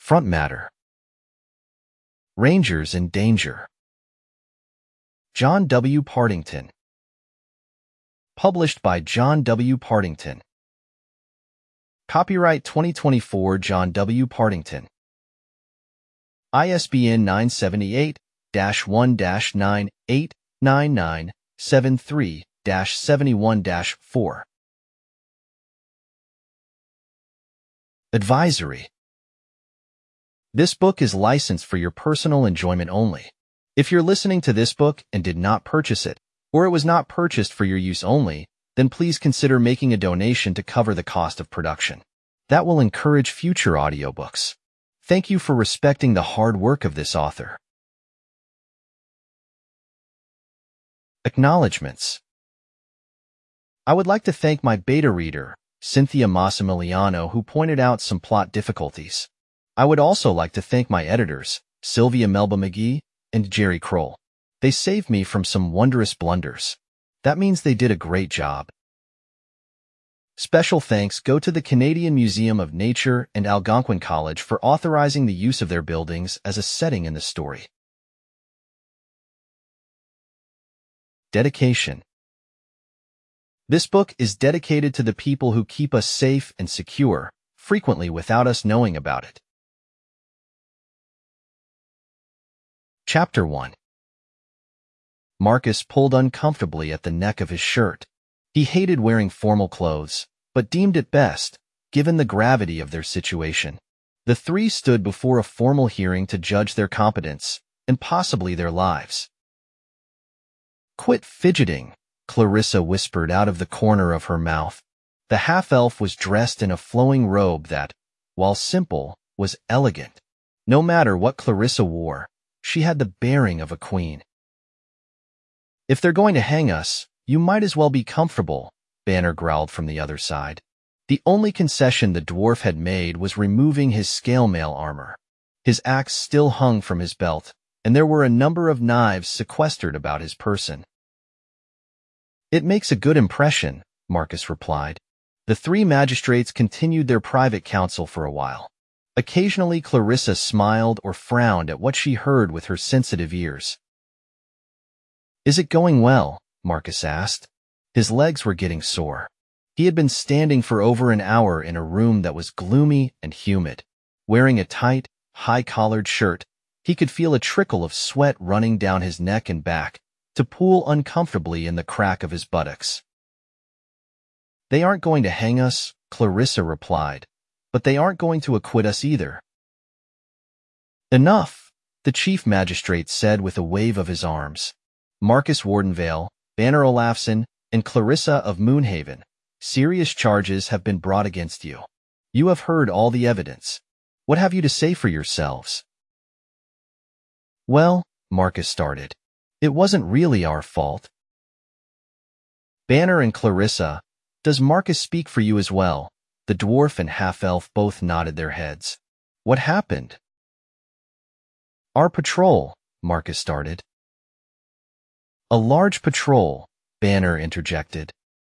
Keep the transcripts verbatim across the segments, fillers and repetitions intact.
Front matter. Rangers in danger. John W. Partington. Published by John W. Partington. Copyright twenty twenty-four John W. Partington. I S B N nine seven eight dash one dash nine eight nine nine seven three dash seven one dash four. Advisory. This book is licensed for your personal enjoyment only. If you're listening to this book and did not purchase it, or it was not purchased for your use only, then please consider making a donation to cover the cost of production. That will encourage future audiobooks. Thank you for respecting the hard work of this author. Acknowledgements. I would like to thank my beta reader, Cynthia Massimiliano, who pointed out some plot difficulties. I would also like to thank my editors, Sylvia Melba McGee and Jerry Kroll. They saved me from some wondrous blunders. That means they did a great job. Special thanks go to the Canadian Museum of Nature and Algonquin College for authorizing the use of their buildings as a setting in the story. Dedication. This book is dedicated to the people who keep us safe and secure, frequently without us knowing about it. Chapter one. Marcus pulled uncomfortably at the neck of his shirt. He hated wearing formal clothes, but deemed it best, given the gravity of their situation. The three stood before a formal hearing to judge their competence, and possibly their lives. "Quit fidgeting," Clarissa whispered out of the corner of her mouth. The half-elf was dressed in a flowing robe that, while simple, was elegant. No matter what Clarissa wore, she had the bearing of a queen. "If they're going to hang us, you might as well be comfortable," Banner growled from the other side. The only concession the dwarf had made was removing his scale mail armor. His axe still hung from his belt, and there were a number of knives sequestered about his person. "It makes a good impression," Marcus replied. The three magistrates continued their private counsel for a while. Occasionally Clarissa smiled or frowned at what she heard with her sensitive ears. "Is it going well?" Marcus asked. His legs were getting sore. He had been standing for over an hour in a room that was gloomy and humid. Wearing a tight, high-collared shirt, he could feel a trickle of sweat running down his neck and back, to pool uncomfortably in the crack of his buttocks. "They aren't going to hang us," Clarissa replied, "but they aren't going to acquit us either." "Enough," the chief magistrate said with a wave of his arms. "Marcus Wardenvale, Banner Olafson, and Clarissa of Moonhaven, serious charges have been brought against you. You have heard all the evidence. What have you to say for yourselves?" "Well," Marcus started, "it wasn't really our fault." "Banner and Clarissa, does Marcus speak for you as well?" The dwarf and half-elf both nodded their heads. "What happened?" "Our patrol," Marcus started. "A large patrol," Banner interjected.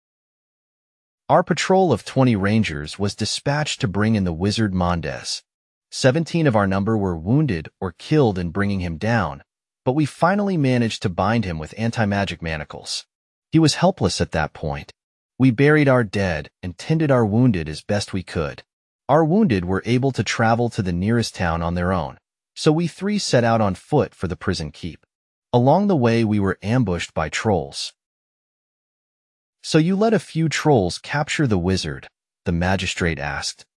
"Our patrol of twenty rangers was dispatched to bring in the wizard Mondes. Seventeen of our number were wounded or killed in bringing him down, but we finally managed to bind him with anti-magic manacles. He was helpless at that point. We buried our dead and tended our wounded as best we could. Our wounded were able to travel to the nearest town on their own, so we three set out on foot for the prison keep. Along the way we were ambushed by trolls." "So you let a few trolls capture the wizard?" the magistrate asked.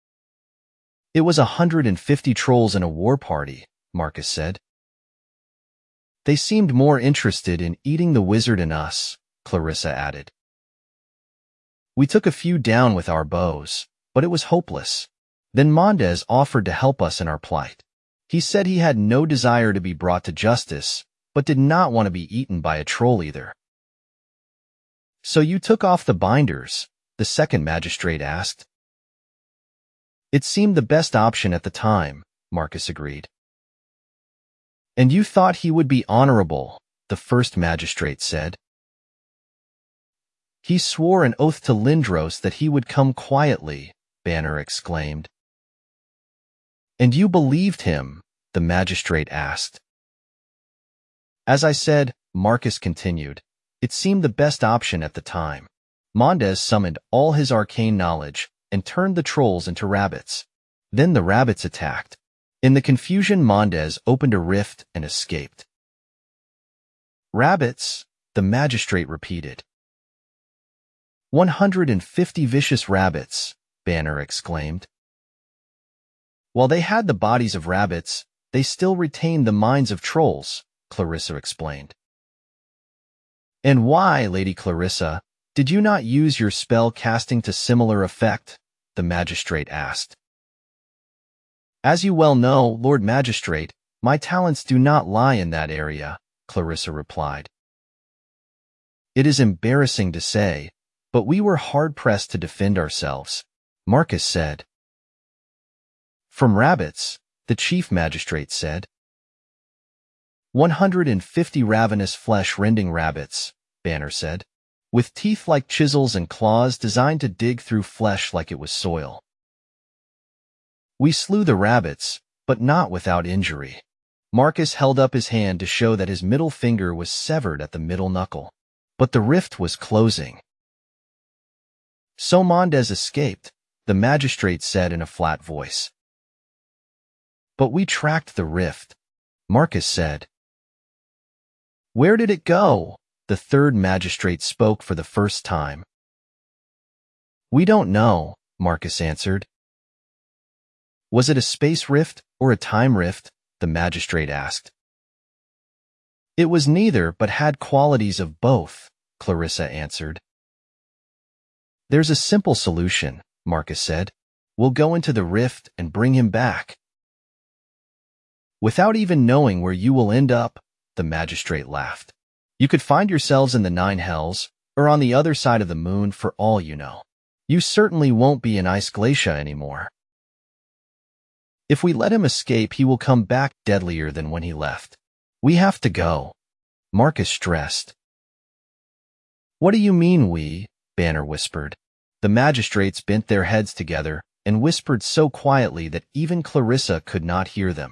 "It was a hundred and fifty trolls in a war party," Marcus said. "They seemed more interested in eating the wizard and us," Clarissa added. "We took a few down with our bows, but it was hopeless. Then Mondes offered to help us in our plight. He said he had no desire to be brought to justice, but did not want to be eaten by a troll either." "So you took off the binders?" the second magistrate asked. "It seemed the best option at the time," Marcus agreed. "And you thought he would be honorable," the first magistrate said. "He swore an oath to Lindros that he would come quietly," Banner exclaimed. And you believed him? The magistrate asked. As I said, Marcus continued, it seemed the best option at the time. Mondes summoned all his arcane knowledge and turned the trolls into rabbits. Then the rabbits attacked. In the confusion, Mondes opened a rift and escaped. Rabbits, the magistrate repeated. One hundred and fifty vicious rabbits, Banner exclaimed. While they had the bodies of rabbits, they still retained the minds of trolls, Clarissa explained. And why, Lady Clarissa, did you not use your spell casting to similar effect? The magistrate asked. As you well know, Lord Magistrate, my talents do not lie in that area, Clarissa replied. It is embarrassing to say, but we were hard-pressed to defend ourselves, Marcus said. From rabbits, the chief magistrate said. One hundred and fifty ravenous flesh-rending rabbits, Banner said, with teeth like chisels and claws designed to dig through flesh like it was soil. We slew the rabbits, but not without injury. Marcus held up his hand to show that his middle finger was severed at the middle knuckle. But the rift was closing. So Mondes escaped, the magistrate said in a flat voice. But we tracked the rift, Marcus said. Where did it go? The third magistrate spoke for the first time. We don't know, Marcus answered. Was it a space rift or a time rift? The magistrate asked. It was neither, but had qualities of both, Clarissa answered. There's a simple solution, Marcus said. We'll go into the rift and bring him back. Without even knowing where you will end up, the magistrate laughed. You could find yourselves in the Nine Hells, or on the other side of the moon for all you know. You certainly won't be in Ice Glacia anymore. If we let him escape, he will come back deadlier than when he left. We have to go, Marcus stressed. What do you mean we? Banner whispered. The magistrates bent their heads together and whispered so quietly that even Clarissa could not hear them.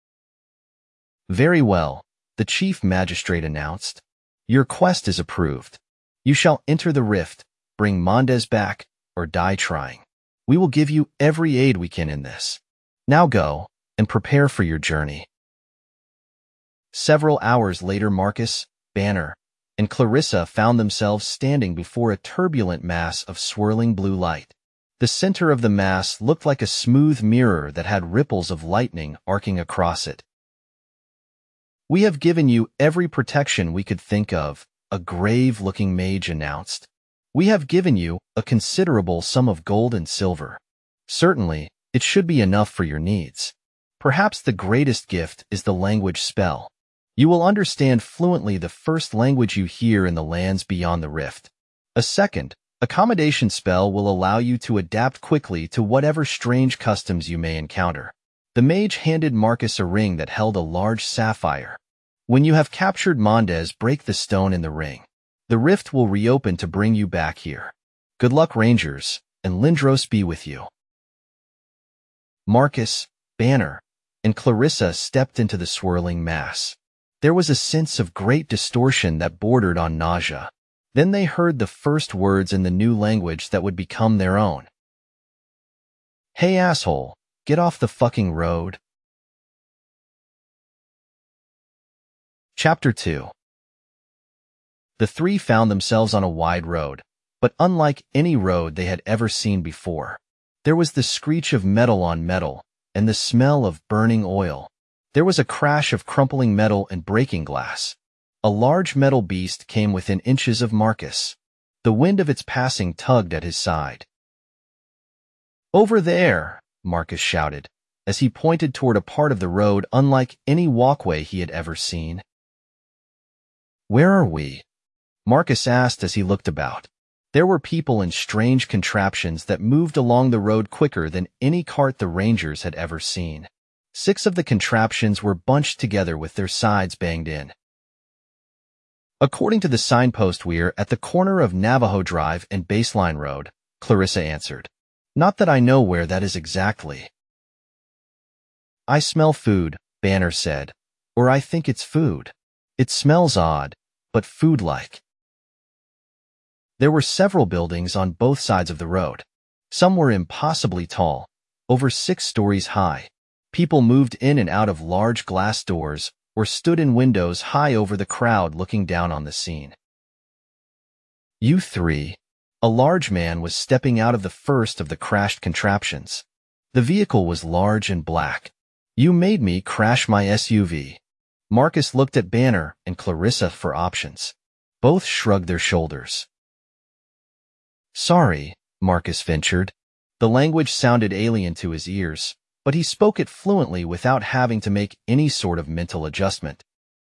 Very well, the chief magistrate announced. Your quest is approved. You shall enter the rift, bring Mondes back, or die trying. We will give you every aid we can in this. Now go, and prepare for your journey. Several hours later, Marcus, Banner, and Clarissa found themselves standing before a turbulent mass of swirling blue light. The center of the mass looked like a smooth mirror that had ripples of lightning arcing across it. We have given you every protection we could think of, a grave-looking mage announced. We have given you a considerable sum of gold and silver. Certainly, it should be enough for your needs. Perhaps the greatest gift is the language spell. You will understand fluently the first language you hear in the lands beyond the rift. A second, accommodation spell will allow you to adapt quickly to whatever strange customs you may encounter. The mage handed Marcus a ring that held a large sapphire. When you have captured Mondes, break the stone in the ring. The rift will reopen to bring you back here. Good luck, Rangers, and Lindros be with you. Marcus, Banner, and Clarissa stepped into the swirling mass. There was a sense of great distortion that bordered on nausea. Then they heard the first words in the new language that would become their own. Hey asshole, get off the fucking road. Chapter two. The three found themselves on a wide road, but unlike any road they had ever seen before. There was the screech of metal on metal, and the smell of burning oil. There was a crash of crumpling metal and breaking glass. A large metal beast came within inches of Marcus. The wind of its passing tugged at his side. Over there, Marcus shouted, as he pointed toward a part of the road unlike any walkway he had ever seen. Where are we? Marcus asked as he looked about. There were people in strange contraptions that moved along the road quicker than any cart the Rangers had ever seen. Six of the contraptions were bunched together with their sides banged in. According to the signpost, we're at the corner of Navajo Drive and Baseline Road, Clarissa answered. Not that I know where that is exactly. I smell food, Banner said. Or I think it's food. It smells odd, but food-like. There were several buildings on both sides of the road. Some were impossibly tall, over six stories high. People moved in and out of large glass doors or stood in windows high over the crowd looking down on the scene. U three. A large man was stepping out of the first of the crashed contraptions. The vehicle was large and black. You made me crash my S U V. Marcus looked at Banner and Clarissa for options. Both shrugged their shoulders. Sorry, Marcus ventured. The language sounded alien to his ears, but he spoke it fluently without having to make any sort of mental adjustment.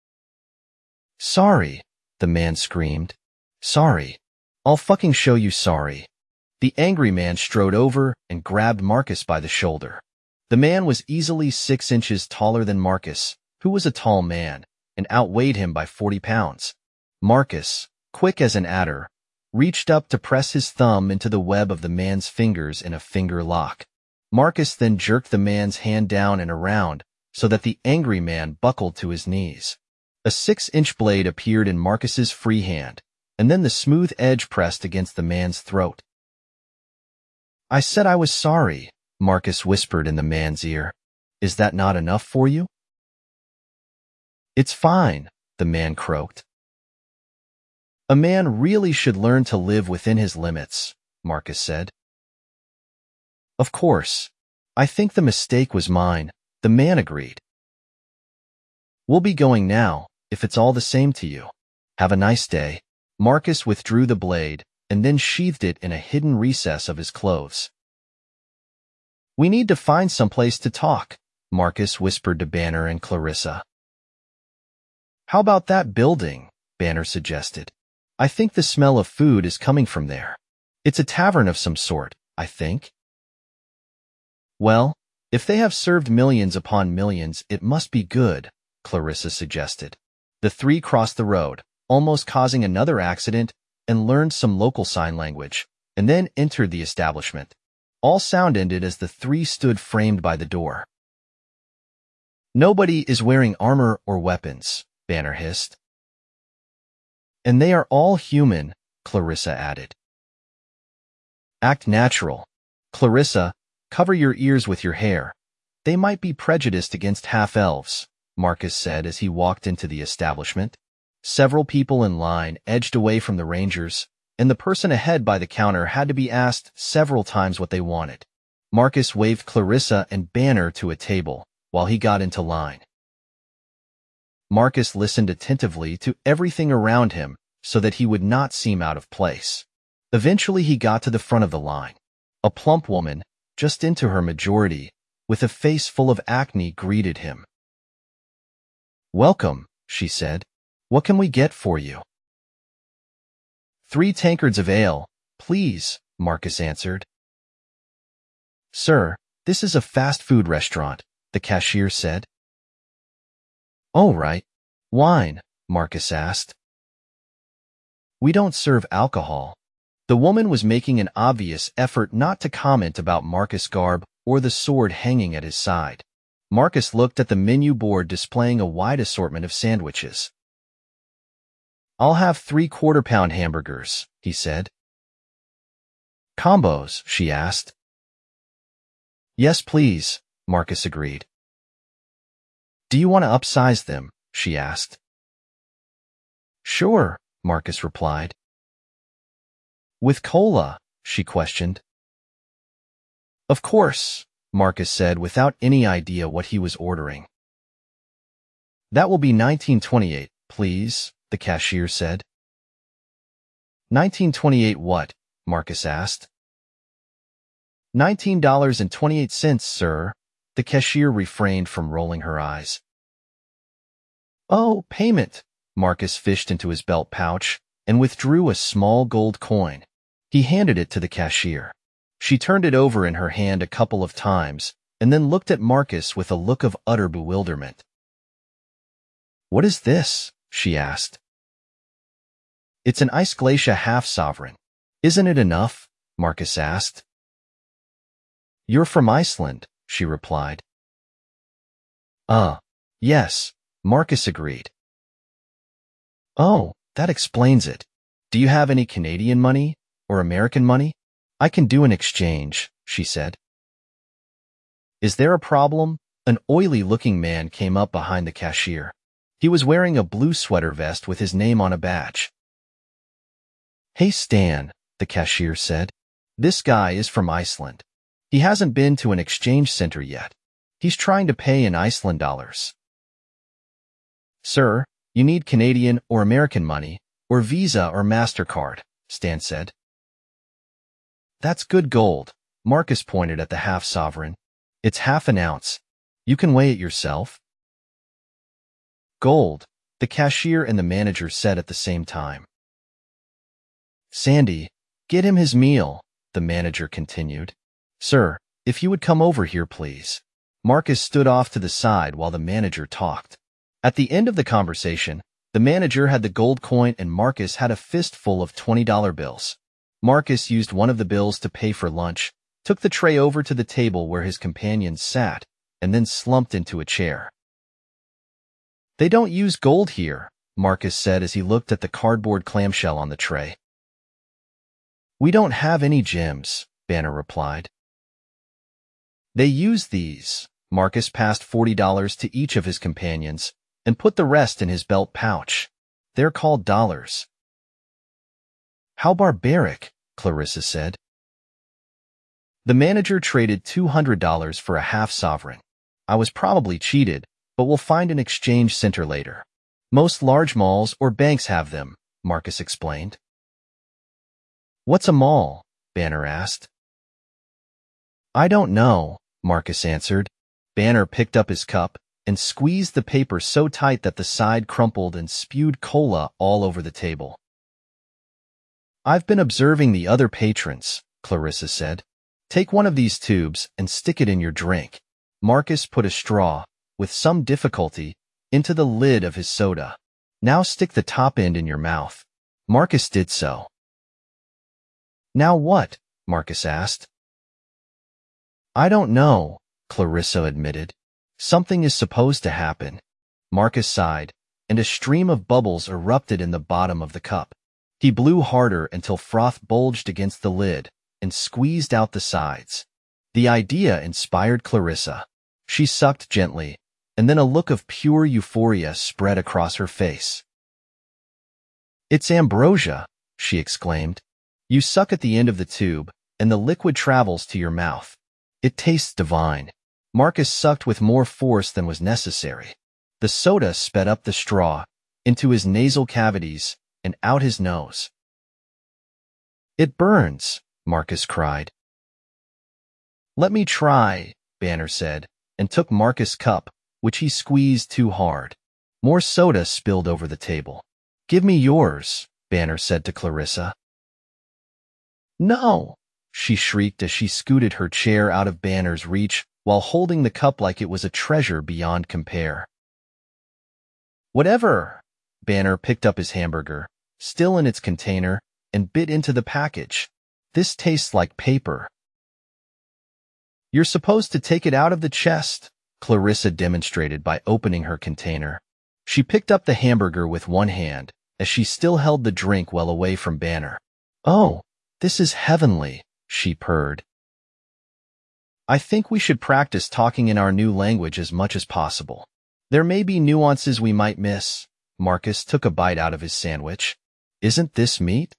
Sorry, the man screamed. Sorry. I'll fucking show you sorry. The angry man strode over and grabbed Marcus by the shoulder. The man was easily six inches taller than Marcus, who was a tall man, and outweighed him by forty pounds. Marcus, quick as an adder, reached up to press his thumb into the web of the man's fingers in a finger lock. Marcus then jerked the man's hand down and around so that the angry man buckled to his knees. A six-inch blade appeared in Marcus's free hand, and then the smooth edge pressed against the man's throat. I said I was sorry, Marcus whispered in the man's ear. Is that not enough for you? It's fine, the man croaked. A man really should learn to live within his limits, Marcus said. Of course. I think the mistake was mine, the man agreed. We'll be going now, if it's all the same to you. Have a nice day. Marcus withdrew the blade and then sheathed it in a hidden recess of his clothes. We need to find someplace to talk, Marcus whispered to Banner and Clarissa. How about that building? Banner suggested. I think the smell of food is coming from there. It's a tavern of some sort, I think. Well, if they have served millions upon millions, it must be good, Clarissa suggested. The three crossed the road, almost causing another accident, and learned some local sign language, and then entered the establishment. All sound ended as the three stood framed by the door. Nobody is wearing armor or weapons, Banner hissed. And they are all human, Clarissa added. Act natural. Clarissa, cover your ears with your hair. They might be prejudiced against half-elves, Marcus said as he walked into the establishment. Several people in line edged away from the rangers, and the person ahead by the counter had to be asked several times what they wanted. Marcus waved Clarissa and Banner to a table while he got into line. Marcus listened attentively to everything around him so that he would not seem out of place. Eventually he got to the front of the line. A plump woman, just into her majority, with a face full of acne, greeted him. Welcome, she said. What can we get for you? Three tankards of ale, please, Marcus answered. Sir, this is a fast food restaurant, the cashier said. Oh, right. Wine, Marcus asked. We don't serve alcohol. The woman was making an obvious effort not to comment about Marcus' garb or the sword hanging at his side. Marcus looked at the menu board displaying a wide assortment of sandwiches. I'll have three quarter-pound hamburgers, he said. Combos, she asked. Yes, please, Marcus agreed. Do you want to upsize them? She asked. Sure, Marcus replied. With cola? She questioned. Of course, Marcus said without any idea what he was ordering. That will be nineteen twenty-eight, please, the cashier said. nineteen twenty-eight what? Marcus asked. nineteen dollars and twenty-eight cents, sir. The cashier refrained from rolling her eyes. Oh, payment. Marcus fished into his belt pouch and withdrew a small gold coin. He handed it to the cashier. She turned it over in her hand a couple of times and then looked at Marcus with a look of utter bewilderment. What is this? She asked. It's an Ice Glacier half-sovereign. Isn't it enough? Marcus asked. You're from Iceland, she replied. Uh, yes, Marcus agreed. Oh, that explains it. Do you have any Canadian money or American money? I can do an exchange, she said. Is there a problem? An oily-looking man came up behind the cashier. He was wearing a blue sweater vest with his name on a badge. Hey Stan, the cashier said. This guy is from Iceland. He hasn't been to an exchange center yet. He's trying to pay in Iceland dollars. Sir, you need Canadian or American money, or Visa or MasterCard, Stan said. That's good gold, Marcus pointed at the half-sovereign. It's half an ounce. You can weigh it yourself. Gold, the cashier and the manager said at the same time. Sandy, get him his meal, the manager continued. Sir, if you would come over here, please. Marcus stood off to the side while the manager talked. At the end of the conversation, the manager had the gold coin and Marcus had a fistful of twenty dollar bills. Marcus used one of the bills to pay for lunch, took the tray over to the table where his companions sat, and then slumped into a chair. They don't use gold here, Marcus said as he looked at the cardboard clamshell on the tray. We don't have any gems, Banner replied. They use these. Marcus passed forty dollars to each of his companions and put the rest in his belt pouch. They're called dollars. How barbaric, Clarissa said. The manager traded two hundred dollars for a half-sovereign. I was probably cheated, but we'll find an exchange center later. Most large malls or banks have them, Marcus explained. What's a mall? Banner asked. I don't know, Marcus answered. Banner picked up his cup and squeezed the paper so tight that the side crumpled and spewed cola all over the table. I've been observing the other patrons, Clarissa said. Take one of these tubes and stick it in your drink. Marcus put a straw, with some difficulty, into the lid of his soda. Now stick the top end in your mouth. Marcus did so. Now what? Marcus asked. I don't know, Clarissa admitted. Something is supposed to happen. Marcus sighed, and a stream of bubbles erupted in the bottom of the cup. He blew harder until froth bulged against the lid and squeezed out the sides. The idea inspired Clarissa. She sucked gently, and then a look of pure euphoria spread across her face. It's ambrosia, she exclaimed. You suck at the end of the tube, and the liquid travels to your mouth. It tastes divine. Marcus sucked with more force than was necessary. The soda sped up the straw, into his nasal cavities, and out his nose. It burns, Marcus cried. Let me try, Banner said, and took Marcus' cup, which he squeezed too hard. More soda spilled over the table. Give me yours, Banner said to Clarissa. No, she shrieked as she scooted her chair out of Banner's reach while holding the cup like it was a treasure beyond compare. Whatever. Banner picked up his hamburger, still in its container, and bit into the package. This tastes like paper. You're supposed to take it out of the chest, Clarissa demonstrated by opening her container. She picked up the hamburger with one hand, as she still held the drink well away from Banner. Oh, this is heavenly, she purred. I think we should practice talking in our new language as much as possible. There may be nuances we might miss. Marcus took a bite out of his sandwich. Isn't this meat?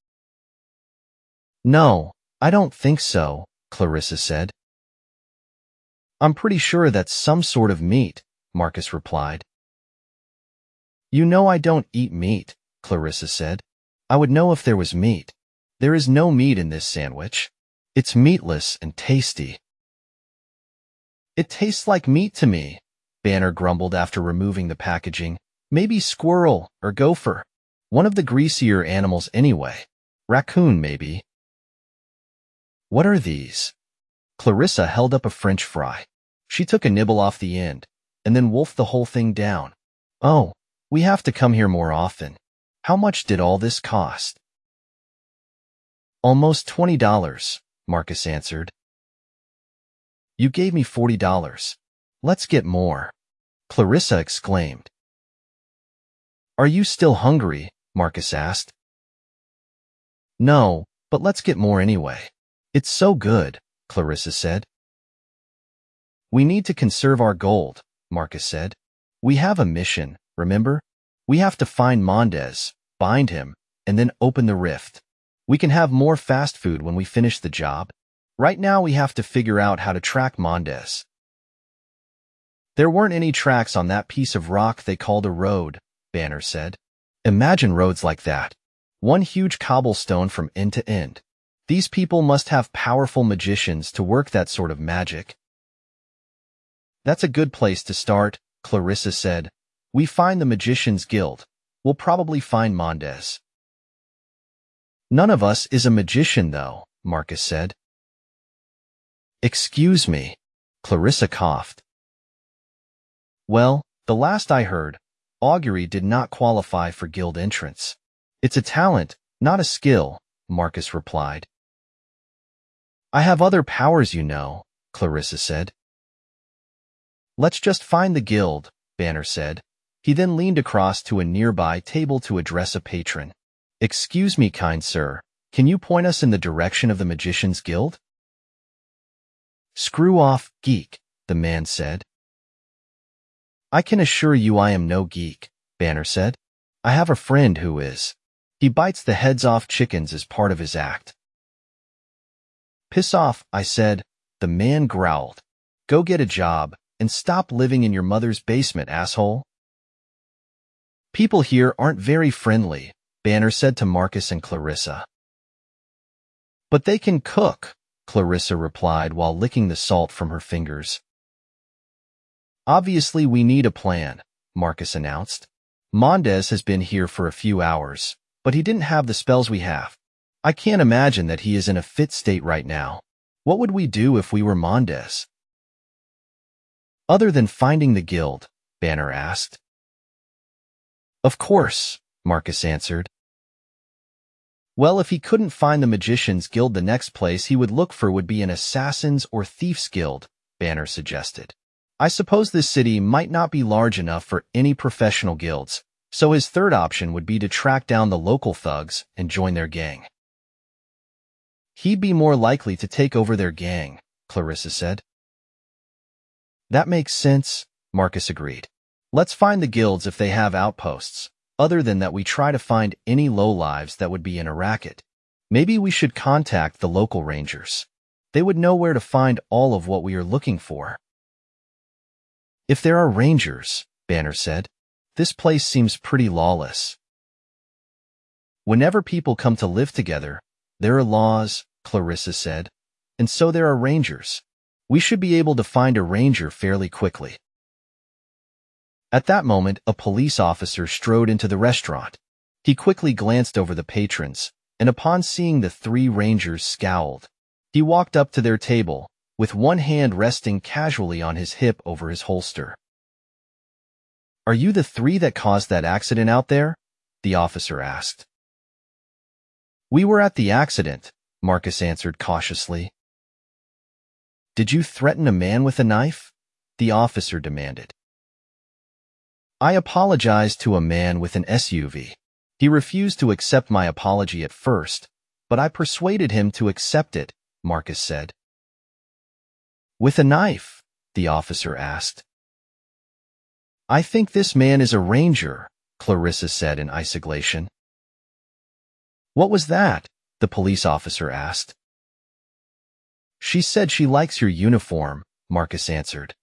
No, I don't think so, Clarissa said. I'm pretty sure that's some sort of meat, Marcus replied. You know I don't eat meat, Clarissa said. I would know if there was meat. There is no meat in this sandwich. It's meatless and tasty. It tastes like meat to me, Banner grumbled after removing the packaging. Maybe squirrel or gopher. One of the greasier animals anyway. Raccoon, maybe. What are these? Clarissa held up a French fry. She took a nibble off the end, and then wolfed the whole thing down. Oh, we have to come here more often. How much did all this cost? Almost twenty dollars, Marcus answered. You gave me forty dollars. Let's get more. Clarissa exclaimed. Are you still hungry? Marcus asked. No, but let's get more anyway. It's so good, Clarissa said. We need to conserve our gold, Marcus said. We have a mission, remember? We have to find Mondes, bind him, and then open the rift. We can have more fast food when we finish the job. Right now we have to figure out how to track Mondes. There weren't any tracks on that piece of rock they called a road, Banner said. Imagine roads like that. One huge cobblestone from end to end. These people must have powerful magicians to work that sort of magic. That's a good place to start, Clarissa said. We find the Magicians Guild. We'll probably find Mondes. None of us is a magician, though, Marcus said. Excuse me. Clarissa coughed. Well, the last I heard, augury did not qualify for guild entrance. It's a talent, not a skill, Marcus replied. I have other powers, you know, Clarissa said. Let's just find the guild, Banner said. He then leaned across to a nearby table to address a patron. Excuse me, kind sir, can you point us in the direction of the Magicians Guild? Screw off, geek, the man said. I can assure you I am no geek, Banner said. I have a friend who is. He bites the heads off chickens as part of his act. Piss off, I said, the man growled. Go get a job, and stop living in your mother's basement, asshole. People here aren't very friendly, Banner said to Marcus and Clarissa. But they can cook, Clarissa replied while licking the salt from her fingers. Obviously we need a plan, Marcus announced. Mondes has been here for a few hours, but he didn't have the spells we have. I can't imagine that he is in a fit state right now. What would we do if we were Mondes? Other than finding the guild, Banner asked. Of course, Marcus answered. Well, if he couldn't find the Magicians Guild, the next place he would look for would be an Assassins or Thieves Guild, Banner suggested. I suppose this city might not be large enough for any professional guilds, so his third option would be to track down the local thugs and join their gang. He'd be more likely to take over their gang, Clarissa said. That makes sense, Marcus agreed. Let's find the guilds if they have outposts. Other than that, we try to find any lowlives that would be in a racket. Maybe we should contact the local rangers. They would know where to find all of what we are looking for. If there are rangers, Banner said, this place seems pretty lawless. Whenever people come to live together, there are laws, Clarissa said, and so there are rangers. We should be able to find a ranger fairly quickly. At that moment, a police officer strode into the restaurant. He quickly glanced over the patrons, and upon seeing the three rangers, scowled. He walked up to their table, with one hand resting casually on his hip over his holster. Are you the three that caused that accident out there? The officer asked. We were at the accident, Marcus answered cautiously. Did you threaten a man with a knife? The officer demanded. I apologized to a man with an S U V. He refused to accept my apology at first, but I persuaded him to accept it, Marcus said. With a knife? The officer asked. I think this man is a ranger, Clarissa said in isolation. What was that? The police officer asked. She said she likes your uniform, Marcus answered.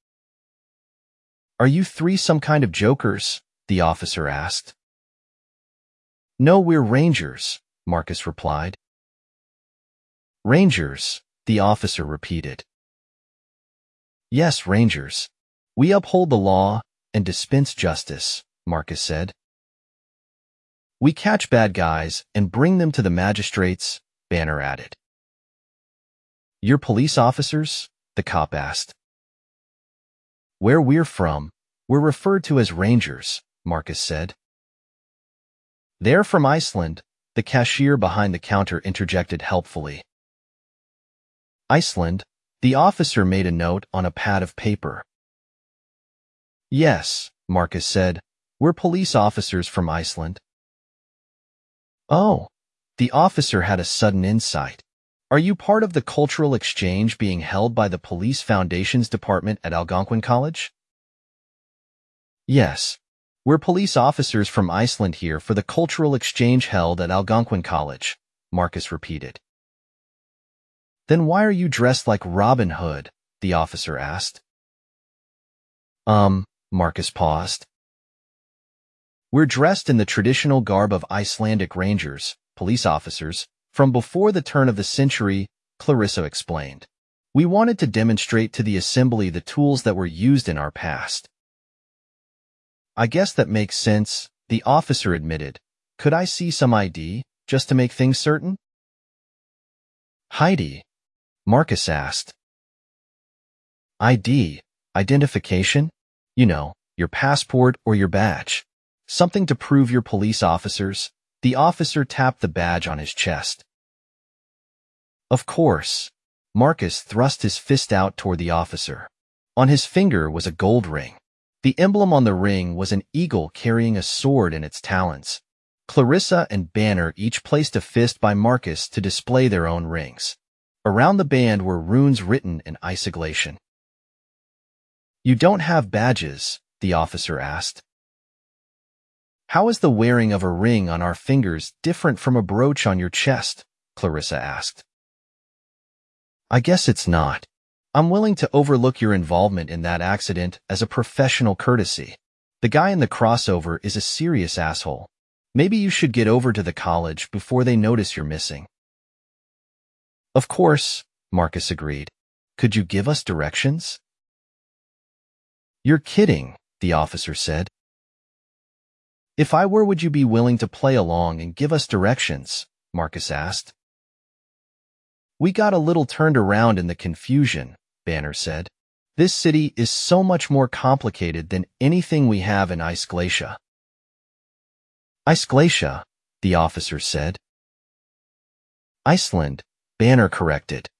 Are you three some kind of jokers? The officer asked. No, we're rangers, Marcus replied. Rangers, the officer repeated. Yes, rangers. We uphold the law and dispense justice, Marcus said. We catch bad guys and bring them to the magistrates, Banner added. You're police officers? The cop asked. Where we're from, we're referred to as rangers, Marcus said. They're from Iceland, the cashier behind the counter interjected helpfully. Iceland, the officer made a note on a pad of paper. Yes, Marcus said. We're police officers from Iceland. Oh, the officer had a sudden insight. Are you part of the cultural exchange being held by the Police Foundations Department at Algonquin College? Yes. We're police officers from Iceland here for the cultural exchange held at Algonquin College, Marcus repeated. Then why are you dressed like Robin Hood? The officer asked. Um, Marcus paused. We're dressed in the traditional garb of Icelandic rangers, police officers, from before the turn of the century, Clarissa explained. We wanted to demonstrate to the assembly the tools that were used in our past. I guess that makes sense, the officer admitted. Could I see some I D, just to make things certain? Heidi, Marcus asked. I D, identification? You know, your passport or your badge. Something to prove you're police officers. The officer tapped the badge on his chest. Of course. Marcus thrust his fist out toward the officer. On his finger was a gold ring. The emblem on the ring was an eagle carrying a sword in its talons. Clarissa and Banner each placed a fist by Marcus to display their own rings. Around the band were runes written in Iceglation. You don't have badges, the officer asked. How is the wearing of a ring on our fingers different from a brooch on your chest? Clarissa asked. I guess it's not. I'm willing to overlook your involvement in that accident as a professional courtesy. The guy in the crossover is a serious asshole. Maybe you should get over to the college before they notice you're missing. Of course, Marcus agreed. Could you give us directions? You're kidding, the officer said. If I were, would you be willing to play along and give us directions? Marcus asked. We got a little turned around in the confusion, Banner said. This city is so much more complicated than anything we have in Iceglation. Iceglation, the officer said. Iceland, Banner corrected.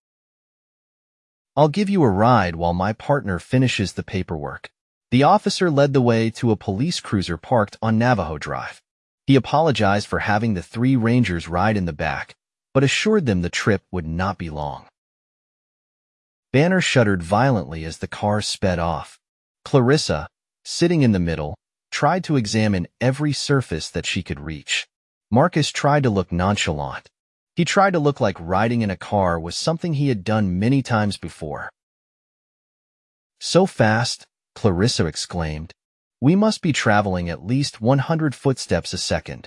I'll give you a ride while my partner finishes the paperwork. The officer led the way to a police cruiser parked on Navajo Drive. He apologized for having the three rangers ride in the back, but assured them the trip would not be long. Banner shuddered violently as the car sped off. Clarissa, sitting in the middle, tried to examine every surface that she could reach. Marcus tried to look nonchalant. He tried to look like riding in a car was something he had done many times before. So fast, Clarissa exclaimed. We must be traveling at least one hundred footsteps a second.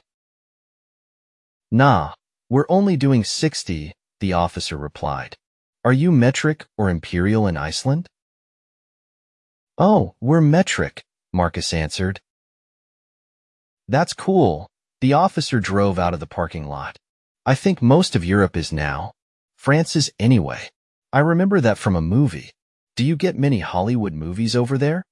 Nah, we're only doing sixty, the officer replied. Are you metric or imperial in Iceland? Oh, we're metric, Marcus answered. That's cool. The officer drove out of the parking lot. I think most of Europe is now. France is anyway. I remember that from a movie. Do you get many Hollywood movies over there?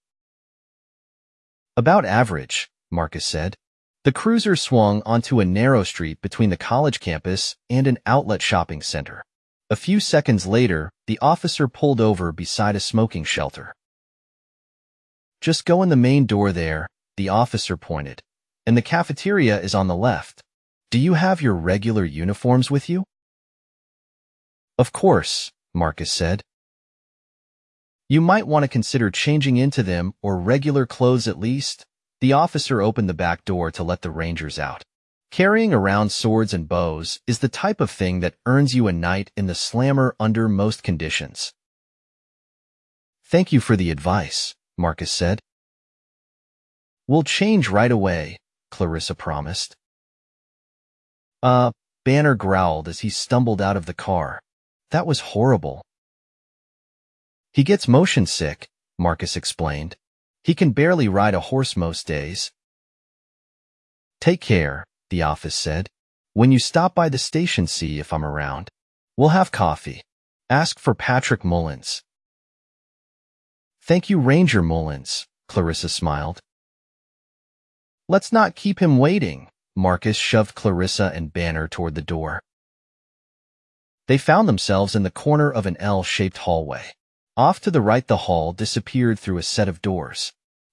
About average, Marcus said. The cruiser swung onto a narrow street between the college campus and an outlet shopping center. A few seconds later, the officer pulled over beside a smoking shelter. Just go in the main door there, the officer pointed, and the cafeteria is on the left. Do you have your regular uniforms with you? Of course, Marcus said. You might want to consider changing into them or regular clothes at least. The officer opened the back door to let the rangers out. Carrying around swords and bows is the type of thing that earns you a night in the slammer under most conditions. Thank you for the advice, Marcus said. We'll change right away, Clarissa promised. Uh, Banner growled as he stumbled out of the car. That was horrible. He gets motion sick, Marcus explained. He can barely ride a horse most days. Take care, the office said. When you stop by the station, see if I'm around. We'll have coffee. Ask for Patrick Mullins. Thank you, Ranger Mullins, Clarissa smiled. Let's not keep him waiting. Marcus shoved Clarissa and Banner toward the door. They found themselves in the corner of an L-shaped hallway. Off to the right, the hall disappeared through a set of doors.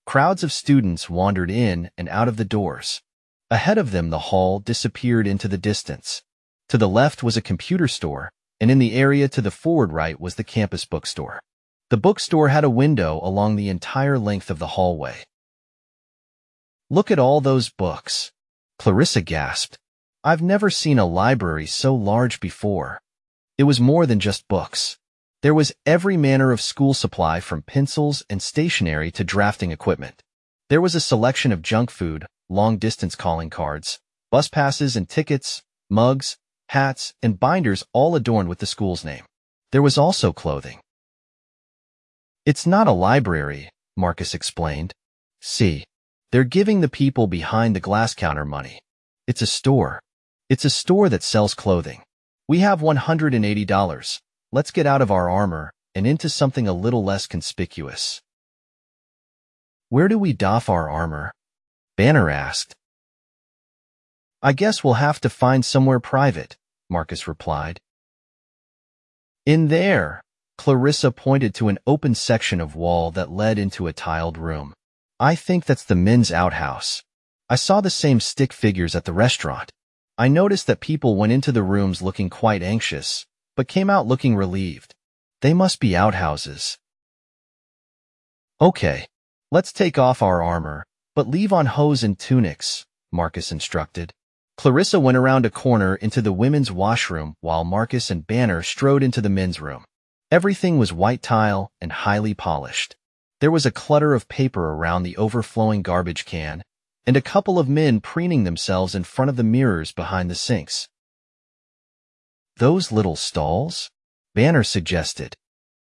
Crowds of students wandered in and out of the doors. Ahead of them, the hall disappeared into the distance. To the left was a computer store, and in the area to the forward right was the campus bookstore. The bookstore had a window along the entire length of the hallway. "Look at all those books," Clarissa gasped. "I've never seen a library so large before." It was more than just books. There was every manner of school supply, from pencils and stationery to drafting equipment. There was a selection of junk food, long-distance calling cards, bus passes and tickets, mugs, hats, and binders, all adorned with the school's name. There was also clothing. "It's not a library," Marcus explained. "See, they're giving the people behind the glass counter money. It's a store. It's a store that sells clothing. We have one hundred eighty dollars. Let's get out of our armor and into something a little less conspicuous." "Where do we doff our armor?" Banner asked. "I guess we'll have to find somewhere private," Marcus replied. "In there," Clarissa pointed to an open section of wall that led into a tiled room. "I think that's the men's outhouse. I saw the same stick figures at the restaurant. I noticed that people went into the rooms looking quite anxious, but came out looking relieved. They must be outhouses." "Okay, let's take off our armor, but leave on hose and tunics," Marcus instructed. Clarissa went around a corner into the women's washroom while Marcus and Banner strode into the men's room. Everything was white tile and highly polished. There was a clutter of paper around the overflowing garbage can, and a couple of men preening themselves in front of the mirrors behind the sinks. "Those little stalls?" Banner suggested.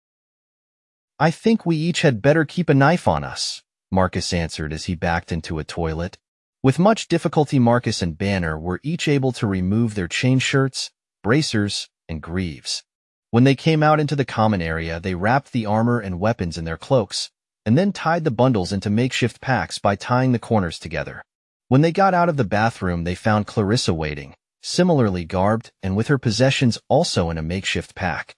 "I think we each had better keep a knife on us," Marcus answered as he backed into a toilet. With much difficulty, Marcus and Banner were each able to remove their chain shirts, bracers, and greaves. When they came out into the common area, they wrapped the armor and weapons in their cloaks, and then tied the bundles into makeshift packs by tying the corners together. When they got out of the bathroom, they found Clarissa waiting, similarly garbed and with her possessions also in a makeshift pack.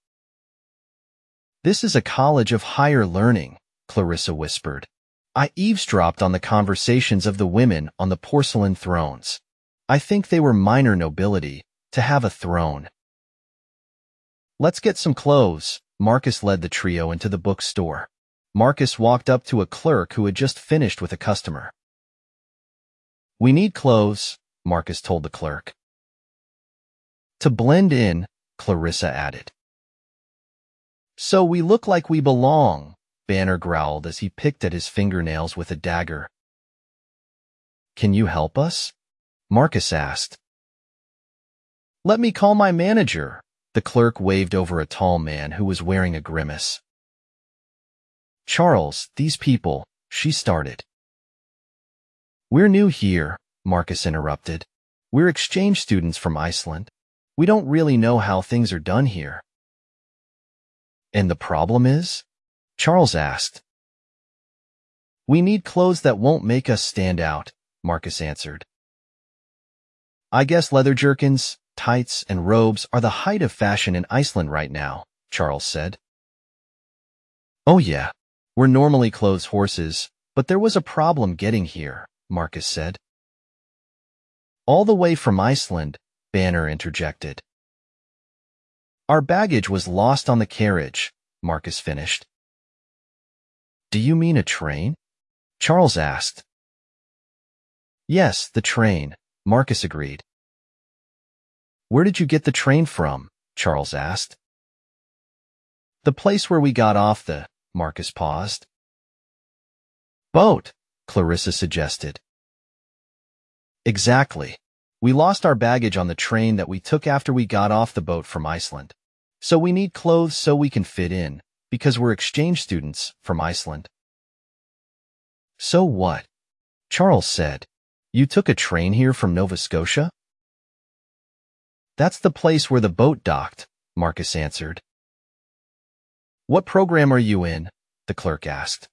"This is a college of higher learning," Clarissa whispered. "I eavesdropped on the conversations of the women on the porcelain thrones. I think they were minor nobility to have a throne." "Let's get some clothes." Marcus led the trio into the bookstore. Marcus walked up to a clerk who had just finished with a customer. "We need clothes," Marcus told the clerk. "To blend in," Clarissa added. "So we look like we belong," Banner growled as he picked at his fingernails with a dagger. "Can you help us?" Marcus asked. "Let me call my manager." The clerk waved over a tall man who was wearing a grimace. "Charles, these people," she started. "We're new here," Marcus interrupted. "We're exchange students from Iceland. We don't really know how things are done here." "And the problem is?" Charles asked. "We need clothes that won't make us stand out," Marcus answered. "I guess leather jerkins, tights, and robes are the height of fashion in Iceland right now," Charles said. "Oh yeah, we're normally clothes horses, but there was a problem getting here," Marcus said. "All the way from Iceland," Banner interjected. "Our baggage was lost on the carriage," Marcus finished. "Do you mean a train?" Charles asked. "Yes, the train," Marcus agreed. "Where did you get the train from?" Charles asked. "The place where we got off the," Marcus paused. "Boat," Clarissa suggested. "Exactly. We lost our baggage on the train that we took after we got off the boat from Iceland. So we need clothes so we can fit in, because we're exchange students from Iceland." "So what?" Charles said. "You took a train here from Nova Scotia?" "That's the place where the boat docked," Marcus answered. "What program are you in?" the clerk asked.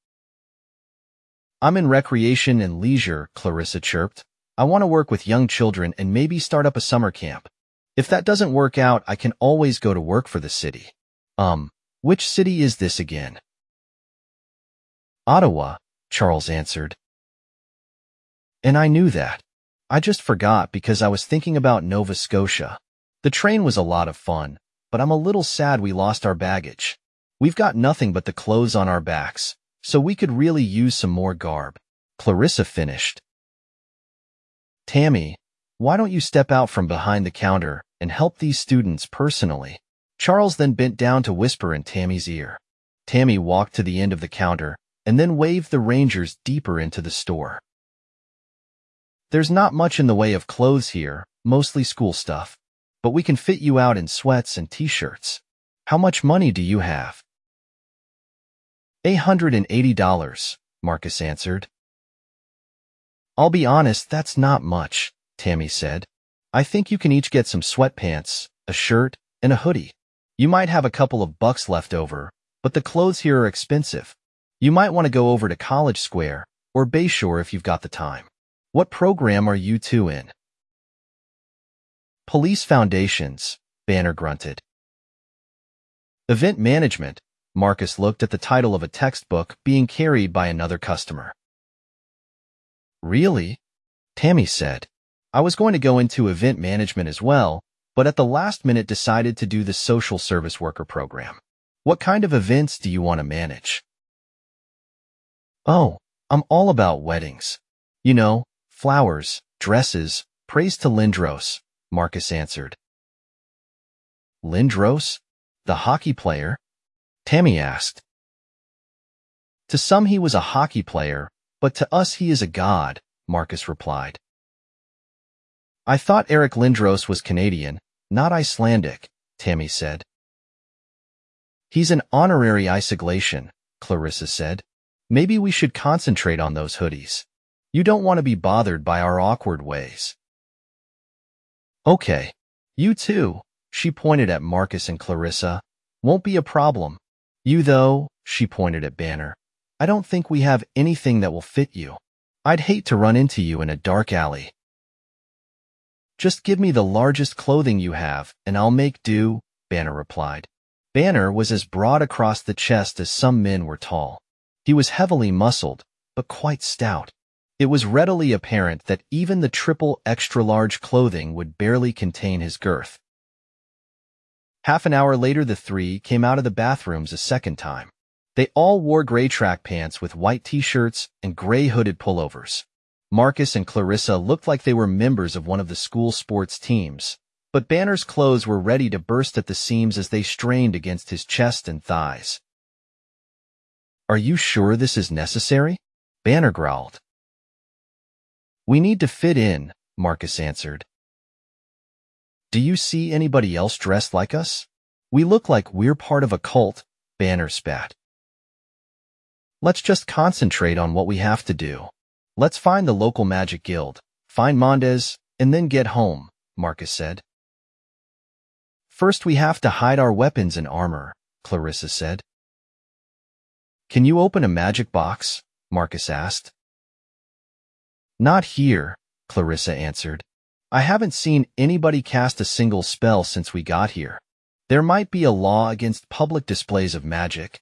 "I'm in recreation and leisure," Clarissa chirped. "I want to work with young children and maybe start up a summer camp. If that doesn't work out, I can always go to work for the city." Um, which city is this again?" "Ottawa," Charles answered. And I knew that. I just forgot because I was thinking about Nova Scotia. The train was a lot of fun, but I'm a little sad we lost our baggage. We've got nothing but the clothes on our backs, so we could really use some more garb. Clarissa finished. Tammy, why don't you step out from behind the counter and help these students personally? Charles then bent down to whisper in Tammy's ear. Tammy walked to the end of the counter and then waved the Rangers deeper into the store. There's not much in the way of clothes here, mostly school stuff, but we can fit you out in sweats and t-shirts. How much money do you have? eight hundred eighty dollars, Marcus answered. I'll be honest, that's not much, Tammy said. I think you can each get some sweatpants, a shirt, and a hoodie. You might have a couple of bucks left over, but the clothes here are expensive. You might want to go over to College Square or Bayshore if you've got the time. What program are you two in? Police Foundations, Banner grunted. Event Management, Marcus looked at the title of a textbook being carried by another customer. Really? Tammy said. I was going to go into event management as well, but at the last minute decided to do the social service worker program. What kind of events do you want to manage? Oh, I'm all about weddings. You know, flowers, dresses, praise to Lindros, Marcus answered. Lindros? The hockey player? Tammy asked. To some he was a hockey player, but to us he is a god, Marcus replied. I thought Eric Lindros was Canadian, not Icelandic, Tammy said. He's an honorary Iceglation, Clarissa said. Maybe we should concentrate on those hoodies. You don't want to be bothered by our awkward ways. Okay. You too, she pointed at Marcus and Clarissa. Won't be a problem. You though, she pointed at Banner. I don't think we have anything that will fit you. I'd hate to run into you in a dark alley. Just give me the largest clothing you have, and I'll make do, Banner replied. Banner was as broad across the chest as some men were tall. He was heavily muscled, but quite stout. It was readily apparent that even the triple extra-large clothing would barely contain his girth. Half an hour later the three came out of the bathrooms a second time. They all wore gray track pants with white t-shirts and gray hooded pullovers. Marcus and Clarissa looked like they were members of one of the school sports teams, but Banner's clothes were ready to burst at the seams as they strained against his chest and thighs. Are you sure this is necessary? Banner growled. We need to fit in, Marcus answered. Do you see anybody else dressed like us? We look like we're part of a cult, Banner spat. Let's just concentrate on what we have to do. Let's find the local magic guild, find Mondes, and then get home, Marcus said. First we have to hide our weapons and armor, Clarissa said. Can you open a magic box? Marcus asked. Not here, Clarissa answered. I haven't seen anybody cast a single spell since we got here. There might be a law against public displays of magic.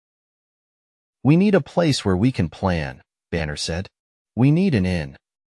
We need a place where we can plan, Banner said. We need an inn.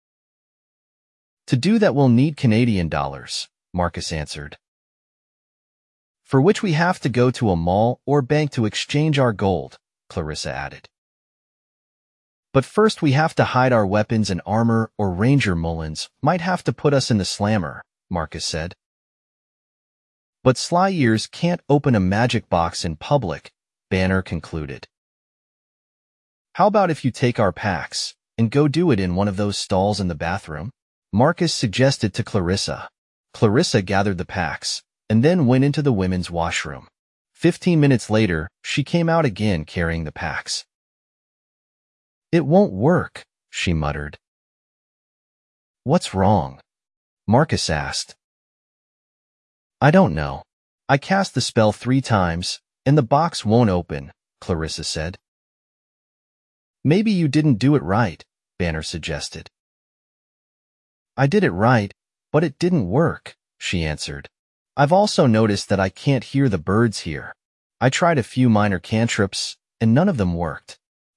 To do that we'll need Canadian dollars, Marcus answered. For which we have to go to a mall or bank to exchange our gold, Clarissa added. But first we have to hide our weapons and armor or Ranger Mullins might have to put us in the slammer, Marcus said. But Sly Ears can't open a magic box in public, Banner concluded. How about if you take our packs and go do it in one of those stalls in the bathroom? Marcus suggested to Clarissa. Clarissa gathered the packs and then went into the women's washroom. Fifteen minutes later, she came out again carrying the packs. It won't work, she muttered. What's wrong? Marcus asked. I don't know. I cast the spell three times, and the box won't open, Clarissa said. Maybe you didn't do it right, Banner suggested. I did it right, but it didn't work, she answered. I've also noticed that I can't hear the birds here. I tried a few minor cantrips, and none of them worked.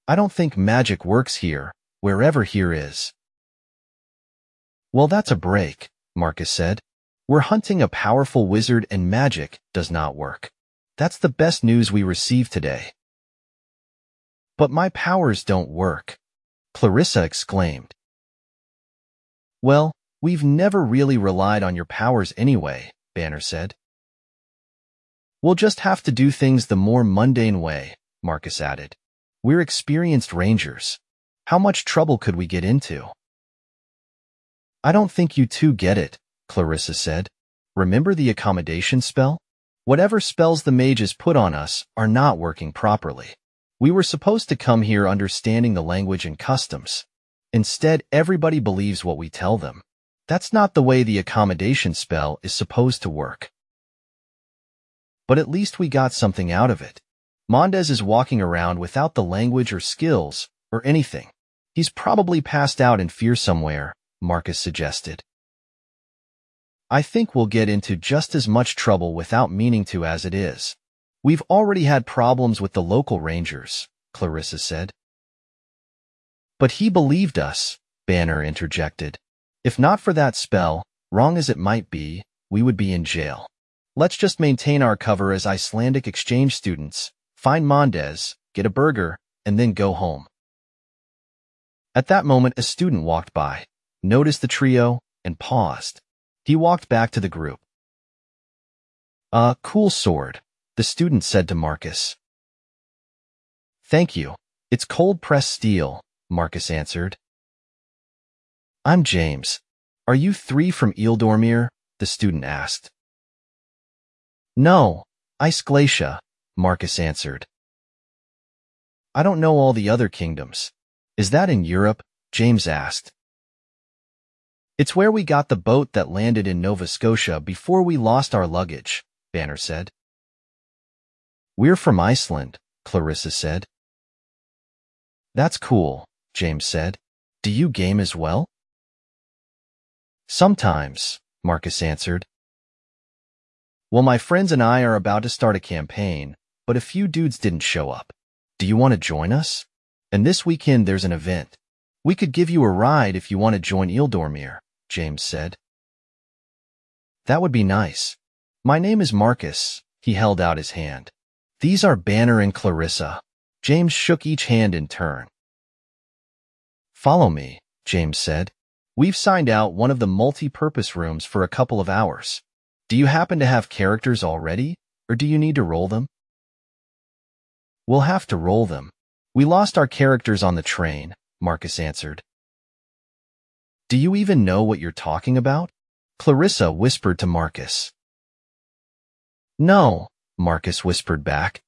I don't think magic works here, wherever here is. Well, that's a break, Marcus said. We're hunting a powerful wizard and magic does not work. That's the best news we received today. But my powers don't work, Clarissa exclaimed. Well, we've never really relied on your powers anyway, Banner said. We'll just have to do things the more mundane way, Marcus added. We're experienced rangers. How much trouble could we get into? I don't think you two get it, Clarissa said. Remember the accommodation spell? Whatever spells the mages put on us are not working properly. We were supposed to come here understanding the language and customs. Instead, everybody believes what we tell them. That's not the way the accommodation spell is supposed to work. But at least we got something out of it. Mondez is walking around without the language or skills or anything. He's probably passed out in fear somewhere, Marcus suggested. I think we'll get into just as much trouble without meaning to as it is. We've already had problems with the local rangers, Clarissa said. But he believed us, Banner interjected. If not for that spell, wrong as it might be, we would be in jail. Let's just maintain our cover as Icelandic exchange students, find Mondez, get a burger, and then go home. At that moment, a student walked by, noticed the trio, and paused. He walked back to the group. Uh, cool sword, the student said to Marcus. Thank you. It's cold-pressed steel, Marcus answered. I'm James. Are you three from Ealdormere? The student asked. No, Iceglacia, Marcus answered. I don't know all the other kingdoms. Is that in Europe? James asked. It's where we got the boat that landed in Nova Scotia before we lost our luggage, Banner said. We're from Iceland, Clarissa said. That's cool, James said. Do you game as well? Sometimes, Marcus answered. Well, my friends and I are about to start a campaign, but a few dudes didn't show up. Do you want to join us? And this weekend there's an event. We could give you a ride if you want to join Ealdormere, James said. That would be nice. My name is Marcus. He held out his hand. These are Banner and Clarissa. James shook each hand in turn. Follow me, James said. We've signed out one of the multi-purpose rooms for a couple of hours. Do you happen to have characters already, or do you need to roll them? We'll have to roll them. We lost our characters on the train, Marcus answered. Do you even know what you're talking about? Clarissa whispered to Marcus. No, Marcus whispered back.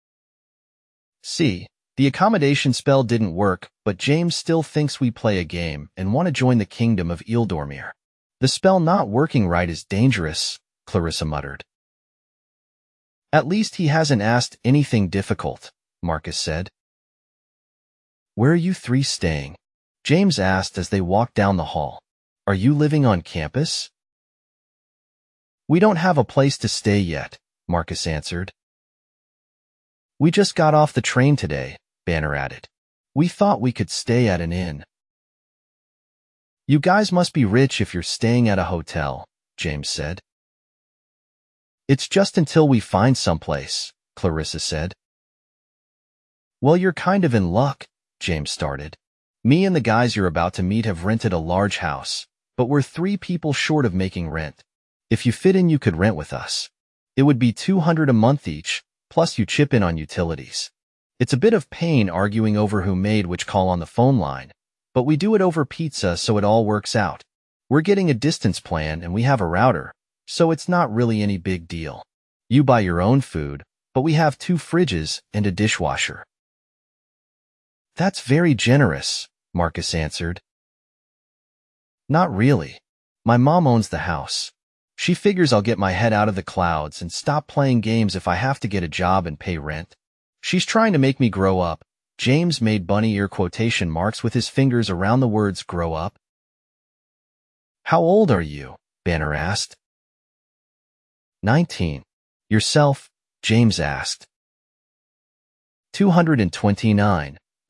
See, the accommodation spell didn't work, but James still thinks we play a game and want to join the kingdom of Ealdormere. The spell not working right is dangerous, Clarissa muttered. At least he hasn't asked anything difficult, Marcus said. Where are you three staying? James asked as they walked down the hall. Are you living on campus? We don't have a place to stay yet, Marcus answered. We just got off the train today, Banner added. We thought we could stay at an inn. You guys must be rich if you're staying at a hotel, James said. It's just until we find someplace, Clarissa said. Well, you're kind of in luck, James started. Me and the guys you're about to meet have rented a large house, but we're three people short of making rent. If you fit in, you could rent with us. It would be two hundred dollars a month each, plus you chip in on utilities. It's a bit of pain arguing over who made which call on the phone line, but we do it over pizza so it all works out. We're getting a distance plan and we have a router, so it's not really any big deal. You buy your own food, but we have two fridges and a dishwasher. That's very generous, Marcus answered. Not really. My mom owns the house. She figures I'll get my head out of the clouds and stop playing games if I have to get a job and pay rent. She's trying to make me grow up. James made bunny ear quotation marks with his fingers around the words grow up. How old are you? Banner asked. Nineteen. Yourself? James asked. Two hundred and twenty-nine,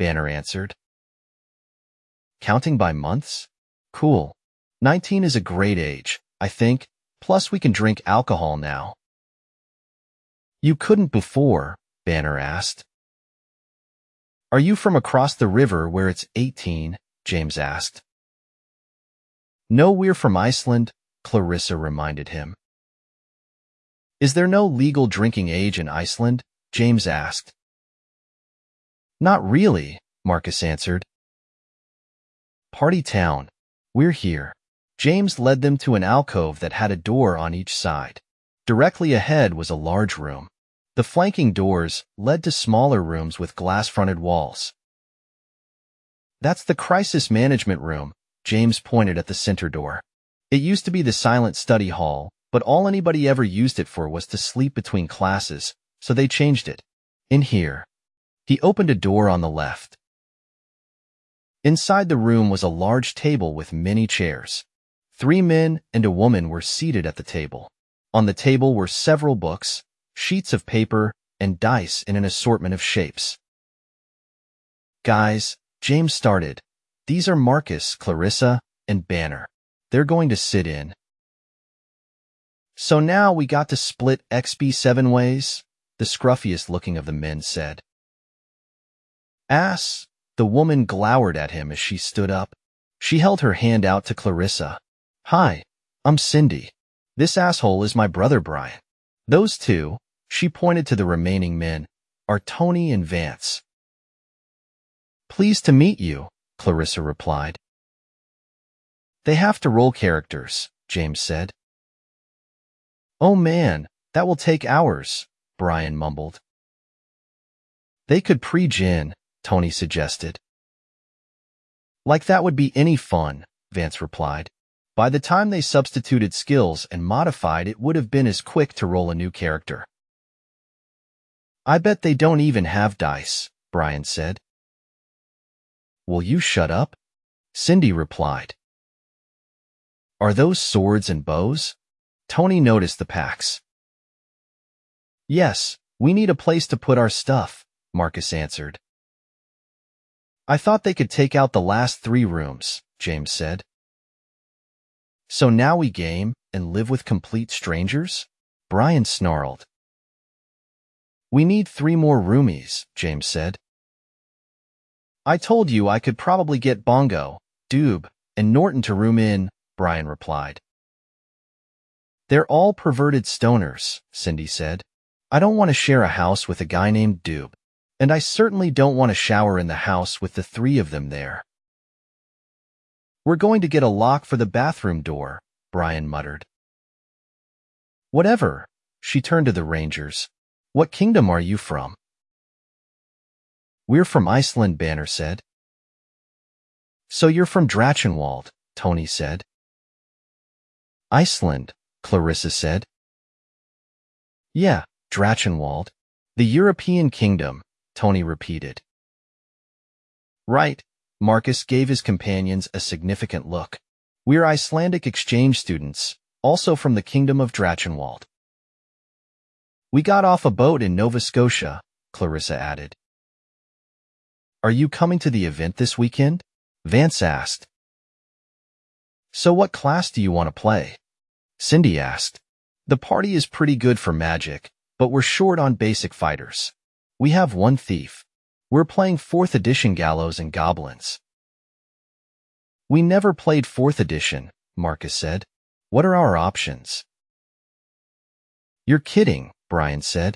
Banner answered. Counting by months? Cool. Nineteen is a great age, I think, plus we can drink alcohol now. You couldn't before, Banner asked. Are you from across the river where it's eighteen? James asked. No, we're from Iceland, Clarissa reminded him. Is there no legal drinking age in Iceland? James asked. Not really, Marcus answered. Party town. We're here. James led them to an alcove that had a door on each side. Directly ahead was a large room. The flanking doors led to smaller rooms with glass-fronted walls. That's the crisis management room, James pointed at the center door. It used to be the silent study hall, but all anybody ever used it for was to sleep between classes, so they changed it. In here. He opened a door on the left. Inside the room was a large table with many chairs. Three men and a woman were seated at the table. On the table were several books, sheets of paper, and dice in an assortment of shapes. Guys, James started. These are Marcus, Clarissa, and Banner. They're going to sit in. So now we got to split X P seven ways, the scruffiest looking of the men said. Ass, the woman glowered at him as she stood up. She held her hand out to Clarissa. Hi, I'm Cindy. This asshole is my brother Brian. Those two, she pointed to the remaining men, are Tony and Vance. Pleased to meet you, Clarissa replied. They have to roll characters, James said. Oh man, that will take hours, Brian mumbled. They could pre-gin, Tony suggested. Like that would be any fun, Vance replied. By the time they substituted skills and modified, it would have been as quick to roll a new character. I bet they don't even have dice, Brian said. Will you shut up? Cindy replied. Are those swords and bows? Tony noticed the packs. Yes, we need a place to put our stuff, Marcus answered. I thought they could take out the last three rooms, James said. So now we game and live with complete strangers? Brian snarled. We need three more roomies, James said. I told you I could probably get Bongo, Doob, and Norton to room in, Brian replied. They're all perverted stoners, Cindy said. I don't want to share a house with a guy named Doob, and I certainly don't want to shower in the house with the three of them there. We're going to get a lock for the bathroom door, Brian muttered. Whatever, she turned to the Rangers. What kingdom are you from? We're from Iceland, Banner said. So you're from Drachenwald, Tony said. Iceland, Clarissa said. Yeah, Drachenwald. The European kingdom, Tony repeated. Right, Marcus gave his companions a significant look. We're Icelandic exchange students, also from the kingdom of Drachenwald. We got off a boat in Nova Scotia, Clarissa added. Are you coming to the event this weekend? Vance asked. So what class do you want to play? Cindy asked. The party is pretty good for magic, but we're short on basic fighters. We have one thief. We're playing fourth edition Gallows and Goblins. We never played fourth edition, Marcus said. What are our options? You're kidding, Brian said.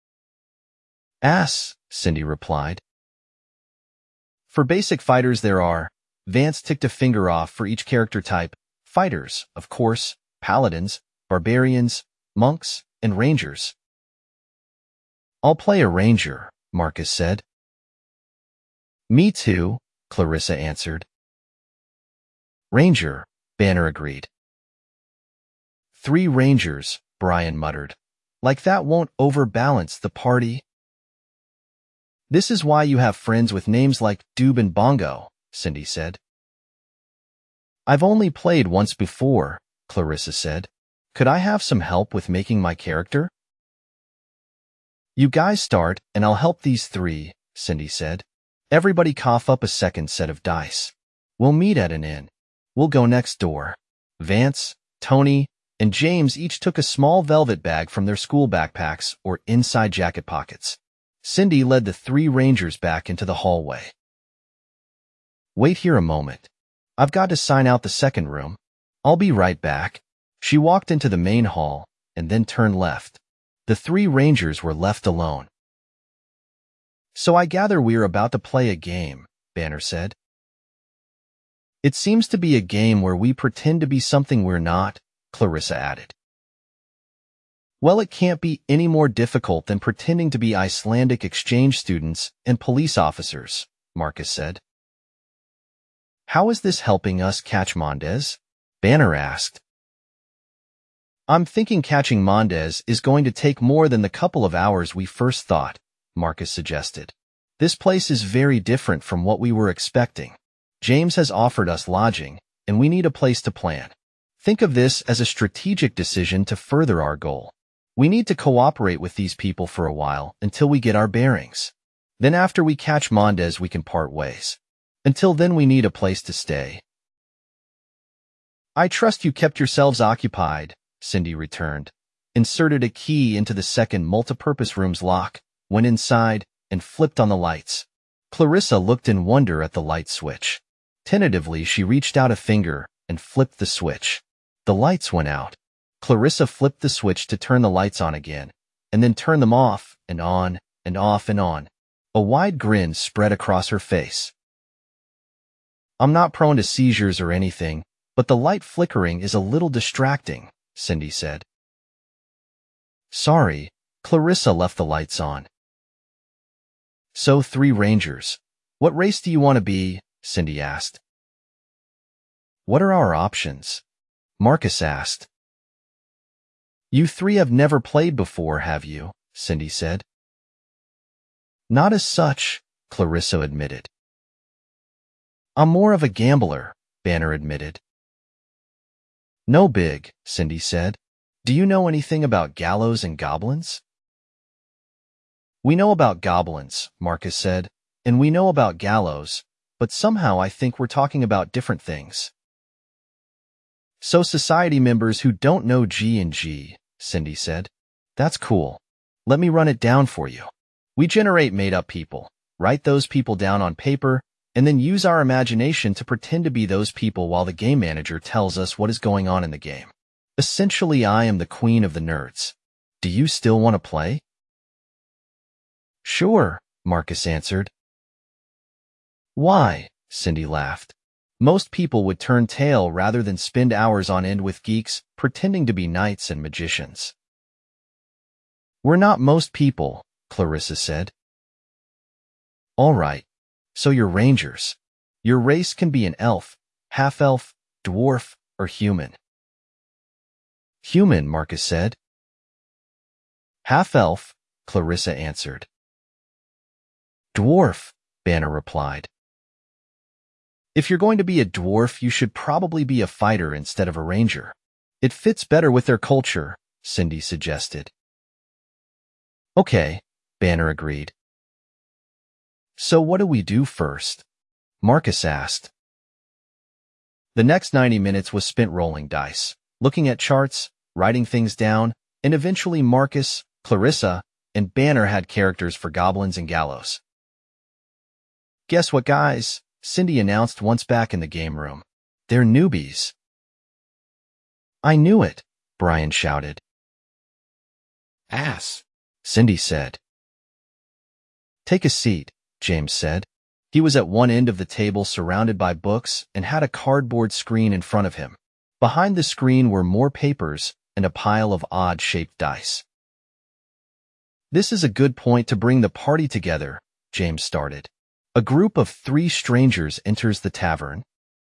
Ass, Cindy replied. For basic fighters there are, Vance ticked a finger off for each character type, fighters, of course, paladins, barbarians, monks, and rangers. I'll play a ranger, Marcus said. Me too, Clarissa answered. Ranger, Banner agreed. Three rangers, Brian muttered. Like that won't overbalance the party. This is why you have friends with names like Doob and Bongo, Cindy said. I've only played once before, Clarissa said. Could I have some help with making my character? You guys start, and I'll help these three, Cindy said. Everybody cough up a second set of dice. We'll meet at an inn. We'll go next door. Vance, Tony, and James each took a small velvet bag from their school backpacks or inside jacket pockets. Cindy led the three rangers back into the hallway. Wait here a moment. I've got to sign out the second room. I'll be right back. She walked into the main hall and then turned left. The three rangers were left alone. So I gather we're about to play a game, Banner said. It seems to be a game where we pretend to be something we're not, Clarissa added. Well, it can't be any more difficult than pretending to be Icelandic exchange students and police officers, Marcus said. How is this helping us catch Mendez? Banner asked. I'm thinking catching Mendez is going to take more than the couple of hours we first thought, Marcus suggested. This place is very different from what we were expecting. James has offered us lodging, and we need a place to plan. Think of this as a strategic decision to further our goal. We need to cooperate with these people for a while until we get our bearings. Then after we catch Mendez, we can part ways. Until then, we need a place to stay. I trust you kept yourselves occupied, Cindy returned, inserted a key into the second multipurpose room's lock, went inside, and flipped on the lights. Clarissa looked in wonder at the light switch. Tentatively, she reached out a finger and flipped the switch. The lights went out. Clarissa flipped the switch to turn the lights on again, and then turned them off and on and off and on. A wide grin spread across her face. I'm not prone to seizures or anything, but the light flickering is a little distracting, Cindy said. Sorry, Clarissa left the lights on. So, three rangers. What race do you want to be? Cindy asked. What are our options? Marcus asked. You three have never played before, have you? Cindy said. Not as such, Clarissa admitted. I'm more of a gambler, Banner admitted. No big, Cindy said. Do you know anything about gallows and goblins? We know about goblins, Marcus said, and we know about gallows, but somehow I think we're talking about different things. So society members who don't know G and G, Cindy said. That's cool. Let me run it down for you. We generate made-up people, write those people down on paper, and then use our imagination to pretend to be those people while the game manager tells us what is going on in the game. Essentially, I am the queen of the nerds. Do you still want to play? Sure, Marcus answered. Why? Cindy laughed. Most people would turn tail rather than spend hours on end with geeks pretending to be knights and magicians. We're not most people, Clarissa said. All right. So you're rangers. Your race can be an elf, half-elf, dwarf, or human. Human, Marcus said. Half-elf, Clarissa answered. Dwarf, Banner replied. If you're going to be a dwarf, you should probably be a fighter instead of a ranger. It fits better with their culture, Cindy suggested. Okay, Banner agreed. So what do we do first? Marcus asked. The next ninety minutes was spent rolling dice, looking at charts, writing things down, and eventually Marcus, Clarissa, and Banner had characters for goblins and gallows. Guess what, guys? Cindy announced once back in the game room. They're newbies. I knew it, Brian shouted. Ass, Cindy said. Take a seat, James said. He was at one end of the table surrounded by books and had a cardboard screen in front of him. Behind the screen were more papers and a pile of odd-shaped dice. This is a good point to bring the party together, James started. A group of three strangers enters the tavern.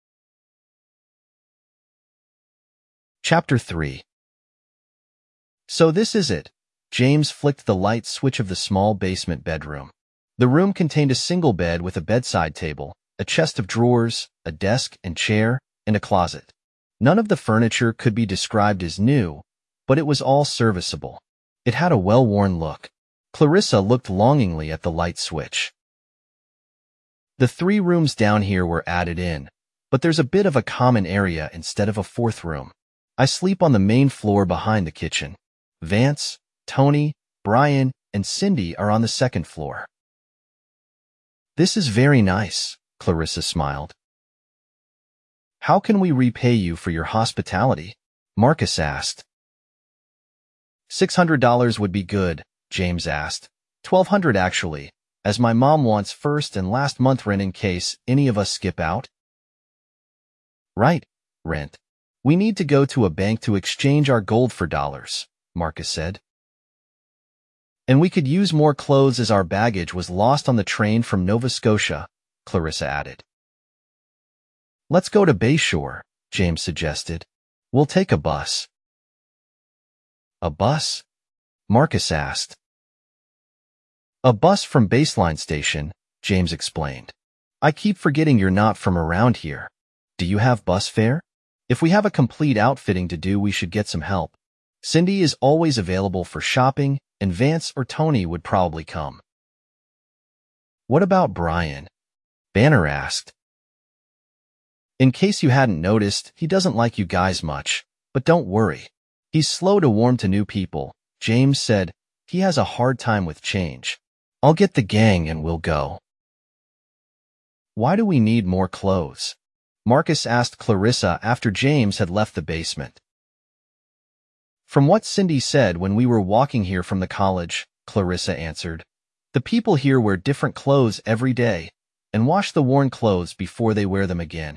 Chapter three. So this is it. James flicked the light switch of the small basement bedroom. The room contained a single bed with a bedside table, a chest of drawers, a desk and chair, and a closet. None of the furniture could be described as new, but it was all serviceable. It had a well-worn look. Clarissa looked longingly at the light switch. The three rooms down here were added in, but there's a bit of a common area instead of a fourth room. I sleep on the main floor behind the kitchen. Vance, Tony, Brian, and Cindy are on the second floor. This is very nice, Clarissa smiled. How can we repay you for your hospitality? Marcus asked. Six hundred dollars would be good, James asked. Twelve hundred actually, as my mom wants first and last month rent in case any of us skip out. Right, rent. We need to go to a bank to exchange our gold for dollars, Marcus said. And we could use more clothes as our baggage was lost on the train from Nova Scotia, Clarissa added. Let's go to Bayshore, James suggested. We'll take a bus. A bus? Marcus asked. A bus from Baseline Station, James explained. I keep forgetting you're not from around here. Do you have bus fare? If we have a complete outfitting to do, we should get some help. Cindy is always available for shopping, and Vance or Tony would probably come. What about Brian? Banner asked. In case you hadn't noticed, he doesn't like you guys much, but don't worry. He's slow to warm to new people, James said. He has a hard time with change. I'll get the gang and we'll go. Why do we need more clothes? Marcus asked Clarissa after James had left the basement. From what Cindy said when we were walking here from the college, Clarissa answered, the people here wear different clothes every day and wash the worn clothes before they wear them again.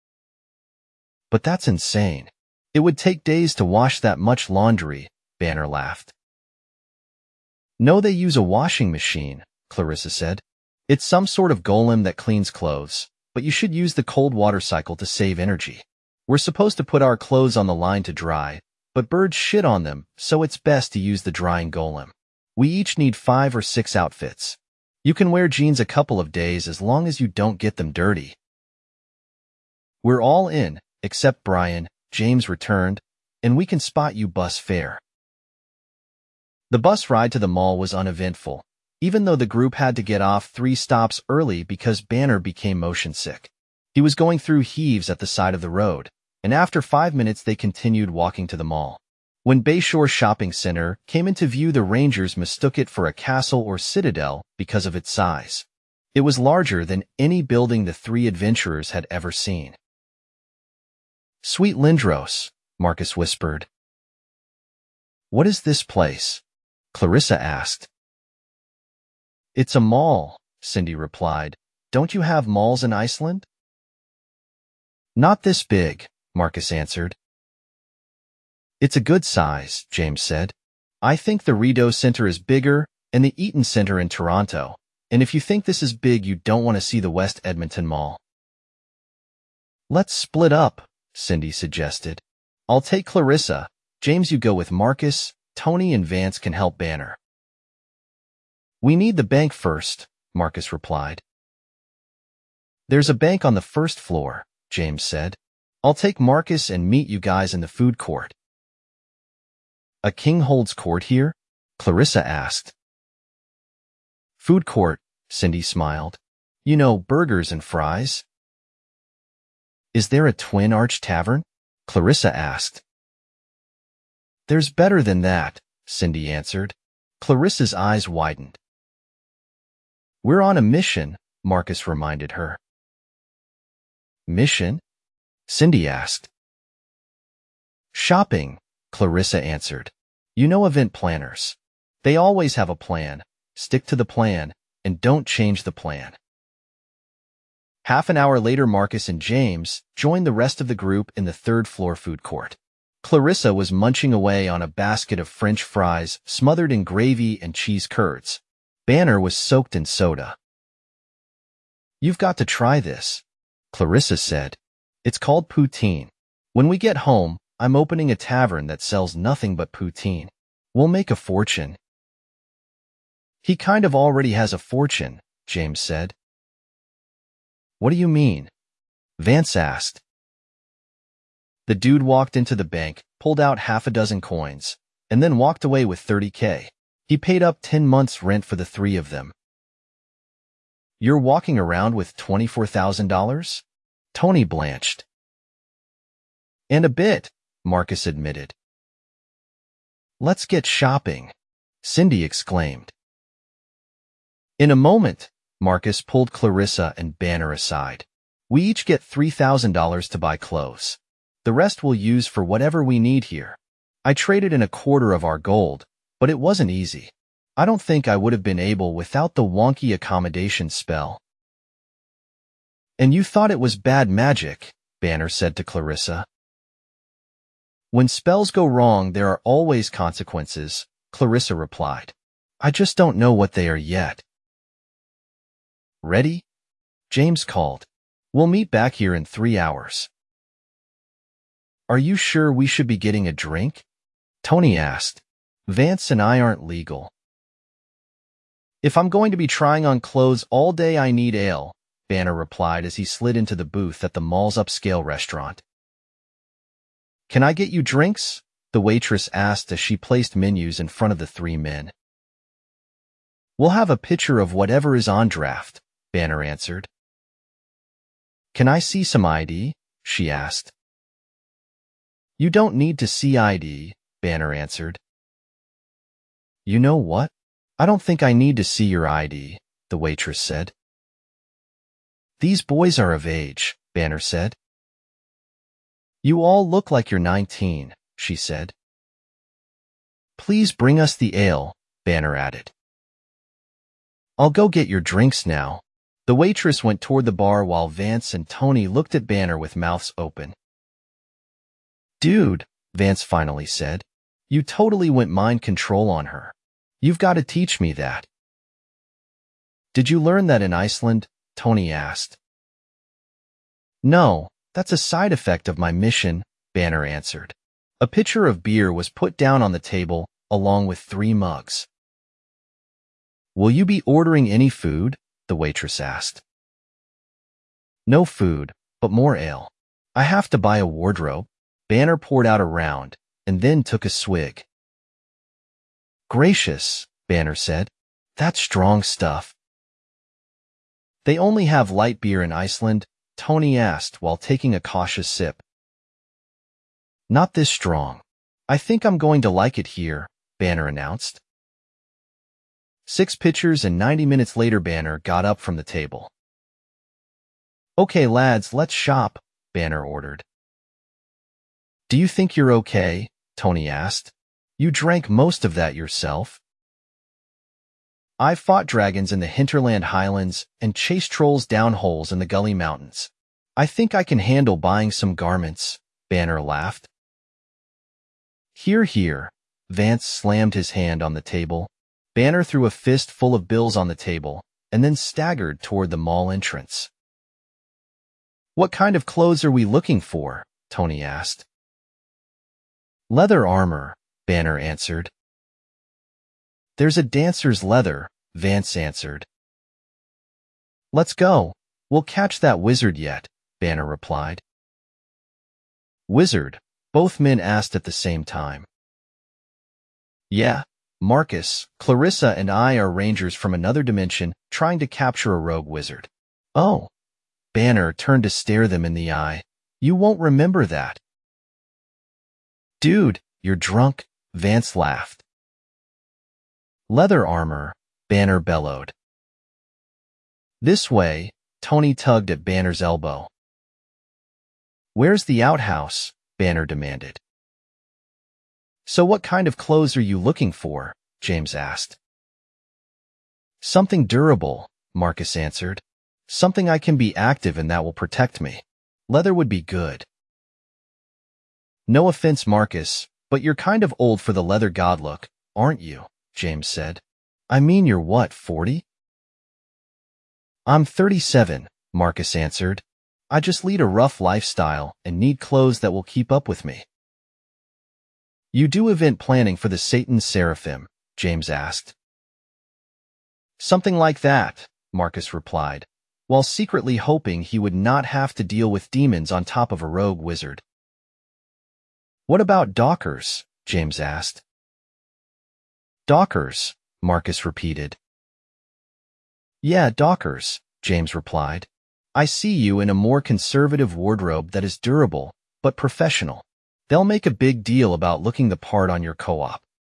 But that's insane. It would take days to wash that much laundry, Banner laughed. No, they use a washing machine, Clarissa said. It's some sort of golem that cleans clothes, but you should use the cold water cycle to save energy. We're supposed to put our clothes on the line to dry, but birds shit on them, so it's best to use the drying golem. We each need five or six outfits. You can wear jeans a couple of days as long as you don't get them dirty. We're all in, except Brian, James returned, and we can spot you bus fare. The bus ride to the mall was uneventful, even though the group had to get off three stops early because Banner became motion sick. He was going through heaves at the side of the road, and after five minutes they continued walking to the mall. When Bayshore Shopping Center came into view, the Rangers mistook it for a castle or citadel because of its size. It was larger than any building the three adventurers had ever seen. Sweet Lindros, Marcus whispered. What is this place? Clarissa asked. It's a mall, Cindy replied. Don't you have malls in Iceland? Not this big, Marcus answered. It's a good size, James said. I think the Rideau Center is bigger and the Eaton Center in Toronto, and if you think this is big, you don't want to see the West Edmonton Mall. Let's split up, Cindy suggested. I'll take Clarissa. James, you go with Marcus. Tony and Vance can help Banner. We need the bank first, Marcus replied. There's a bank on the first floor, James said. I'll take Marcus and meet you guys in the food court. A king holds court here? Clarissa asked. Food court, Cindy smiled. You know, burgers and fries. Is there a Twin Arch Tavern? Clarissa asked. There's better than that, Cindy answered. Clarissa's eyes widened. We're on a mission, Marcus reminded her. Mission? Cindy asked. Shopping, Clarissa answered. You know event planners. They always have a plan. Stick to the plan, and don't change the plan. Half an hour later, Marcus and James joined the rest of the group in the third floor food court. Clarissa was munching away on a basket of French fries smothered in gravy and cheese curds. Banner was soaked in soda. You've got to try this, Clarissa said. It's called poutine. When we get home, I'm opening a tavern that sells nothing but poutine. We'll make a fortune. He kind of already has a fortune, James said. What do you mean? Vance asked. The dude walked into the bank, pulled out half a dozen coins, and then walked away with thirty K. He paid up ten months' rent for the three of them. You're walking around with twenty-four thousand dollars? Tony blanched. And a bit, Marcus admitted. Let's get shopping, Cindy exclaimed. In a moment, Marcus pulled Clarissa and Banner aside. We each get three thousand dollars to buy clothes. The rest we'll use for whatever we need here. I traded in a quarter of our gold, but it wasn't easy. I don't think I would have been able without the wonky accommodation spell. And you thought it was bad magic, Banner said to Clarissa. When spells go wrong, there are always consequences, Clarissa replied. I just don't know what they are yet. Ready? James called. We'll meet back here in three hours. Are you sure we should be getting a drink? Tony asked. Vance and I aren't legal. If I'm going to be trying on clothes all day, I need ale, Banner replied as he slid into the booth at the mall's upscale restaurant. Can I get you drinks? The waitress asked as she placed menus in front of the three men. We'll have a pitcher of whatever is on draft, Banner answered. Can I see some I D? She asked. You don't need to see I D, Banner answered. You know what? I don't think I need to see your I D, the waitress said. These boys are of age, Banner said. You all look like you're nineteen, she said. Please bring us the ale, Banner added. I'll go get your drinks now. The waitress went toward the bar while Vance and Tony looked at Banner with mouths open. Dude, Vance finally said, you totally went mind control on her. You've got to teach me that. Did you learn that in Iceland? Tony asked. No, that's a side effect of my mission, Banner answered. A pitcher of beer was put down on the table, along with three mugs. Will you be ordering any food? The waitress asked. No food, but more ale. I have to buy a wardrobe. Banner poured out a round, and then took a swig. Gracious, Banner said. That's strong stuff. They only have light beer in Iceland, Tony asked while taking a cautious sip. Not this strong. I think I'm going to like it here, Banner announced. Six pitchers and ninety minutes later Banner got up from the table. Okay lads, let's shop, Banner ordered. Do you think you're okay? Tony asked. You drank most of that yourself. I've fought dragons in the hinterland highlands and chased trolls down holes in the gully mountains. I think I can handle buying some garments, Banner laughed. Hear, hear. Vance slammed his hand on the table. Banner threw a fist full of bills on the table and then staggered toward the mall entrance. What kind of clothes are we looking for? Tony asked. Leather armor, Banner answered. There's a dancer's leather, Vance answered. Let's go. We'll catch that wizard yet, Banner replied. Wizard, both men asked at the same time. Yeah, Marcus, Clarissa and I are rangers from another dimension trying to capture a rogue wizard. Oh. Banner turned to stare them in the eye. You won't remember that. Dude, you're drunk, Vance laughed. Leather armor, Banner bellowed. This way, Tony tugged at Banner's elbow. Where's the outhouse? Banner demanded. So what kind of clothes are you looking for? James asked. Something durable, Marcus answered. Something I can be active in that will protect me. Leather would be good. No offense, Marcus, but you're kind of old for the leather god look, aren't you? James said. I mean, you're what, forty? I'm thirty-seven, Marcus answered. I just lead a rough lifestyle and need clothes that will keep up with me. You do event planning for the Satan Seraphim, James asked. Something like that, Marcus replied, while secretly hoping he would not have to deal with demons on top of a rogue wizard. What about Dockers? James asked. Dockers, Marcus repeated. Yeah, Dockers, James replied. I see you in a more conservative wardrobe that is durable, but professional. They'll make a big deal about looking the part on your co-op.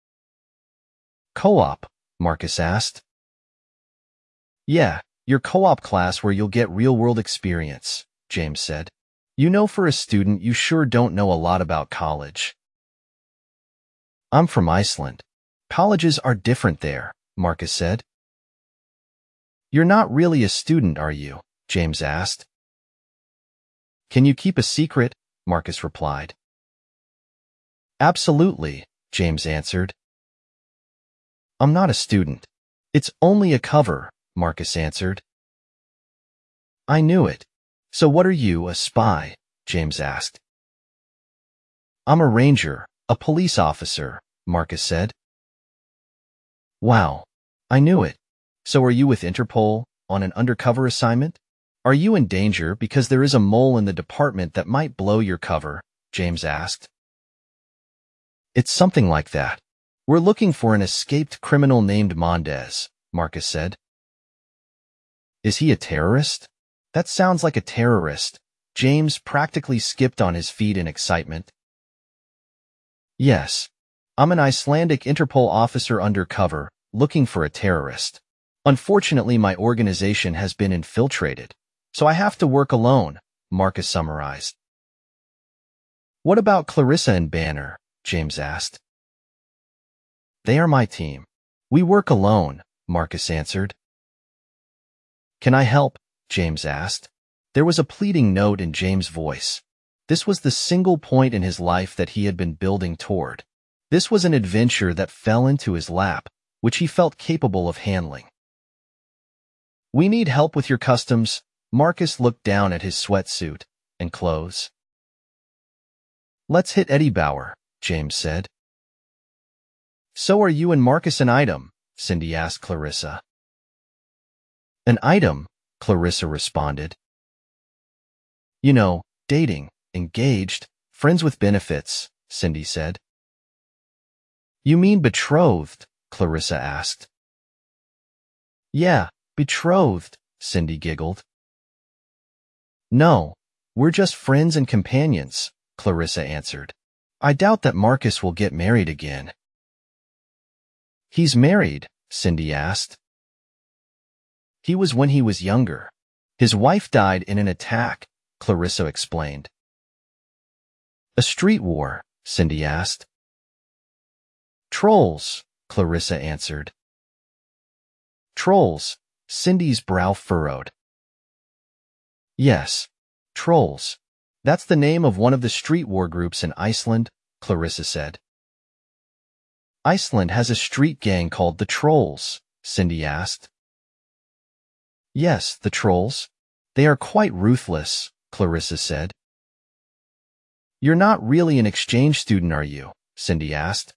Co-op? Marcus asked. Yeah, your co-op class where you'll get real-world experience, James said. You know, for a student, you sure don't know a lot about college. I'm from Iceland. Colleges are different there, Marcus said. You're not really a student, are you? James asked. Can you keep a secret? Marcus replied. Absolutely, James answered. I'm not a student. It's only a cover, Marcus answered. I knew it. So what are you, a spy? James asked. I'm a ranger, a police officer, Marcus said. Wow, I knew it. So are you with Interpol, on an undercover assignment? Are you in danger because there is a mole in the department that might blow your cover? James asked. It's something like that. We're looking for an escaped criminal named Mendez, Marcus said. Is he a terrorist? That sounds like a terrorist. James practically skipped on his feet in excitement. Yes. I'm an Icelandic Interpol officer undercover, looking for a terrorist. Unfortunately, my organization has been infiltrated, so I have to work alone, Marcus summarized. What about Clarissa and Banner? James asked. They are my team. We work alone, Marcus answered. Can I help? James asked. There was a pleading note in James' voice. This was the single point in his life that he had been building toward. This was an adventure that fell into his lap, which he felt capable of handling. We need help with your customs. Marcus looked down at his sweatsuit and clothes. Let's hit Eddie Bauer, James said. So are you and Marcus an item? Cindy asked Clarissa. An item, Clarissa responded. You know, dating, engaged, friends with benefits, Cindy said. You mean betrothed? Clarissa asked. Yeah, betrothed, Cindy giggled. No, we're just friends and companions, Clarissa answered. I doubt that Marcus will get married again. He's married, Cindy asked. He was when he was younger. His wife died in an attack, Clarissa explained. A street war, Cindy asked. Trolls, Clarissa answered. Trolls, Cindy's brow furrowed. Yes, trolls. That's the name of one of the street war groups in Iceland, Clarissa said. Iceland has a street gang called the Trolls, Cindy asked. Yes, the Trolls. They are quite ruthless, Clarissa said. You're not really an exchange student, are you? Cindy asked.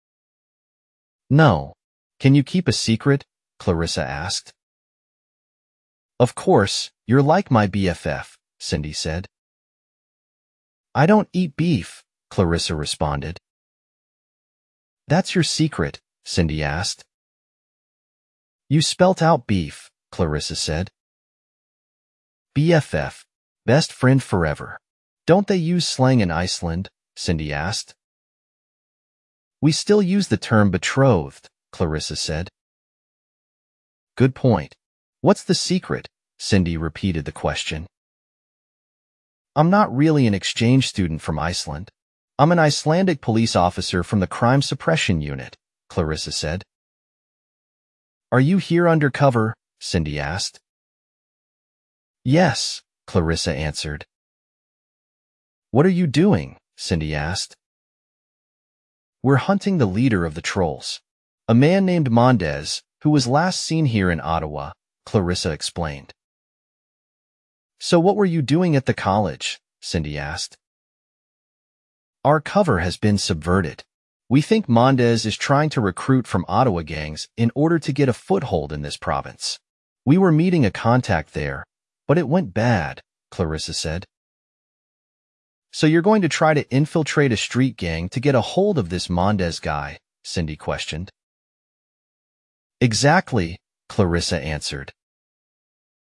No. Can you keep a secret? Clarissa asked. Of course, you're like my B F F, Cindy said. I don't eat beef, Clarissa responded. That's your secret, Cindy asked. You spelt out beef, Clarissa said. B F F, best friend forever. Don't they use slang in Iceland? Cindy asked. We still use the term betrothed, Clarissa said. Good point. What's the secret? Cindy repeated the question. I'm not really an exchange student from Iceland. I'm an Icelandic police officer from the Crime Suppression Unit, Clarissa said. Are you here undercover? Cindy asked. Yes, Clarissa answered. What are you doing? Cindy asked. We're hunting the leader of the Trolls, a man named Mendez, who was last seen here in Ottawa, Clarissa explained. So what were you doing at the college? Cindy asked. Our cover has been subverted. We think Mendez is trying to recruit from Ottawa gangs in order to get a foothold in this province. We were meeting a contact there, but it went bad, Clarissa said. So you're going to try to infiltrate a street gang to get a hold of this Mendez guy? Cindy questioned. Exactly, Clarissa answered.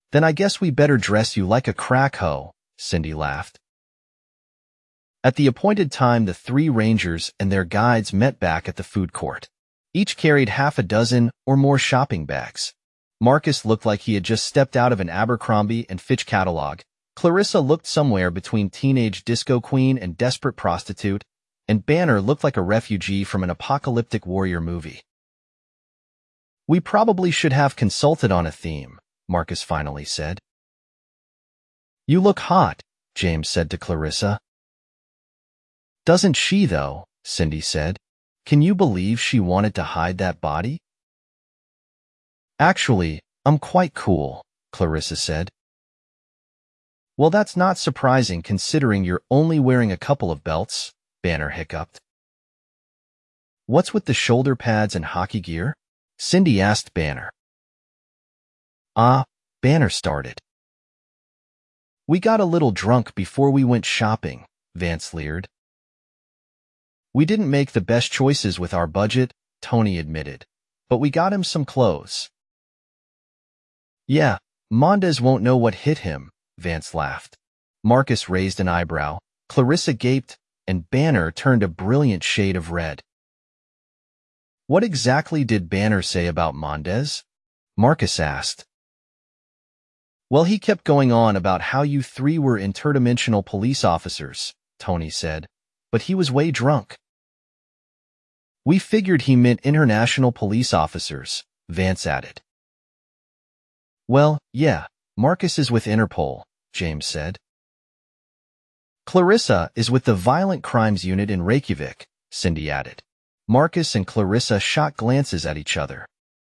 Then I guess we better dress you like a crack hoe, Cindy laughed. At the appointed time, the three rangers and their guides met back at the food court. Each carried half a dozen or more shopping bags. Marcus looked like he had just stepped out of an Abercrombie and Fitch catalog. Clarissa looked somewhere between teenage disco queen and desperate prostitute, and Banner looked like a refugee from an apocalyptic warrior movie. We probably should have consulted on a theme, Marcus finally said. You look hot, James said to Clarissa. Doesn't she, though? Cindy said. Can you believe she wanted to hide that body? Actually, I'm quite cool, Clarissa said. Well, that's not surprising considering you're only wearing a couple of belts, Banner hiccuped. What's with the shoulder pads and hockey gear? Cindy asked Banner. Ah, Banner started. We got a little drunk before we went shopping, Vance leered. We didn't make the best choices with our budget, Tony admitted, but we got him some clothes. Yeah, Mondes won't know what hit him, Vance laughed. Marcus raised an eyebrow, Clarissa gaped, and Banner turned a brilliant shade of red. What exactly did Banner say about Mondes? Marcus asked. Well, he kept going on about how you three were interdimensional police officers, Tony said, but he was way drunk. We figured he meant international police officers, Vance added. Well, yeah, Marcus is with Interpol, James said. Clarissa is with the Violent Crimes Unit in Reykjavik, Cindy added. Marcus and Clarissa shot glances at each other.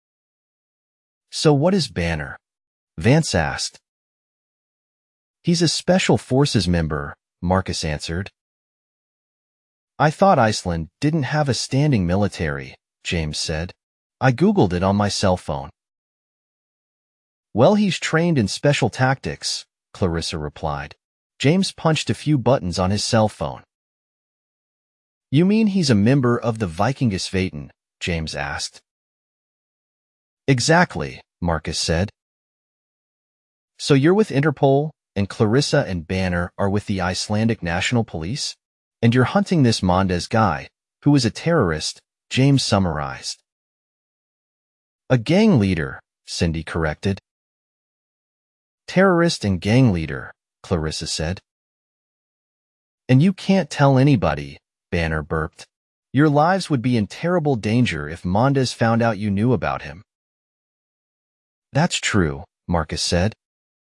So what is Banner? Vance asked. He's a Special Forces member, Marcus answered. I thought Iceland didn't have a standing military, James said. I Googled it on my cell phone. Well, he's trained in special tactics, Clarissa replied. James punched a few buttons on his cell phone. You mean he's a member of the Vikingasveiten? James asked. Exactly, Marcus said. So you're with Interpol, and Clarissa and Banner are with the Icelandic National Police? And you're hunting this Mondes guy, who is a terrorist, James summarized. A gang leader, Cindy corrected. Terrorist and gang leader, Clarissa said. And you can't tell anybody, Banner burped. Your lives would be in terrible danger if Mondes found out you knew about him. That's true, Marcus said.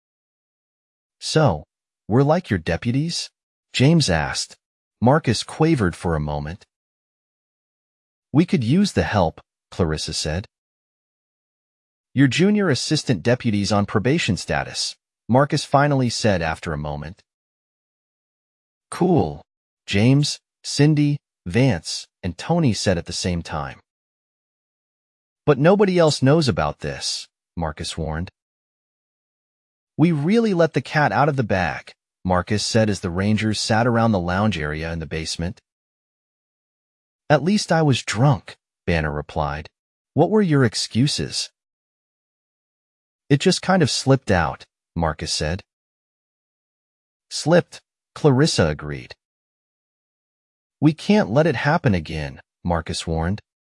So, we're like your deputies? James asked. Marcus quavered for a moment. We could use the help, Clarissa said. Your junior assistant deputies on probation status, Marcus finally said after a moment. Cool, James, Cindy, Vance, and Tony said at the same time. But nobody else knows about this, Marcus warned. We really let the cat out of the bag, Marcus said as the Rangers sat around the lounge area in the basement. At least I was drunk, Banner replied. What were your excuses? It just kind of slipped out, Marcus said. Slipped, Clarissa agreed. We can't let it happen again, Marcus warned.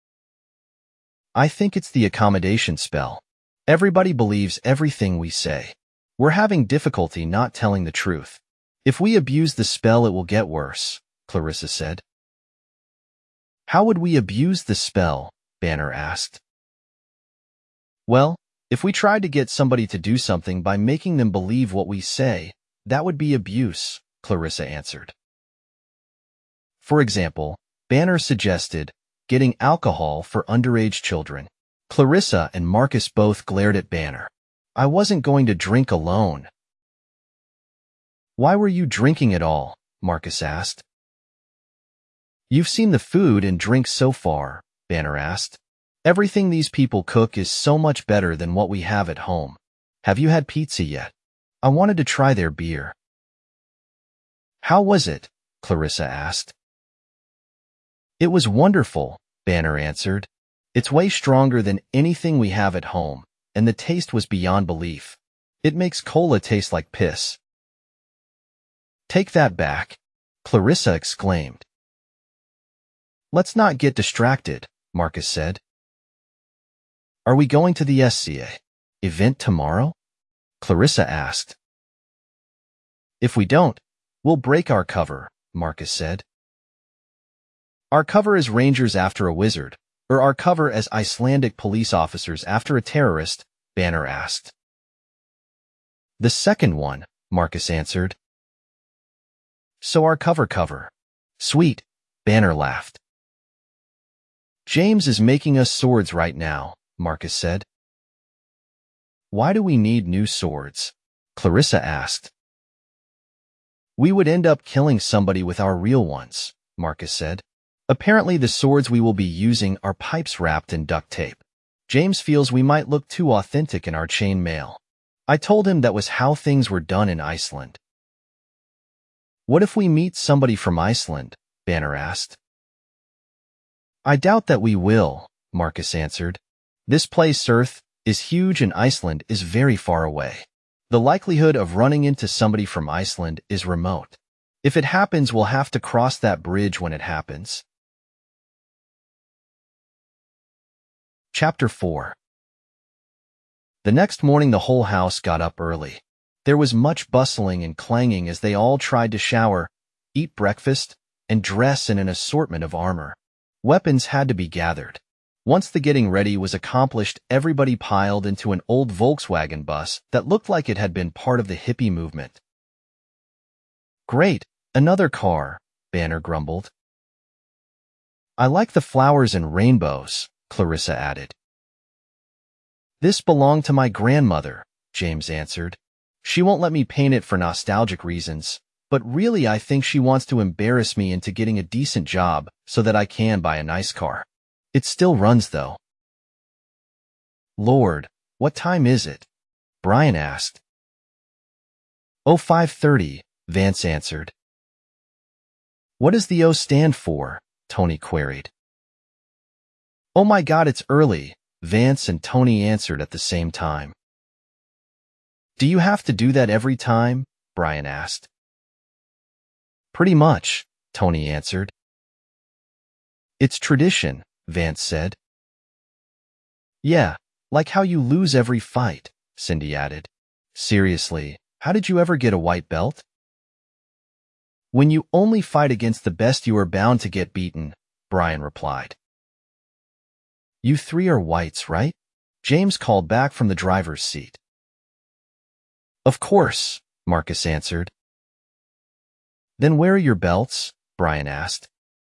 I think it's the accommodation spell. Everybody believes everything we say. We're having difficulty not telling the truth. If we abuse the spell, it will get worse, Clarissa said. How would we abuse the spell? Banner asked. Well, if we tried to get somebody to do something by making them believe what we say, that would be abuse, Clarissa answered. For example, Banner suggested getting alcohol for underage children. Clarissa and Marcus both glared at Banner. I wasn't going to drink alone. Why were you drinking at all? Marcus asked. You've seen the food and drinks so far, Banner asked. Everything these people cook is so much better than what we have at home. Have you had pizza yet? I wanted to try their beer. How was it? Clarissa asked. It was wonderful, Banner answered. It's way stronger than anything we have at home, and the taste was beyond belief. It makes cola taste like piss. Take that back, Clarissa exclaimed. Let's not get distracted, Marcus said. Are we going to the S C A event tomorrow? Clarissa asked. If we don't, we'll break our cover, Marcus said. Our cover as rangers after a wizard, or our cover as Icelandic police officers after a terrorist? Banner asked. The second one, Marcus answered. So our cover cover. Sweet, Banner laughed. James is making us swords right now, Marcus said. Why do we need new swords? Clarissa asked. We would end up killing somebody with our real ones, Marcus said. Apparently the swords we will be using are pipes wrapped in duct tape. James feels we might look too authentic in our chain mail. I told him that was how things were done in Iceland. What if we meet somebody from Iceland? Banner asked. I doubt that we will, Marcus answered. This place, Earth, is huge and Iceland is very far away. The likelihood of running into somebody from Iceland is remote. If it happens, we'll have to cross that bridge when it happens. Chapter four. The next morning the whole house got up early. There was much bustling and clanging as they all tried to shower, eat breakfast, and dress in an assortment of armor. Weapons had to be gathered. Once the getting ready was accomplished, everybody piled into an old Volkswagen bus that looked like it had been part of the hippie movement. Great, another car, Banner grumbled. I like the flowers and rainbows, Clarissa added. This belonged to my grandmother, James answered. She won't let me paint it for nostalgic reasons, but really I think she wants to embarrass me into getting a decent job so that I can buy a nice car. It still runs, though. Lord, what time is it? Brian asked. Oh, five thirty, Vance answered. What does the O stand for? Tony queried. Oh my God, it's early, Vance and Tony answered at the same time. Do you have to do that every time? Brian asked. Pretty much, Tony answered. It's tradition, Vance said. Yeah, like how you lose every fight, Cindy added. Seriously, how did you ever get a white belt? When you only fight against the best, you are bound to get beaten, Brian replied. You three are whites, right? James called back from the driver's seat. Of course, Marcus answered. Then where are your belts? Brian asked.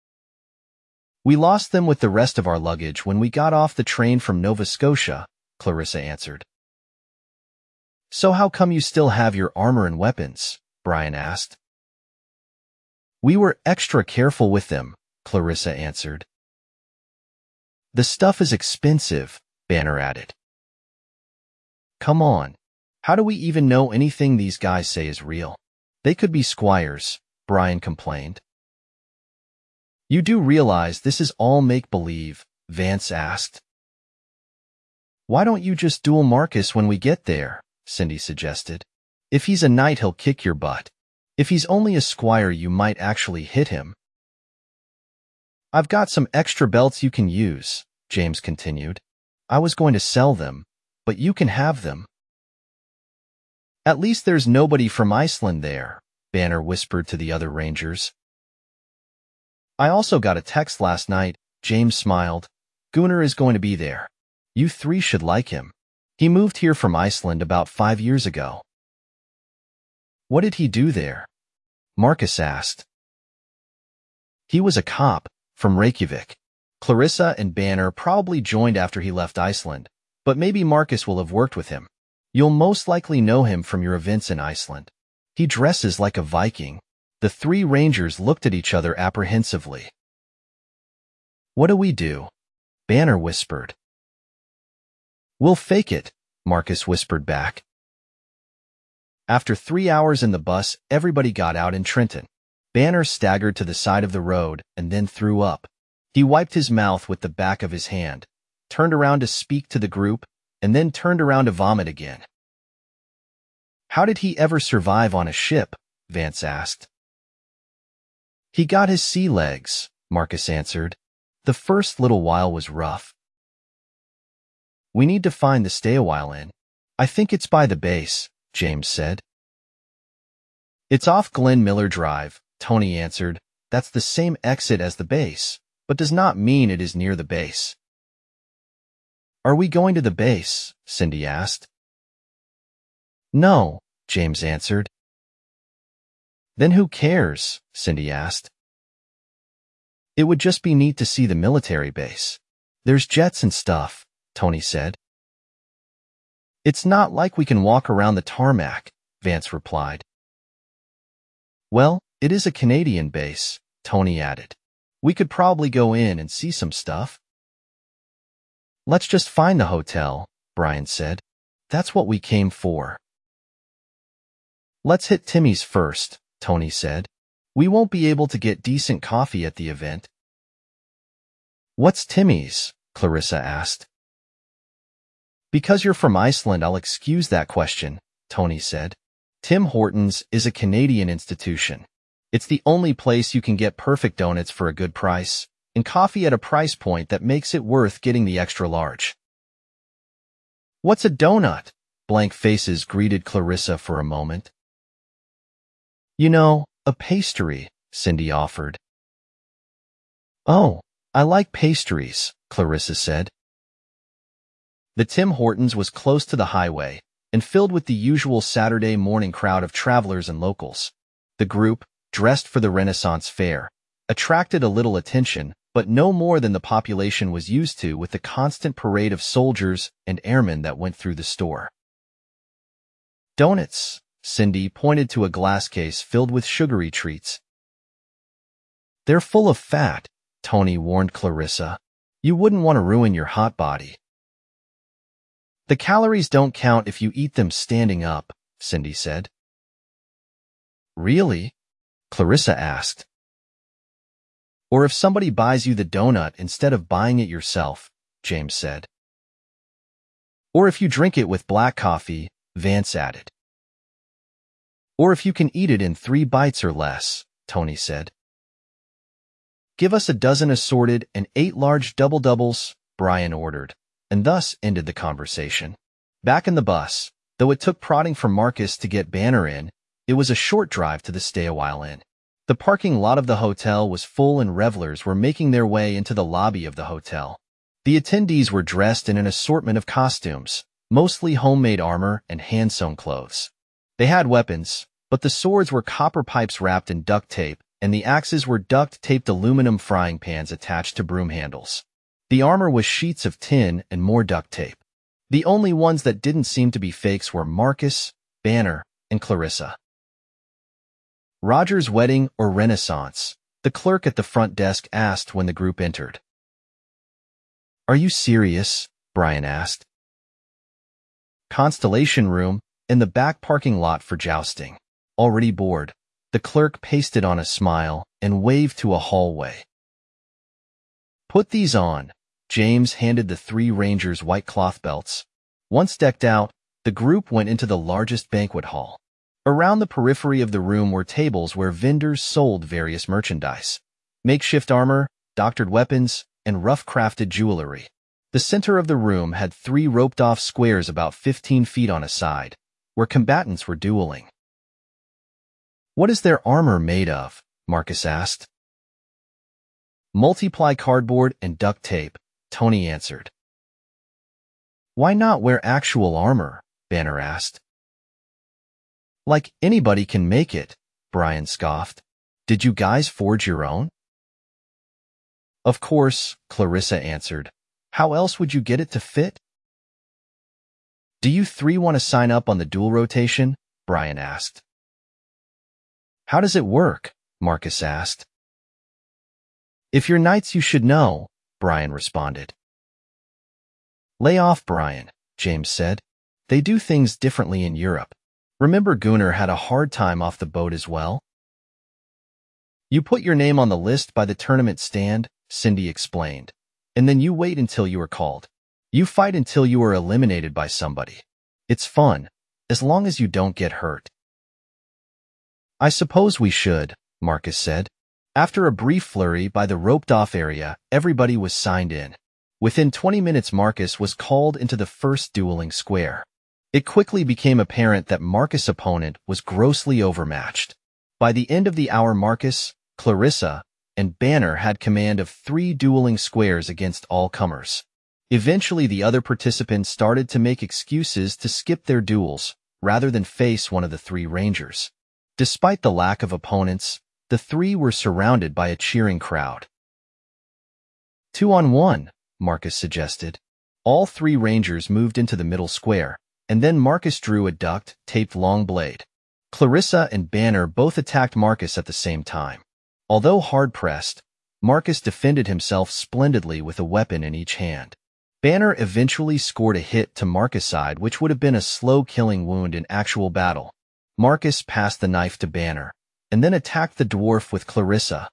We lost them with the rest of our luggage when we got off the train from Nova Scotia, Clarissa answered. So how come you still have your armor and weapons? Brian asked. We were extra careful with them, Clarissa answered. The stuff is expensive, Banner added. Come on. How do we even know anything these guys say is real? They could be squires, Brian complained. You do realize this is all make-believe, Vance asked. Why don't you just duel Marcus when we get there? Cindy suggested. If he's a knight, he'll kick your butt. If he's only a squire, you might actually hit him. I've got some extra belts you can use, James continued. I was going to sell them, but you can have them. At least there's nobody from Iceland there, Banner whispered to the other rangers. I also got a text last night, James smiled. Gunnar is going to be there. You three should like him. He moved here from Iceland about five years ago. What did he do there? Marcus asked. He was a cop, from Reykjavik. Clarissa and Banner probably joined after he left Iceland, but maybe Marcus will have worked with him. You'll most likely know him from your events in Iceland. He dresses like a Viking. The three rangers looked at each other apprehensively. What do we do? Banner whispered. We'll fake it, Marcus whispered back. After three hours in the bus, everybody got out in Trenton. Banner staggered to the side of the road and then threw up. He wiped his mouth with the back of his hand, turned around to speak to the group, and then turned around to vomit again. How did he ever survive on a ship? Vance asked. He got his sea legs, Marcus answered. The first little while was rough. We need to find the stay-a-while inn. I think it's by the base, James said. It's off Glen Miller Drive, Tony answered. That's the same exit as the base, but does not mean it is near the base. Are we going to the base? Cindy asked. No, James answered. Then who cares? Cindy asked. It would just be neat to see the military base. There's jets and stuff, Tony said. It's not like we can walk around the tarmac, Vance replied. Well, it is a Canadian base, Tony added. We could probably go in and see some stuff. Let's just find the hotel, Brian said. That's what we came for. Let's hit Timmy's first, Tony said. We won't be able to get decent coffee at the event. What's Timmy's? Clarissa asked. Because you're from Iceland, I'll excuse that question, Tony said. Tim Hortons is a Canadian institution. It's the only place you can get perfect donuts for a good price, and coffee at a price point that makes it worth getting the extra large. What's a donut? Blank faces greeted Clarissa for a moment. You know, a pastry, Cindy offered. Oh, I like pastries, Clarissa said. The Tim Hortons was close to the highway and filled with the usual Saturday morning crowd of travelers and locals. The group, dressed for the Renaissance Fair, attracted a little attention, but no more than the population was used to with the constant parade of soldiers and airmen that went through the store. Donuts, Cindy pointed to a glass case filled with sugary treats. They're full of fat, Tony warned Clarissa. You wouldn't want to ruin your hot body. The calories don't count if you eat them standing up, Cindy said. Really? Clarissa asked. Or if somebody buys you the donut instead of buying it yourself, James said. Or if you drink it with black coffee, Vance added. Or if you can eat it in three bites or less, Tony said. Give us a dozen assorted and eight large double-doubles, Brian ordered, and thus ended the conversation. Back in the bus, though it took prodding from Marcus to get Banner in, it was a short drive to the Stay-a-While Inn. The parking lot of the hotel was full and revelers were making their way into the lobby of the hotel. The attendees were dressed in an assortment of costumes, mostly homemade armor and hand-sewn clothes. They had weapons, but the swords were copper pipes wrapped in duct tape, and the axes were duct-taped aluminum frying pans attached to broom handles. The armor was sheets of tin and more duct tape. The only ones that didn't seem to be fakes were Marcus, Banner, and Clarissa. Roger's wedding or Renaissance? The clerk at the front desk asked when the group entered. Are you serious? Brian asked. Constellation room in the back parking lot for jousting. Already bored, the clerk pasted on a smile and waved to a hallway. Put these on. James handed the three rangers white cloth belts. Once decked out, the group went into the largest banquet hall. Around the periphery of the room were tables where vendors sold various merchandise. Makeshift armor, doctored weapons, and rough-crafted jewelry. The center of the room had three roped-off squares about fifteen feet on a side, where combatants were dueling. What is their armor made of? Marcus asked. Multiply cardboard and duct tape, Tony answered. Why not wear actual armor? Banner asked. Like anybody can make it, Brian scoffed. Did you guys forge your own? Of course, Clarissa answered. How else would you get it to fit? Do you three want to sign up on the duel rotation? Brian asked. How does it work? Marcus asked. If you're knights, you should know, Brian responded. Lay off, Brian, James said. They do things differently in Europe. Remember Gunnar had a hard time off the boat as well? You put your name on the list by the tournament stand, Cindy explained, and then you wait until you are called. You fight until you are eliminated by somebody. It's fun, as long as you don't get hurt. I suppose we should, Marcus said. After a brief flurry by the roped-off area, everybody was signed in. Within twenty minutes, Marcus was called into the first dueling square. It quickly became apparent that Marcus' opponent was grossly overmatched. By the end of the hour, Marcus, Clarissa, and Banner had command of three dueling squares against all comers. Eventually, the other participants started to make excuses to skip their duels, rather than face one of the three rangers. Despite the lack of opponents, the three were surrounded by a cheering crowd. Two on one, Marcus suggested. All three rangers moved into the middle square, and then Marcus drew a duct-taped long blade. Clarissa and Banner both attacked Marcus at the same time. Although hard-pressed, Marcus defended himself splendidly with a weapon in each hand. Banner eventually scored a hit to Marcus' side, which would have been a slow-killing wound in actual battle. Marcus passed the knife to Banner, and then attacked the dwarf with Clarissa.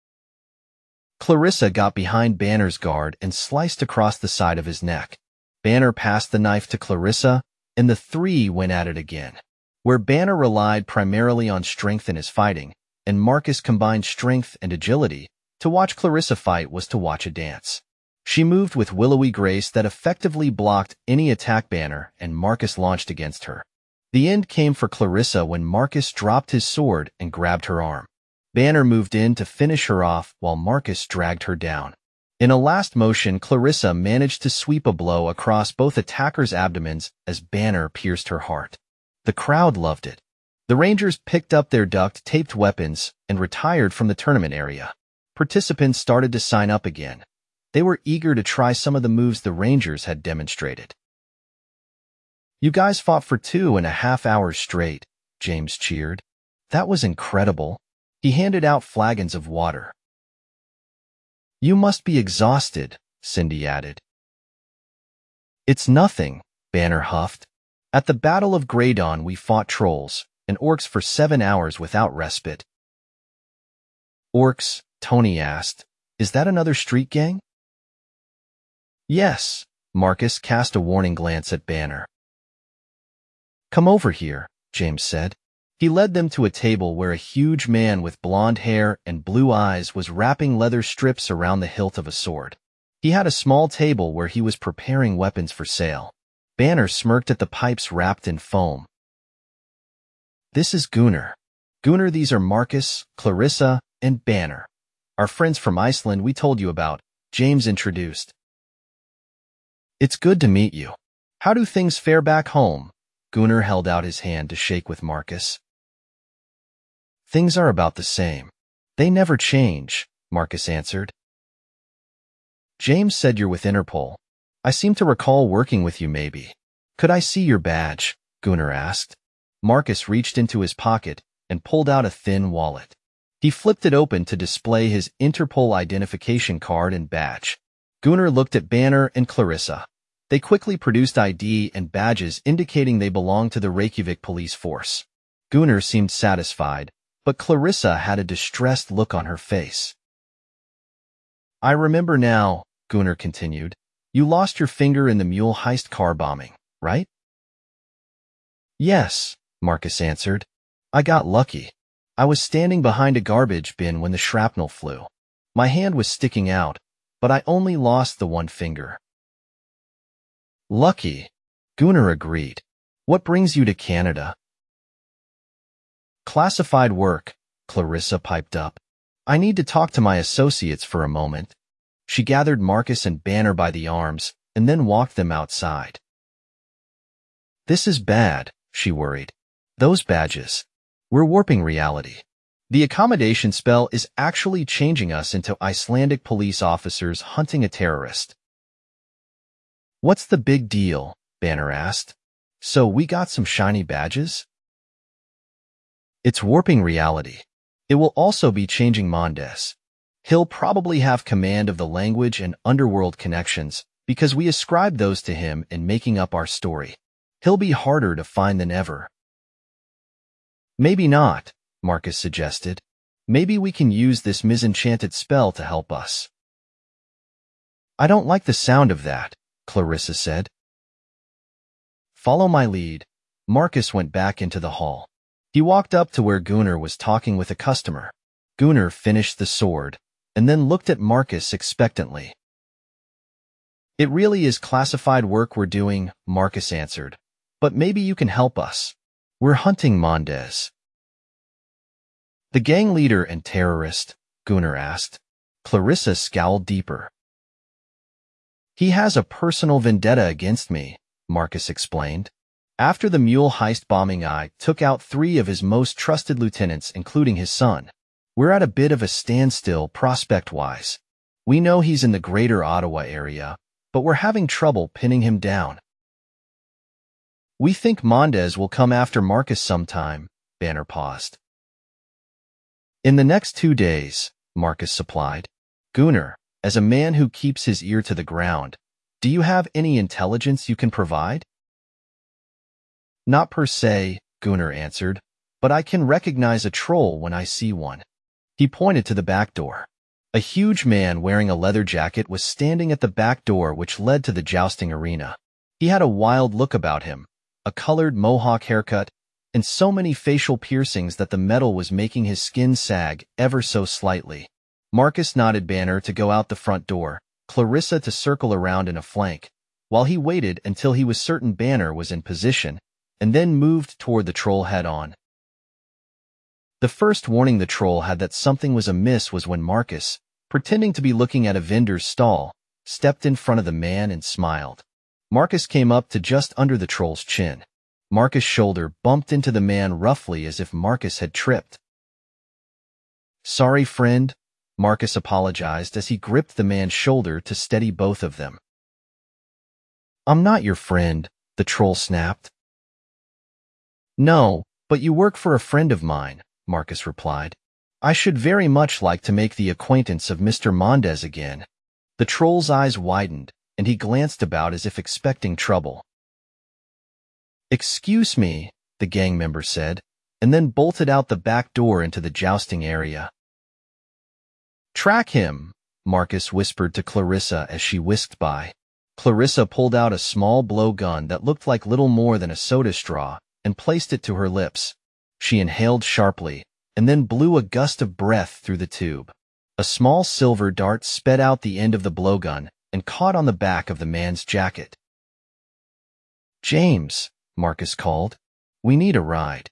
Clarissa got behind Banner's guard and sliced across the side of his neck. Banner passed the knife to Clarissa, and the three went at it again. Where Banner relied primarily on strength in his fighting, and Marcus combined strength and agility, to watch Clarissa fight was to watch a dance. She moved with willowy grace that effectively blocked any attack Banner and Marcus launched against her. The end came for Clarissa when Marcus dropped his sword and grabbed her arm. Banner moved in to finish her off while Marcus dragged her down. In a last motion, Clarissa managed to sweep a blow across both attackers' abdomens as Banner pierced her heart. The crowd loved it. The Rangers picked up their duct-taped weapons and retired from the tournament area. Participants started to sign up again. They were eager to try some of the moves the Rangers had demonstrated. "You guys fought for two and a half hours straight," James cheered. "That was incredible." He handed out flagons of water. "You must be exhausted," Cindy added. "It's nothing," Banner huffed. "At the Battle of Grey Dawn we fought trolls and orcs for seven hours without respite." "Orcs?" Tony asked. "Is that another street gang?" "Yes." Marcus cast a warning glance at Banner. "Come over here," James said. He led them to a table where a huge man with blonde hair and blue eyes was wrapping leather strips around the hilt of a sword. He had a small table where he was preparing weapons for sale. Banner smirked at the pipes wrapped in foam. "This is Gunnar. Gunnar, these are Marcus, Clarissa, and Banner. Our friends from Iceland we told you about," James introduced. "It's good to meet you. How do things fare back home?" Gunnar held out his hand to shake with Marcus. "Things are about the same. They never change," Marcus answered. "James said you're with Interpol. I seem to recall working with you maybe. Could I see your badge?" Gunnar asked. Marcus reached into his pocket and pulled out a thin wallet. He flipped it open to display his Interpol identification card and badge. Gunnar looked at Banner and Clarissa. They quickly produced I D and badges indicating they belonged to the Reykjavik police force. Gunnar seemed satisfied, but Clarissa had a distressed look on her face. "I remember now," Gunnar continued. "You lost your finger in the mule heist car bombing, right?" "Yes," Marcus answered. "I got lucky. I was standing behind a garbage bin when the shrapnel flew. My hand was sticking out, but I only lost the one finger." "Lucky," Gunnar agreed. "What brings you to Canada?" "Classified work," Clarissa piped up. "I need to talk to my associates for a moment." She gathered Marcus and Banner by the arms and then walked them outside. "This is bad," she worried. "Those badges. We're warping reality. The accommodation spell is actually changing us into Icelandic police officers hunting a terrorist." "What's the big deal?" Banner asked. "So we got some shiny badges?" "It's warping reality. It will also be changing Mondes. He'll probably have command of the language and underworld connections because we ascribe those to him in making up our story. He'll be harder to find than ever." "Maybe not," Marcus suggested. "Maybe we can use this misenchanted spell to help us." "I don't like the sound of that," Clarissa said. "Follow my lead," Marcus went back into the hall. He walked up to where Gunnar was talking with a customer. Gunnar finished the sword, and then looked at Marcus expectantly. "It really is classified work we're doing," Marcus answered. "But maybe you can help us. We're hunting Mendez." "The gang leader and terrorist?" Gunnar asked. Clarissa scowled deeper. "He has a personal vendetta against me," Marcus explained. "After the mule heist bombing, I took out three of his most trusted lieutenants, including his son. We're at a bit of a standstill prospect-wise. We know he's in the greater Ottawa area, but we're having trouble pinning him down." "We think Mendez will come after Marcus sometime," Banner paused. "In the next two days," Marcus supplied. "Gunnar, as a man who keeps his ear to the ground, do you have any intelligence you can provide?" "Not per se," Gunnar answered, "but I can recognize a troll when I see one." He pointed to the back door. A huge man wearing a leather jacket was standing at the back door which led to the jousting arena. He had a wild look about him, a colored mohawk haircut, and so many facial piercings that the metal was making his skin sag ever so slightly. Marcus nodded Banner to go out the front door, Clarissa to circle around in a flank, while he waited until he was certain Banner was in position, and then moved toward the troll head-on. The first warning the troll had that something was amiss was when Marcus, pretending to be looking at a vendor's stall, stepped in front of the man and smiled. Marcus came up to just under the troll's chin. Marcus' shoulder bumped into the man roughly as if Marcus had tripped. "Sorry, friend," Marcus apologized as he gripped the man's shoulder to steady both of them. "I'm not your friend," the troll snapped. "No, but you work for a friend of mine," Marcus replied. "I should very much like to make the acquaintance of Mister Mendez again." The troll's eyes widened, and he glanced about as if expecting trouble. "Excuse me," the gang member said, and then bolted out the back door into the jousting area. "Track him," Marcus whispered to Clarissa as she whisked by. Clarissa pulled out a small blowgun that looked like little more than a soda straw and placed it to her lips. She inhaled sharply, and then blew a gust of breath through the tube. A small silver dart sped out the end of the blowgun and caught on the back of the man's jacket. "James," Marcus called, "we need a ride."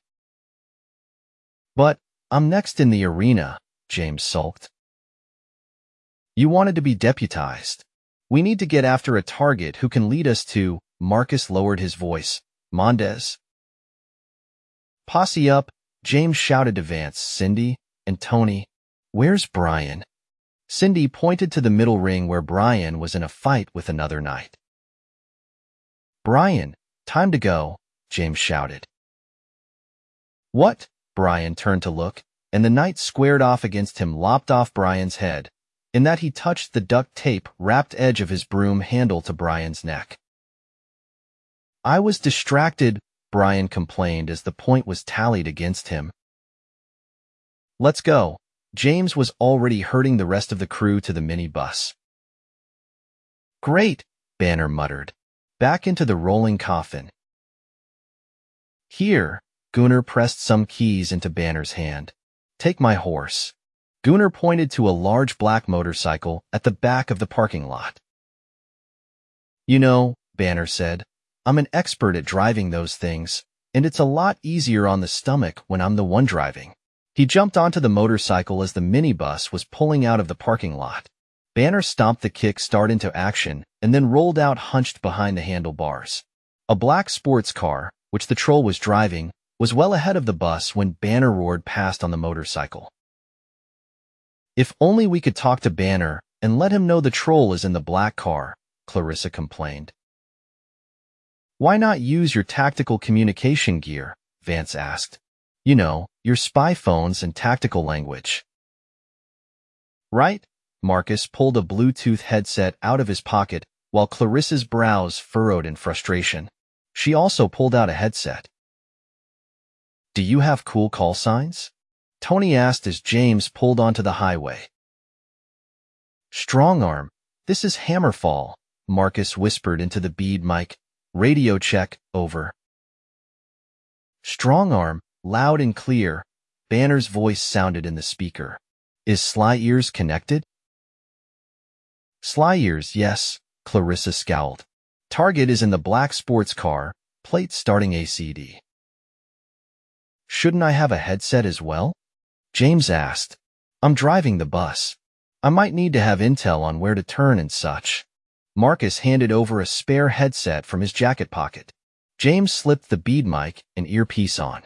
"But I'm next in the arena," James sulked. "You wanted to be deputized. We need to get after a target who can lead us to—" Marcus lowered his voice. "Mendez." "Posse up," James shouted to Vance, Cindy, and Tony. "Where's Brian?" Cindy pointed to the middle ring where Brian was in a fight with another knight. "Brian, time to go," James shouted. "What?" Brian turned to look, and the knight squared off against him, lopped off Brian's head, in that he touched the duct tape-wrapped edge of his broom handle to Brian's neck. "I was distracted," Brian complained as the point was tallied against him. "Let's go." James was already herding the rest of the crew to the minibus. "Great," Banner muttered. "Back into the rolling coffin." "Here," Gunnar pressed some keys into Banner's hand. "Take my horse." Gunnar pointed to a large black motorcycle at the back of the parking lot. "You know," Banner said, "I'm an expert at driving those things, and it's a lot easier on the stomach when I'm the one driving." He jumped onto the motorcycle as the minibus was pulling out of the parking lot. Banner stomped the kick-start into action and then rolled out hunched behind the handlebars. A black sports car, which the troll was driving, was well ahead of the bus when Banner roared past on the motorcycle. "If only we could talk to Banner and let him know the troll is in the black car," Clarissa complained. "Why not use your tactical communication gear?" Vance asked. "You know, your spy phones and tactical language." "Right?" Marcus pulled a Bluetooth headset out of his pocket while Clarissa's brows furrowed in frustration. She also pulled out a headset. "Do you have cool call signs?" Tony asked as James pulled onto the highway. "Strongarm, this is Hammerfall," Marcus whispered into the bead mic. "Radio check, over." Strong arm, loud and clear, Banner's voice sounded in the speaker. Is Sly Ears connected? Sly Ears, yes, Clarissa scowled. Target is in the black sports car, plate starting A C D. Shouldn't I have a headset as well? James asked. I'm driving the bus. I might need to have intel on where to turn and such. Marcus handed over a spare headset from his jacket pocket. James slipped the bead mic and earpiece on.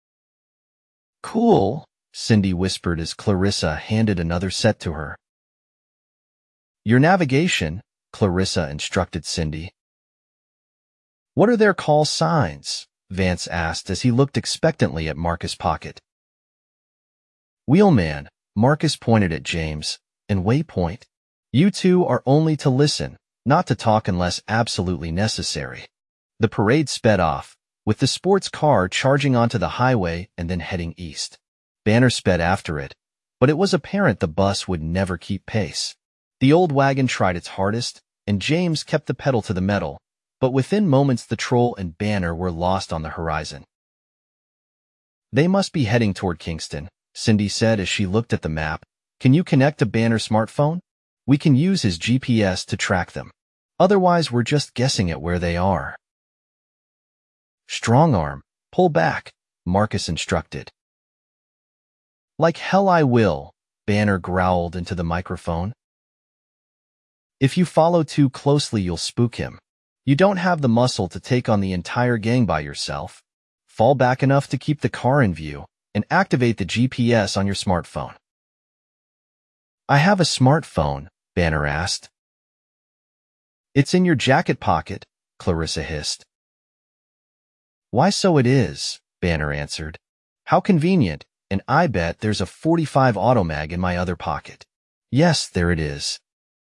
Cool, Cindy whispered as Clarissa handed another set to her. Your navigation, Clarissa instructed Cindy. What are their call signs? Vance asked as he looked expectantly at Marcus' pocket. Wheelman, Marcus pointed at James, and Waypoint. You two are only to listen, not to talk unless absolutely necessary. The parade sped off, with the sports car charging onto the highway and then heading east. Banner sped after it, but it was apparent the bus would never keep pace. The old wagon tried its hardest, and James kept the pedal to the metal, but within moments the troll and Banner were lost on the horizon. They must be heading toward Kingston, Cindy said as she looked at the map. Can you connect to Banner's smartphone? We can use his G P S to track them. Otherwise, we're just guessing at where they are. Strong arm, pull back, Marcus instructed. Like hell I will, Banner growled into the microphone. If you follow too closely, you'll spook him. You don't have the muscle to take on the entire gang by yourself. Fall back enough to keep the car in view, and activate the G P S on your smartphone. I have a smartphone, Banner asked. It's in your jacket pocket, Clarissa hissed. Why so it is, Banner answered. How convenient, and I bet there's a forty-five Automag in my other pocket. Yes, there it is.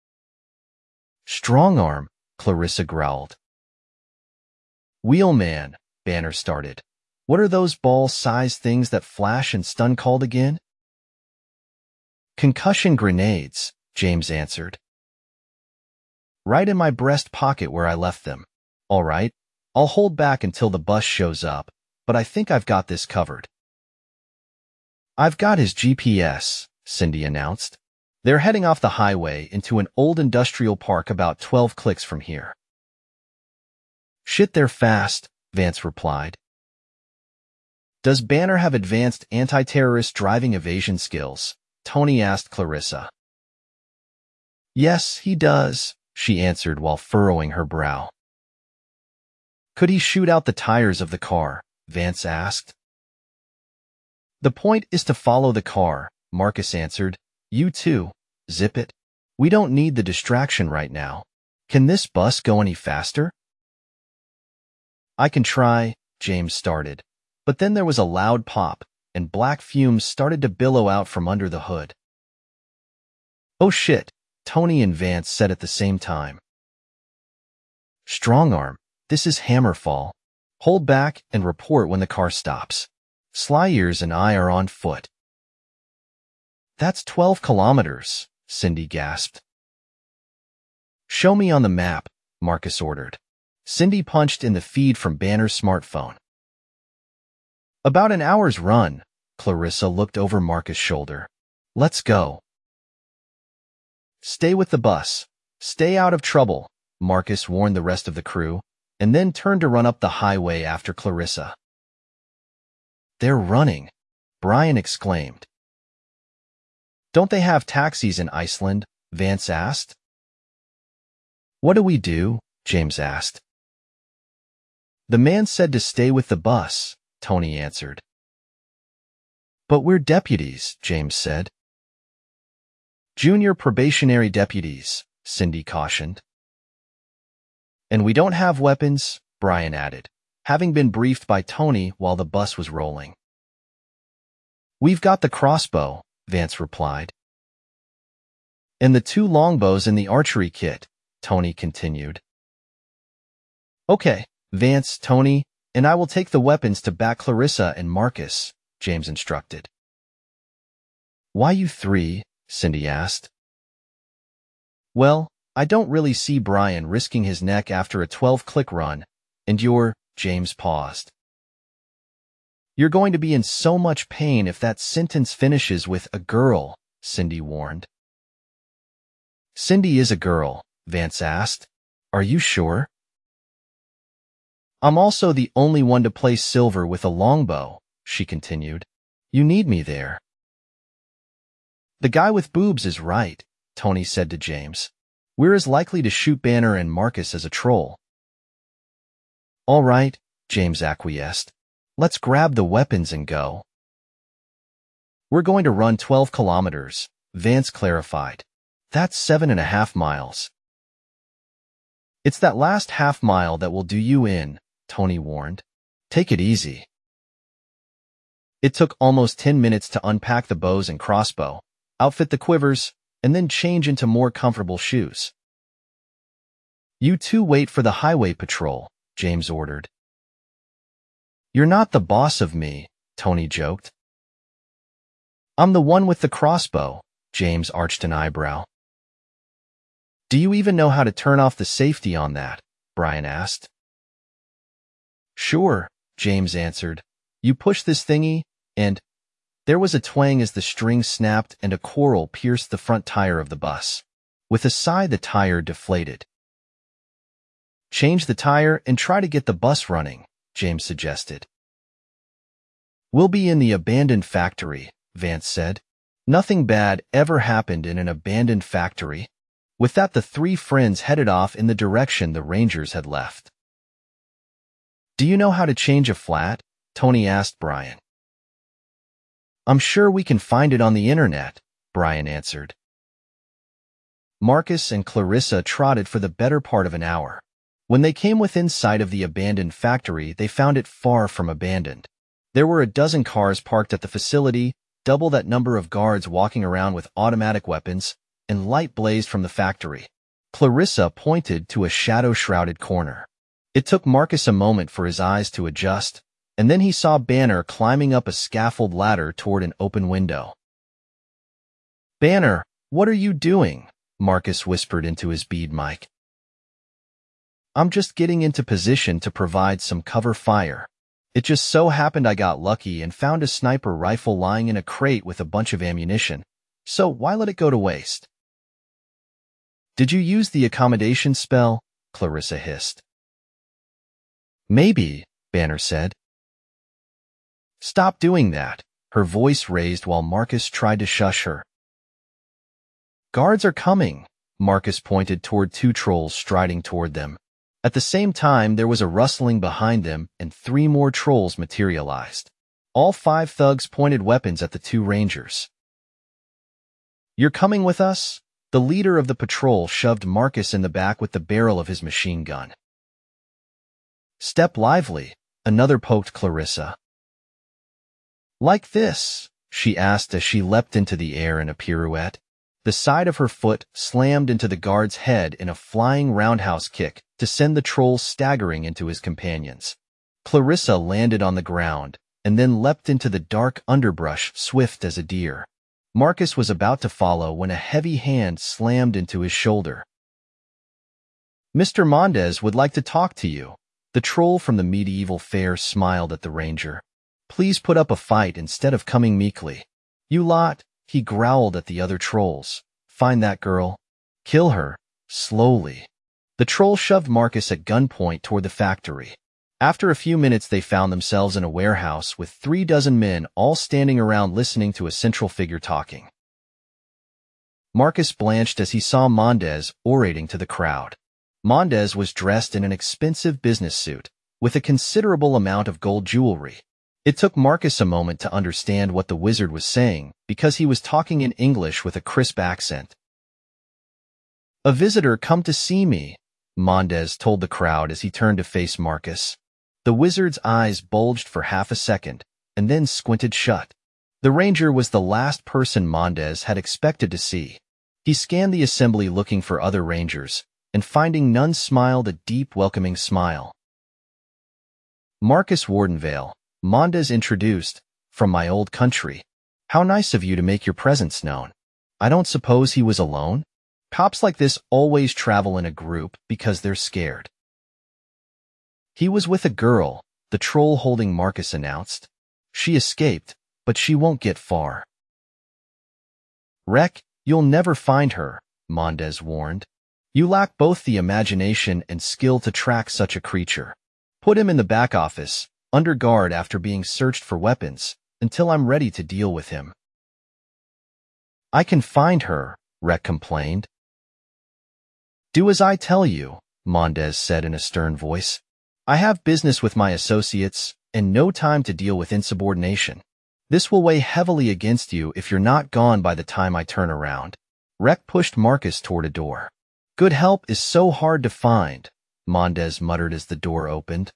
Strong arm, Clarissa growled. Wheelman, Banner started. What are those ball-sized things that flash and stun called again? Concussion grenades, James answered. Right in my breast pocket where I left them. All right, I'll hold back until the bus shows up, but I think I've got this covered. I've got his G P S, Cindy announced. They're heading off the highway into an old industrial park about twelve clicks from here. Shit, they're fast, Vance replied. Does Banner have advanced anti-terrorist driving evasion skills? Tony asked Clarissa. Yes, he does, she answered while furrowing her brow. Could he shoot out the tires of the car? Vance asked. The point is to follow the car, Marcus answered. You too, zip it. We don't need the distraction right now. Can this bus go any faster? I can try, James started. But then there was a loud pop, and black fumes started to billow out from under the hood. Oh shit, Tony and Vance said at the same time. Strong arm, this is Hammerfall. Hold back and report when the car stops. Sly Ears and I are on foot. That's twelve kilometers, Cindy gasped. Show me on the map, Marcus ordered. Cindy punched in the feed from Banner's smartphone. About an hour's run, Clarissa looked over Marcus' shoulder. Let's go. Stay with the bus. Stay out of trouble, Marcus warned the rest of the crew, and then turned to run up the highway after Clarissa. They're running, Brian exclaimed. Don't they have taxis in Iceland? Vance asked. What do we do? James asked. The man said to stay with the bus, Tony answered. But we're deputies, James said. Junior probationary deputies, Cindy cautioned. And we don't have weapons, Brian added, having been briefed by Tony while the bus was rolling. We've got the crossbow, Vance replied. And the two longbows in the archery kit, Tony continued. Okay, Vance, Tony, and I will take the weapons to back Clarissa and Marcus, James instructed. Why you three? Cindy asked. Well, I don't really see Brian risking his neck after a twelve-click run, and you're, James paused. You're going to be in so much pain if that sentence finishes with a girl, Cindy warned. Cindy is a girl, Vance asked. Are you sure? I'm also the only one to play silver with a longbow, she continued. You need me there. The guy with boobs is right, Tony said to James. We're as likely to shoot Banner and Marcus as a troll. All right, James acquiesced. Let's grab the weapons and go. We're going to run twelve kilometers, Vance clarified. That's seven and a half miles. It's that last half mile that will do you in, Tony warned. Take it easy. It took almost ten minutes to unpack the bows and crossbow, outfit the quivers, and then change into more comfortable shoes. You two wait for the highway patrol, James ordered. You're not the boss of me, Tony joked. I'm the one with the crossbow, James arched an eyebrow. Do you even know how to turn off the safety on that? Brian asked. Sure, James answered. You push this thingy, and... There was a twang as the string snapped and a quarrel pierced the front tire of the bus. With a sigh, the tire deflated. Change the tire and try to get the bus running, James suggested. We'll be in the abandoned factory, Vance said. Nothing bad ever happened in an abandoned factory. With that, the three friends headed off in the direction the Rangers had left. Do you know how to change a flat? Tony asked Brian. I'm sure we can find it on the internet, Brian answered. Marcus and Clarissa trotted for the better part of an hour. When they came within sight of the abandoned factory, they found it far from abandoned. There were a dozen cars parked at the facility, double that number of guards walking around with automatic weapons, and light blazed from the factory. Clarissa pointed to a shadow-shrouded corner. It took Marcus a moment for his eyes to adjust, and then he saw Banner climbing up a scaffold ladder toward an open window. Banner, what are you doing? Marcus whispered into his bead mic. I'm just getting into position to provide some cover fire. It just so happened I got lucky and found a sniper rifle lying in a crate with a bunch of ammunition, so why let it go to waste? Did you use the accommodation spell? Clarissa hissed. Maybe, Banner said. Stop doing that, her voice raised while Marcus tried to shush her. Guards are coming, Marcus pointed toward two trolls striding toward them. At the same time, there was a rustling behind them and three more trolls materialized. All five thugs pointed weapons at the two rangers. You're coming with us? The leader of the patrol shoved Marcus in the back with the barrel of his machine gun. Step lively, another poked Clarissa. Like this, she asked as she leapt into the air in a pirouette. The side of her foot slammed into the guard's head in a flying roundhouse kick to send the troll staggering into his companions. Clarissa landed on the ground and then leapt into the dark underbrush, swift as a deer. Marcus was about to follow when a heavy hand slammed into his shoulder. Mister Mendez would like to talk to you. The troll from the medieval fair smiled at the ranger. Please put up a fight instead of coming meekly. You lot, he growled at the other trolls. Find that girl. Kill her, slowly. The troll shoved Marcus at gunpoint toward the factory. After a few minutes, they found themselves in a warehouse with three dozen men all standing around listening to a central figure talking. Marcus blanched as he saw Mendez orating to the crowd. Mendez was dressed in an expensive business suit, with a considerable amount of gold jewelry. It took Marcus a moment to understand what the wizard was saying, because he was talking in English with a crisp accent. A visitor come to see me, Mendez told the crowd as he turned to face Marcus. The wizard's eyes bulged for half a second, and then squinted shut. The ranger was the last person Mendez had expected to see. He scanned the assembly looking for other rangers, and finding none smiled a deep, welcoming smile. Marcus Wardenvale, Mendez introduced, from my old country. How nice of you to make your presence known. I don't suppose he was alone? Cops like this always travel in a group because they're scared. He was with a girl, the troll holding Marcus announced. She escaped, but she won't get far. Rek, you'll never find her, Mondez warned. You lack both the imagination and skill to track such a creature. Put him in the back office, under guard after being searched for weapons, until I'm ready to deal with him. I can find her, Rek complained. Do as I tell you, Mondez said in a stern voice. I have business with my associates and no time to deal with insubordination. This will weigh heavily against you if you're not gone by the time I turn around. Rek pushed Marcus toward a door. Good help is so hard to find, Mondez muttered as the door opened.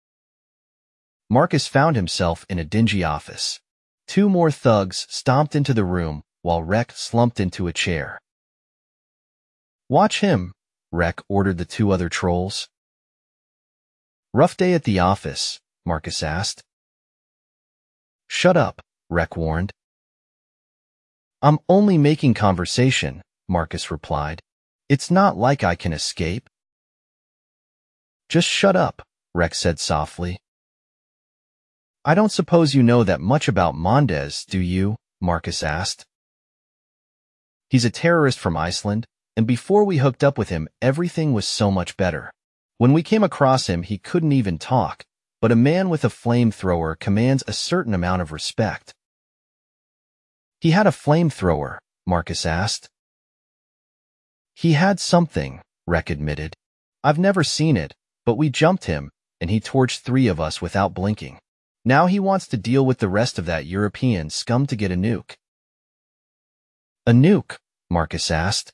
Marcus found himself in a dingy office. Two more thugs stomped into the room while Rek slumped into a chair. Watch him, Rek ordered the two other trolls. Rough day at the office, Marcus asked. Shut up, Rek warned. I'm only making conversation, Marcus replied. It's not like I can escape. Just shut up, Rek said softly. I don't suppose you know that much about Mondez, do you? Marcus asked. He's a terrorist from Iceland, and before we hooked up with him, everything was so much better. When we came across him, he couldn't even talk, but a man with a flamethrower commands a certain amount of respect. He had a flamethrower, Marcus asked. He had something, Rek admitted. I've never seen it, but we jumped him, and he torched three of us without blinking. Now he wants to deal with the rest of that European scum to get a nuke. A nuke? Marcus asked.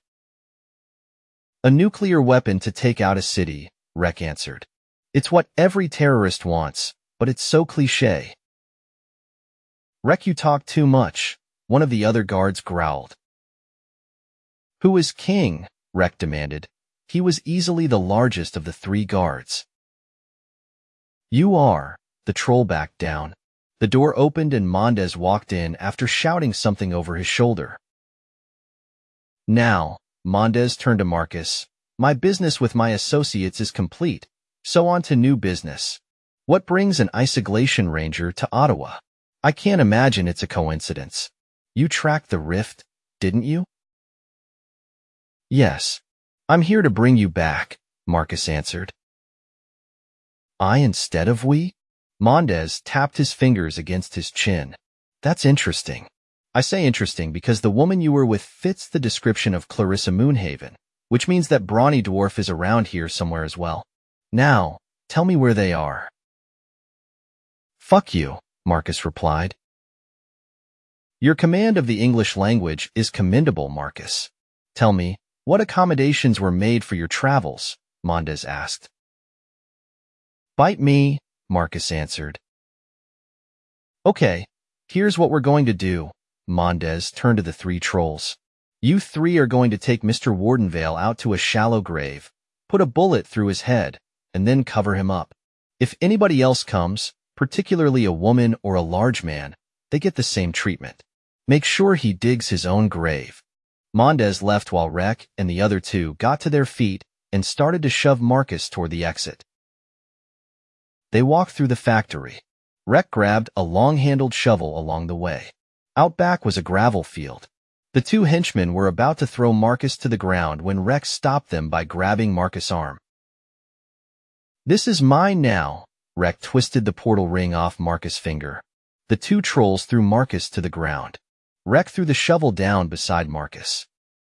A nuclear weapon to take out a city, Rek answered. It's what every terrorist wants, but it's so cliché. Rek, you talk too much, one of the other guards growled. Who is king? Rek demanded. He was easily the largest of the three guards. You are, the troll backed down. The door opened and Mondez walked in after shouting something over his shoulder. Now, Mondez turned to Marcus, my business with my associates is complete, so on to new business. What brings an isolation ranger to Ottawa? I can't imagine it's a coincidence. You tracked the rift, didn't you? Yes. I'm here to bring you back, Marcus answered. I instead of we? Mondez tapped his fingers against his chin. That's interesting. I say interesting because the woman you were with fits the description of Clarissa Moonhaven, which means that Brawny Dwarf is around here somewhere as well. Now, tell me where they are. Fuck you, Marcus replied. Your command of the English language is commendable, Marcus. Tell me, what accommodations were made for your travels? Mondez asked. Bite me, Marcus answered. Okay, here's what we're going to do. Mondez turned to the three trolls. You three are going to take Mister Wardenvale out to a shallow grave, put a bullet through his head, and then cover him up. If anybody else comes, particularly a woman or a large man, they get the same treatment. Make sure he digs his own grave. Mondez left while Rek and the other two got to their feet and started to shove Marcus toward the exit. They walked through the factory. Rek grabbed a long-handled shovel along the way. Out back was a gravel field. The two henchmen were about to throw Marcus to the ground when Rek stopped them by grabbing Marcus' arm. This is mine now. Rek twisted the portal ring off Marcus' finger. The two trolls threw Marcus to the ground. Rek threw the shovel down beside Marcus.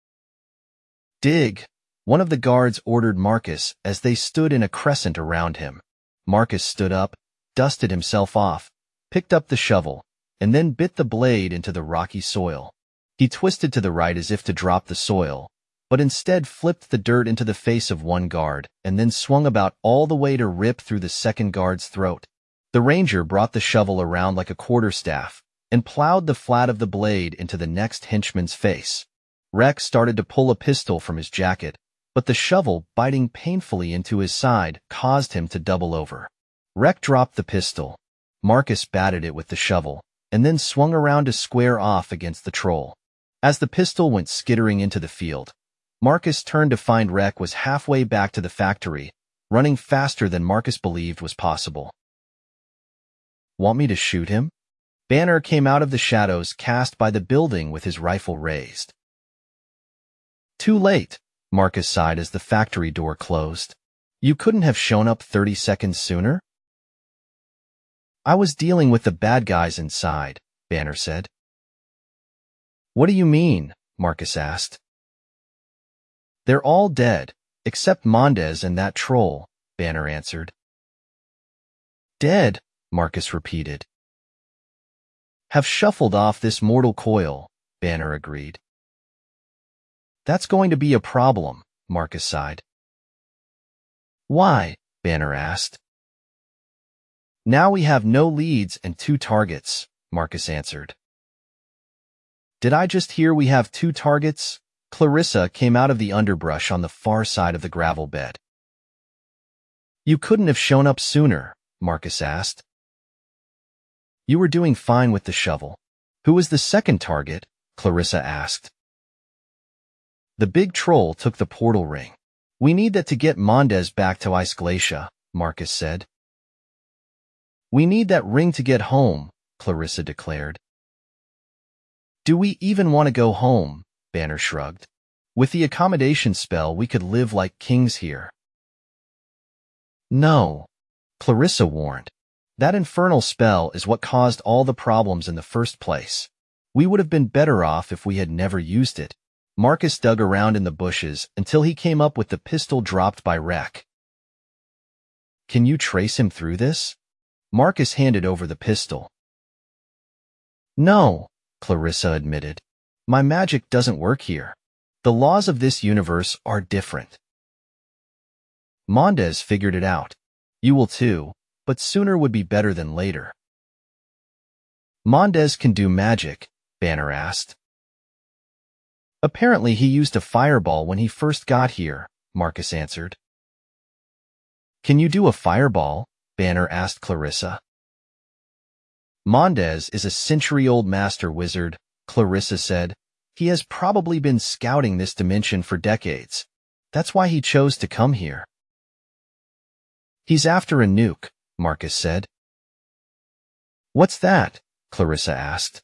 Dig, one of the guards ordered Marcus as they stood in a crescent around him. Marcus stood up, dusted himself off, picked up the shovel, and then bit the blade into the rocky soil. He twisted to the right as if to drop the soil, but instead flipped the dirt into the face of one guard and then swung about all the way to rip through the second guard's throat. The ranger brought the shovel around like a quarterstaff and plowed the flat of the blade into the next henchman's face. Rek started to pull a pistol from his jacket, but the shovel, biting painfully into his side, caused him to double over. Rek dropped the pistol. Marcus batted it with the shovel, and then swung around to square off against the troll. As the pistol went skittering into the field, Marcus turned to find Rek was halfway back to the factory, running faster than Marcus believed was possible. Want me to shoot him? Banner came out of the shadows cast by the building with his rifle raised. Too late, Marcus sighed as the factory door closed. You couldn't have shown up thirty seconds sooner? I was dealing with the bad guys inside, Banner said. What do you mean? Marcus asked. They're all dead, except Mendez and that troll, Banner answered. Dead, Marcus repeated. Have shuffled off this mortal coil, Banner agreed. That's going to be a problem, Marcus sighed. Why? Banner asked. Now we have no leads and two targets, Marcus answered. Did I just hear we have two targets? Clarissa came out of the underbrush on the far side of the gravel bed. You couldn't have shown up sooner, Marcus asked. You were doing fine with the shovel. Who was the second target? Clarissa asked. The big troll took the portal ring. We need that to get Mendez back to Ice Glacia, Marcus said. We need that ring to get home, Clarissa declared. Do we even want to go home? Banner shrugged. With the accommodation spell, we could live like kings here. No, Clarissa warned. That infernal spell is what caused all the problems in the first place. We would have been better off if we had never used it. Marcus dug around in the bushes until he came up with the pistol dropped by Rek. Can you trace him through this? Marcus handed over the pistol. No, Clarissa admitted. My magic doesn't work here. The laws of this universe are different. Mendez figured it out. You will too, but sooner would be better than later. Mendez can do magic, Banner asked. Apparently he used a fireball when he first got here, Marcus answered. Can you do a fireball? Banner asked Clarissa. Mendez is a century-old master wizard, Clarissa said. He has probably been scouting this dimension for decades. That's why he chose to come here. He's after a nuke, Marcus said. What's that? Clarissa asked.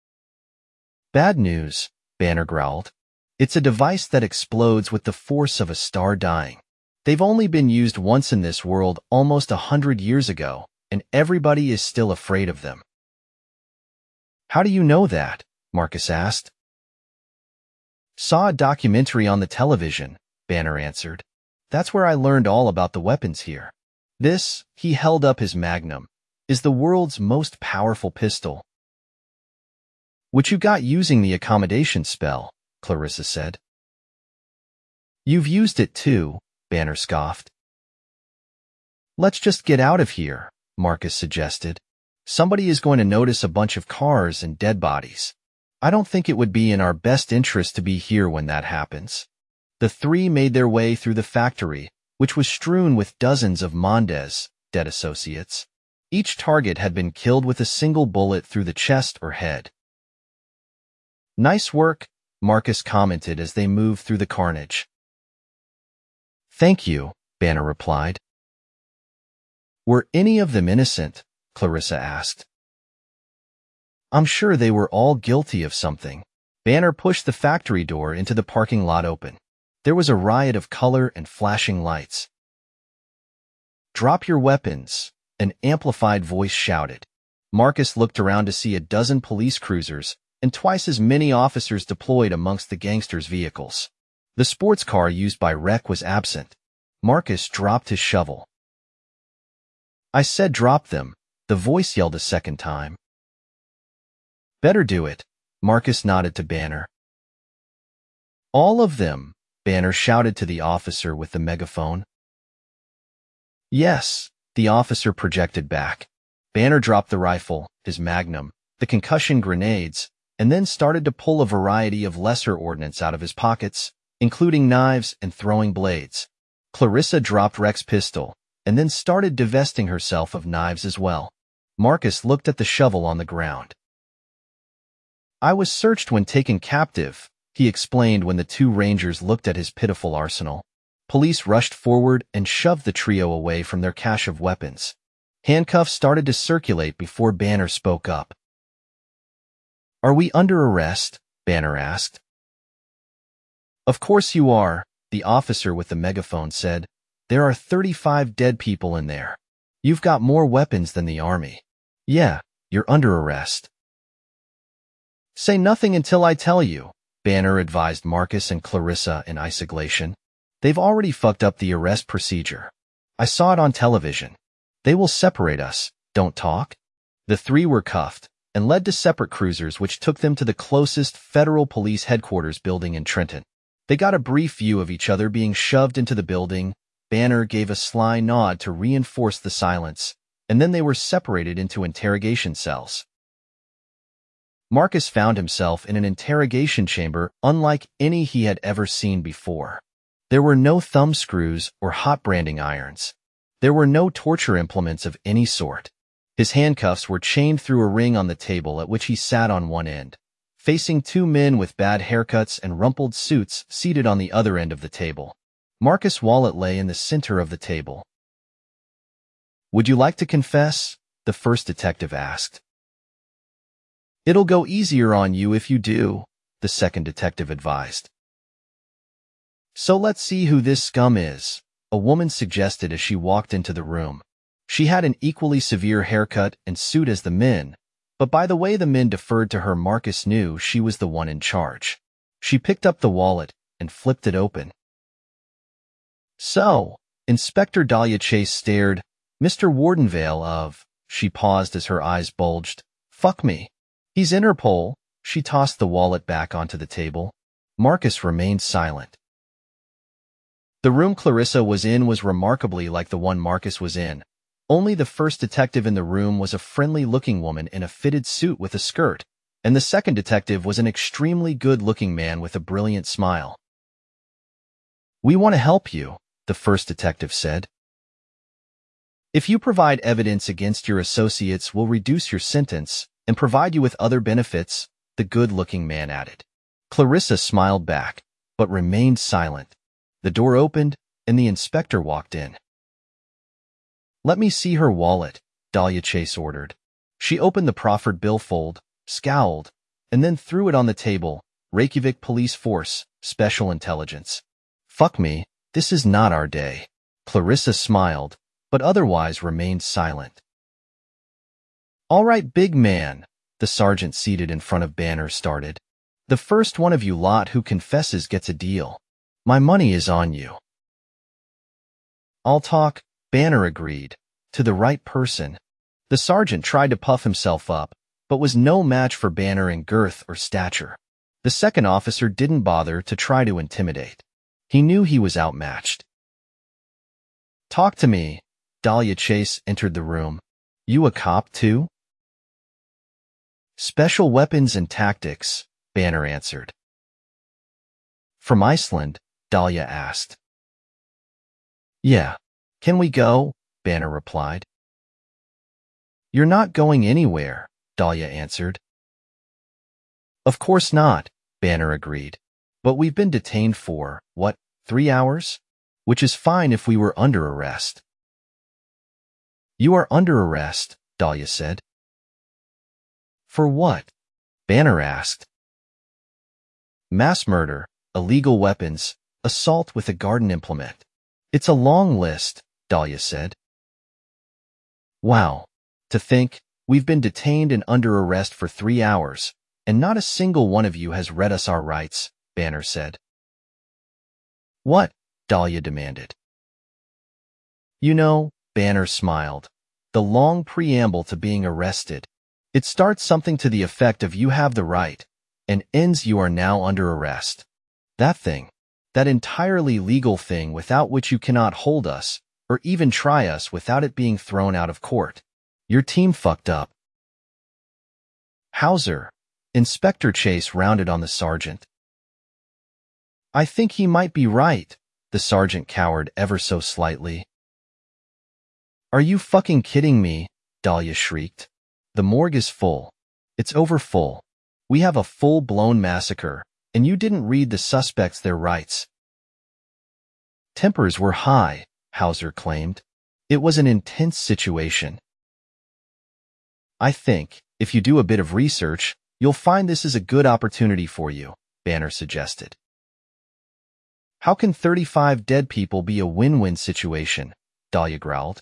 Bad news, Banner growled. It's a device that explodes with the force of a star dying. They've only been used once in this world almost a hundred years ago, and everybody is still afraid of them. How do you know that? Marcus asked. Saw a documentary on the television, Banner answered. That's where I learned all about the weapons here. This, he held up his magnum, is the world's most powerful pistol. Which you got using the accommodation spell, Clarissa said. You've used it too, Banner scoffed. Let's just get out of here, Marcus suggested. Somebody is going to notice a bunch of cars and dead bodies. I don't think it would be in our best interest to be here when that happens. The three made their way through the factory, which was strewn with dozens of Mendez, dead associates. Each target had been killed with a single bullet through the chest or head. Nice work, Marcus commented as they moved through the carnage. Thank you, Banner replied. Were any of them innocent? Clarissa asked. I'm sure they were all guilty of something. Banner pushed the factory door into the parking lot open. There was a riot of color and flashing lights. Drop your weapons, an amplified voice shouted. Marcus looked around to see a dozen police cruisers and twice as many officers deployed amongst the gangsters' vehicles. The sports car used by Rek was absent. Marcus dropped his shovel. I said drop them, the voice yelled a second time. Better do it, Marcus nodded to Banner. All of them, Banner shouted to the officer with the megaphone. Yes, the officer projected back. Banner dropped the rifle, his magnum, the concussion grenades, and then started to pull a variety of lesser ordnance out of his pockets, including knives and throwing blades. Clarissa dropped Rek's pistol, and then started divesting herself of knives as well. Marcus looked at the shovel on the ground. I was searched when taken captive, he explained when the two rangers looked at his pitiful arsenal. Police rushed forward and shoved the trio away from their cache of weapons. Handcuffs started to circulate before Banner spoke up. Are we under arrest? Banner asked. Of course you are, the officer with the megaphone said. There are thirty-five dead people in there. You've got more weapons than the army. Yeah, you're under arrest. Say nothing until I tell you, Banner advised Marcus and Clarissa in isolation. They've already fucked up the arrest procedure. I saw it on television. They will separate us. Don't talk. The three were cuffed and led to separate cruisers which took them to the closest federal police headquarters building in Trenton. They got a brief view of each other being shoved into the building. Banner gave a sly nod to reinforce the silence, and then they were separated into interrogation cells. Marcus found himself in an interrogation chamber unlike any he had ever seen before. There were no thumbscrews or hot branding irons. There were no torture implements of any sort. His handcuffs were chained through a ring on the table at which he sat on one end, facing two men with bad haircuts and rumpled suits seated on the other end of the table. Marcus' wallet lay in the center of the table. Would you like to confess? The first detective asked. It'll go easier on you if you do, the second detective advised. So let's see who this scum is, a woman suggested as she walked into the room. She had an equally severe haircut and suit as the men, but by the way the men deferred to her, Marcus knew she was the one in charge. She picked up the wallet and flipped it open. So, Inspector Dahlia Chase stared. Mister Wardenvale of... She paused as her eyes bulged. Fuck me. He's Interpol. She tossed the wallet back onto the table. Marcus remained silent. The room Clarissa was in was remarkably like the one Marcus was in. Only the first detective in the room was a friendly-looking woman in a fitted suit with a skirt, and the second detective was an extremely good-looking man with a brilliant smile. We want to help you, the first detective said. If you provide evidence against your associates, we'll reduce your sentence and provide you with other benefits, the good-looking man added. Clarissa smiled back, but remained silent. The door opened, and the inspector walked in. Let me see her wallet, Dahlia Chase ordered. She opened the proffered billfold, scowled, and then threw it on the table. Reykjavik Police Force, Special Intelligence. Fuck me, this is not our day. Clarissa smiled, but otherwise remained silent. All right, big man, the sergeant seated in front of Banner started. The first one of you lot who confesses gets a deal. My money is on you. I'll talk, Banner agreed, to the right person. The sergeant tried to puff himself up, but was no match for Banner in girth or stature. The second officer didn't bother to try to intimidate. He knew he was outmatched. Talk to me. Dahlia Chase entered the room. You a cop too? Special Weapons and Tactics, Banner answered. From Iceland? Dahlia asked. Yeah. Can we go? Banner replied. You're not going anywhere, Dahlia answered. Of course not, Banner agreed. But we've been detained for, what, three hours? Which is fine if we were under arrest. You are under arrest, Dahlia said. For what? Banner asked. Mass murder, illegal weapons, assault with a garden implement. It's a long list, Dahlia said. Wow. To think, we've been detained and under arrest for three hours, and not a single one of you has read us our rights, Banner said. What? Dahlia demanded. You know, Banner smiled. The long preamble to being arrested. It starts something to the effect of you have the right, and ends you are now under arrest. That thing. That entirely legal thing without which you cannot hold us, or even try us without it being thrown out of court. Your team fucked up. Hauser. Inspector Chase rounded on the sergeant. I think he might be right. The sergeant cowered ever so slightly. Are you fucking kidding me? Dahlia shrieked. The morgue is full. It's over full. We have a full-blown massacre, and you didn't read the suspects their rights. Tempers were high, Hauser claimed. It was an intense situation. I think, if you do a bit of research, You'll find this is a good opportunity for you, Banner suggested. How can thirty-five dead people be a win-win situation? Dahlia growled.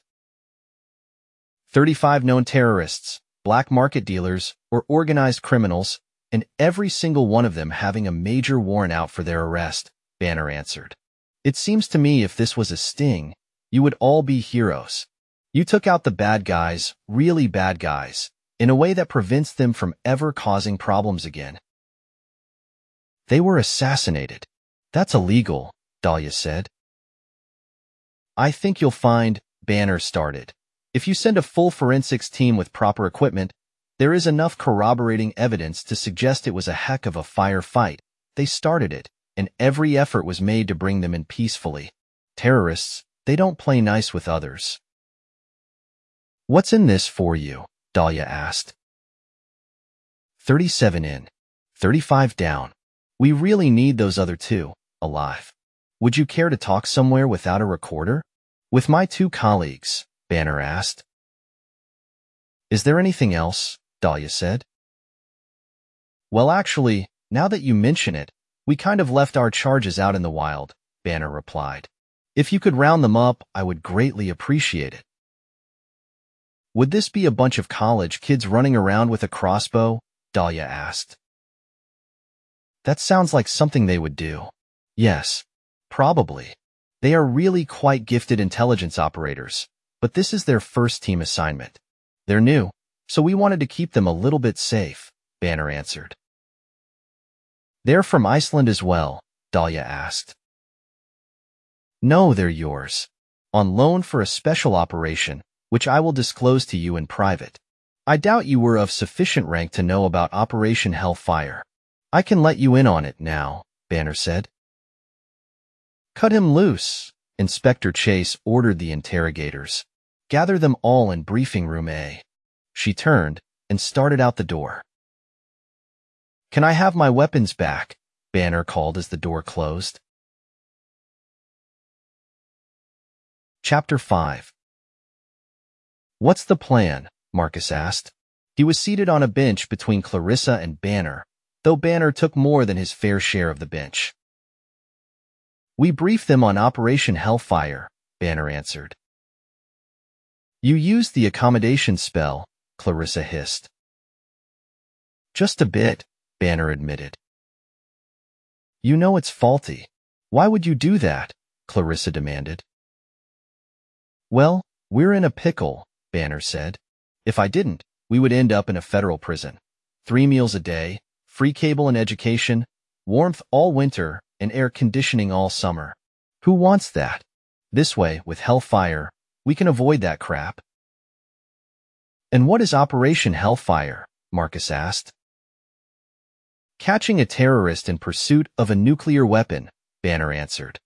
thirty-five known terrorists, black market dealers, or organized criminals, and every single one of them having a major warrant out for their arrest, Banner answered. It seems to me if this was a sting, you would all be heroes. You took out the bad guys, really bad guys, in a way that prevents them from ever causing problems again. They were assassinated. That's illegal, Dahlia said. I think you'll find, Banner started. If you send a full forensics team with proper equipment, there is enough corroborating evidence to suggest it was a heck of a firefight. They started it, and every effort was made to bring them in peacefully. Terrorists, they don't play nice with others. What's in this for you? Dahlia asked. thirty-seven in. thirty-five down. We really need those other two, alive. Would you care to talk somewhere without a recorder? With my two colleagues, Banner asked. Is there anything else? Dahlia said. Well, actually, now that you mention it, we kind of left our charges out in the wild, Banner replied. If you could round them up, I would greatly appreciate it. Would this be a bunch of college kids running around with a crossbow? Dahlia asked. That sounds like something they would do. Yes, probably. They are really quite gifted intelligence operators, but this is their first team assignment. They're new, so we wanted to keep them a little bit safe, Banner answered. They're from Iceland as well, Dahlia asked. No, they're yours. On loan for a special operation, which I will disclose to you in private. I doubt you were of sufficient rank to know about Operation Hellfire. I can let you in on it now, Banner said. Cut him loose, Inspector Chase ordered the interrogators. Gather them all in briefing room A. She turned and started out the door. Can I have my weapons back? Banner called as the door closed. Chapter five. What's the plan? Marcus asked. He was seated on a bench between Clarissa and Banner, though Banner took more than his fair share of the bench. We briefed them on Operation Hellfire, Banner answered. You used the accommodation spell, Clarissa hissed. Just a bit, Banner admitted. You know it's faulty. Why would you do that? Clarissa demanded. Well, we're in a pickle, Banner said. If I didn't, we would end up in a federal prison. Three meals a day, free cable and education, warmth all winter, and air conditioning all summer. Who wants that? This way, with Hellfire, we can avoid that crap. And what is Operation Hellfire? Marcus asked. Catching a terrorist in pursuit of a nuclear weapon, Banner answered.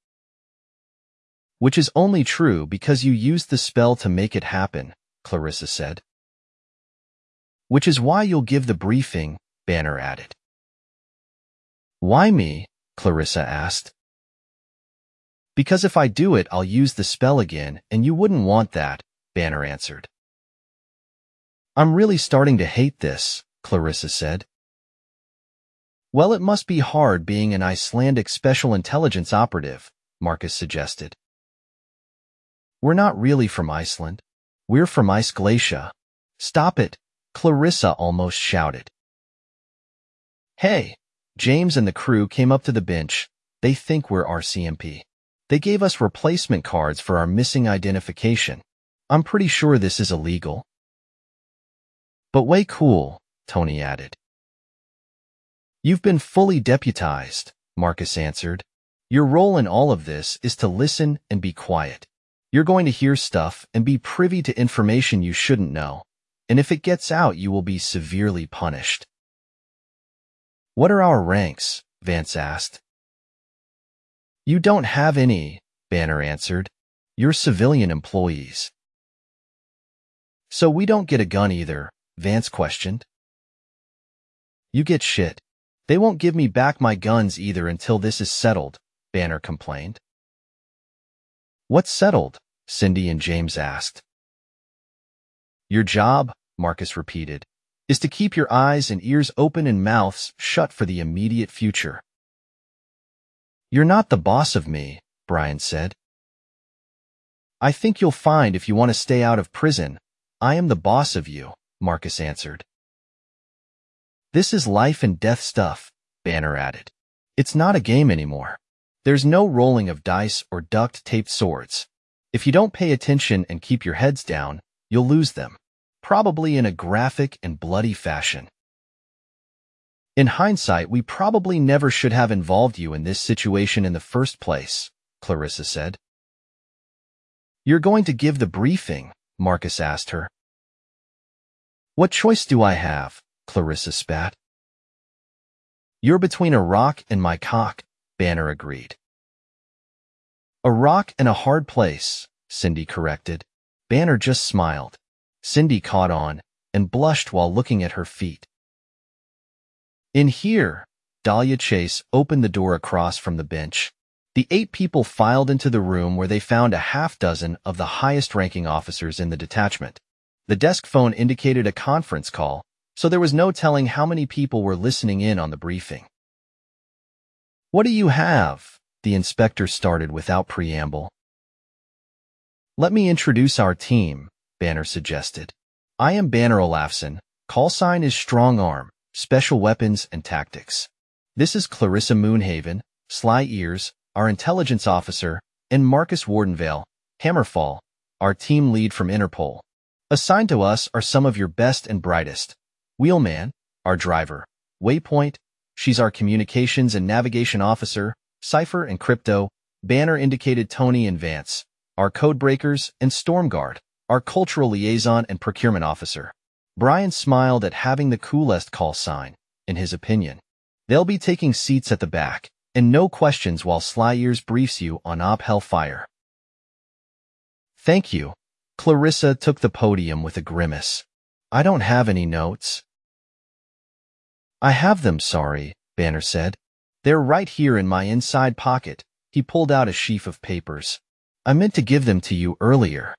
Which is only true because you used the spell to make it happen, Clarissa said. Which is why you'll give the briefing, Banner added. Why me? Clarissa asked. Because if I do it, I'll use the spell again, and you wouldn't want that, Banner answered. I'm really starting to hate this, Clarissa said. Well, it must be hard being an Icelandic special intelligence operative, Marcus suggested. We're not really from Iceland. We're from Ice Glacia. Stop it, Clarissa almost shouted. Hey, James and the crew came up to the bench. They think we're R C M P. They gave us replacement cards for our missing identification. I'm pretty sure this is illegal. But way cool, Tony added. You've been fully deputized, Marcus answered. Your role in all of this is to listen and be quiet. You're going to hear stuff and be privy to information you shouldn't know, and if it gets out, you will be severely punished. What are our ranks? Vance asked. You don't have any, Banner answered. You're civilian employees. So we don't get a gun either, Vance questioned. You get shit. They won't give me back my guns either until this is settled, Banner complained. What's settled? Cindy and James asked. Your job, Marcus repeated. is to keep your eyes and ears open and mouths shut for the immediate future. You're not the boss of me, Brian said. I think you'll find if you want to stay out of prison, I am the boss of you, Marcus answered. This is life and death stuff, Banner added. It's not a game anymore. There's no rolling of dice or duct-taped swords. If you don't pay attention and keep your heads down, you'll lose them, probably in a graphic and bloody fashion. In hindsight, we probably never should have involved you in this situation in the first place, Clarissa said. You're going to give the briefing, Marcus asked her. What choice do I have? Clarissa spat. You're between a rock and my cock, Banner agreed. A rock and a hard place, Cindy corrected. Banner just smiled. Cindy caught on and blushed while looking at her feet. In here, Dahlia Chase opened the door across from the bench. The eight people filed into the room where they found a half dozen of the highest-ranking officers in the detachment. The desk phone indicated a conference call, so there was no telling how many people were listening in on the briefing. What do you have? The inspector started without preamble. Let me introduce our team, Banner suggested. I am Banner Olafson. Call sign is Strong Arm, Special Weapons and Tactics. This is Clarissa Moonhaven, Sly Ears, our intelligence officer, and Marcus Wardenvale, Hammerfall, our team lead from Interpol. Assigned to us are some of your best and brightest. Wheelman, our driver. Waypoint, she's our communications and navigation officer. Cypher and Crypto. Banner indicated Tony and Vance, our codebreakers, and Stormguard, our cultural liaison and procurement officer. Brian smiled at having the coolest call sign, in his opinion. They'll be taking seats at the back, and no questions while Sly Ears briefs you on Op Hellfire. Thank you. Clarissa took the podium with a grimace. I don't have any notes. I have them, sorry, Banner said. They're right here in my inside pocket. He pulled out a sheaf of papers. I meant to give them to you earlier.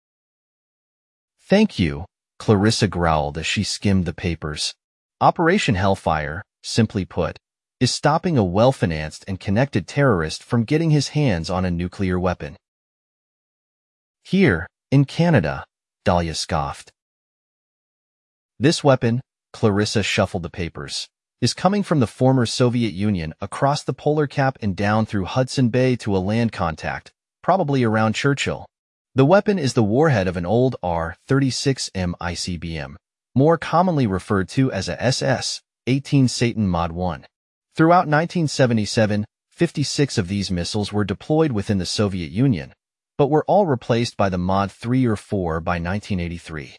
Thank you, Clarissa growled as she skimmed the papers. Operation Hellfire, simply put, is stopping a well-financed and connected terrorist from getting his hands on a nuclear weapon. Here, in Canada, Dahlia scoffed. This weapon, Clarissa shuffled the papers, is coming from the former Soviet Union across the polar cap and down through Hudson Bay to a land contact, probably around Churchill. The weapon is the warhead of an old R thirty-six M I C B M, more commonly referred to as a S S eighteen Satan Mod one. Throughout nineteen seventy-seven, fifty-six of these missiles were deployed within the Soviet Union, but were all replaced by the Mod three or four by nineteen eighty-three.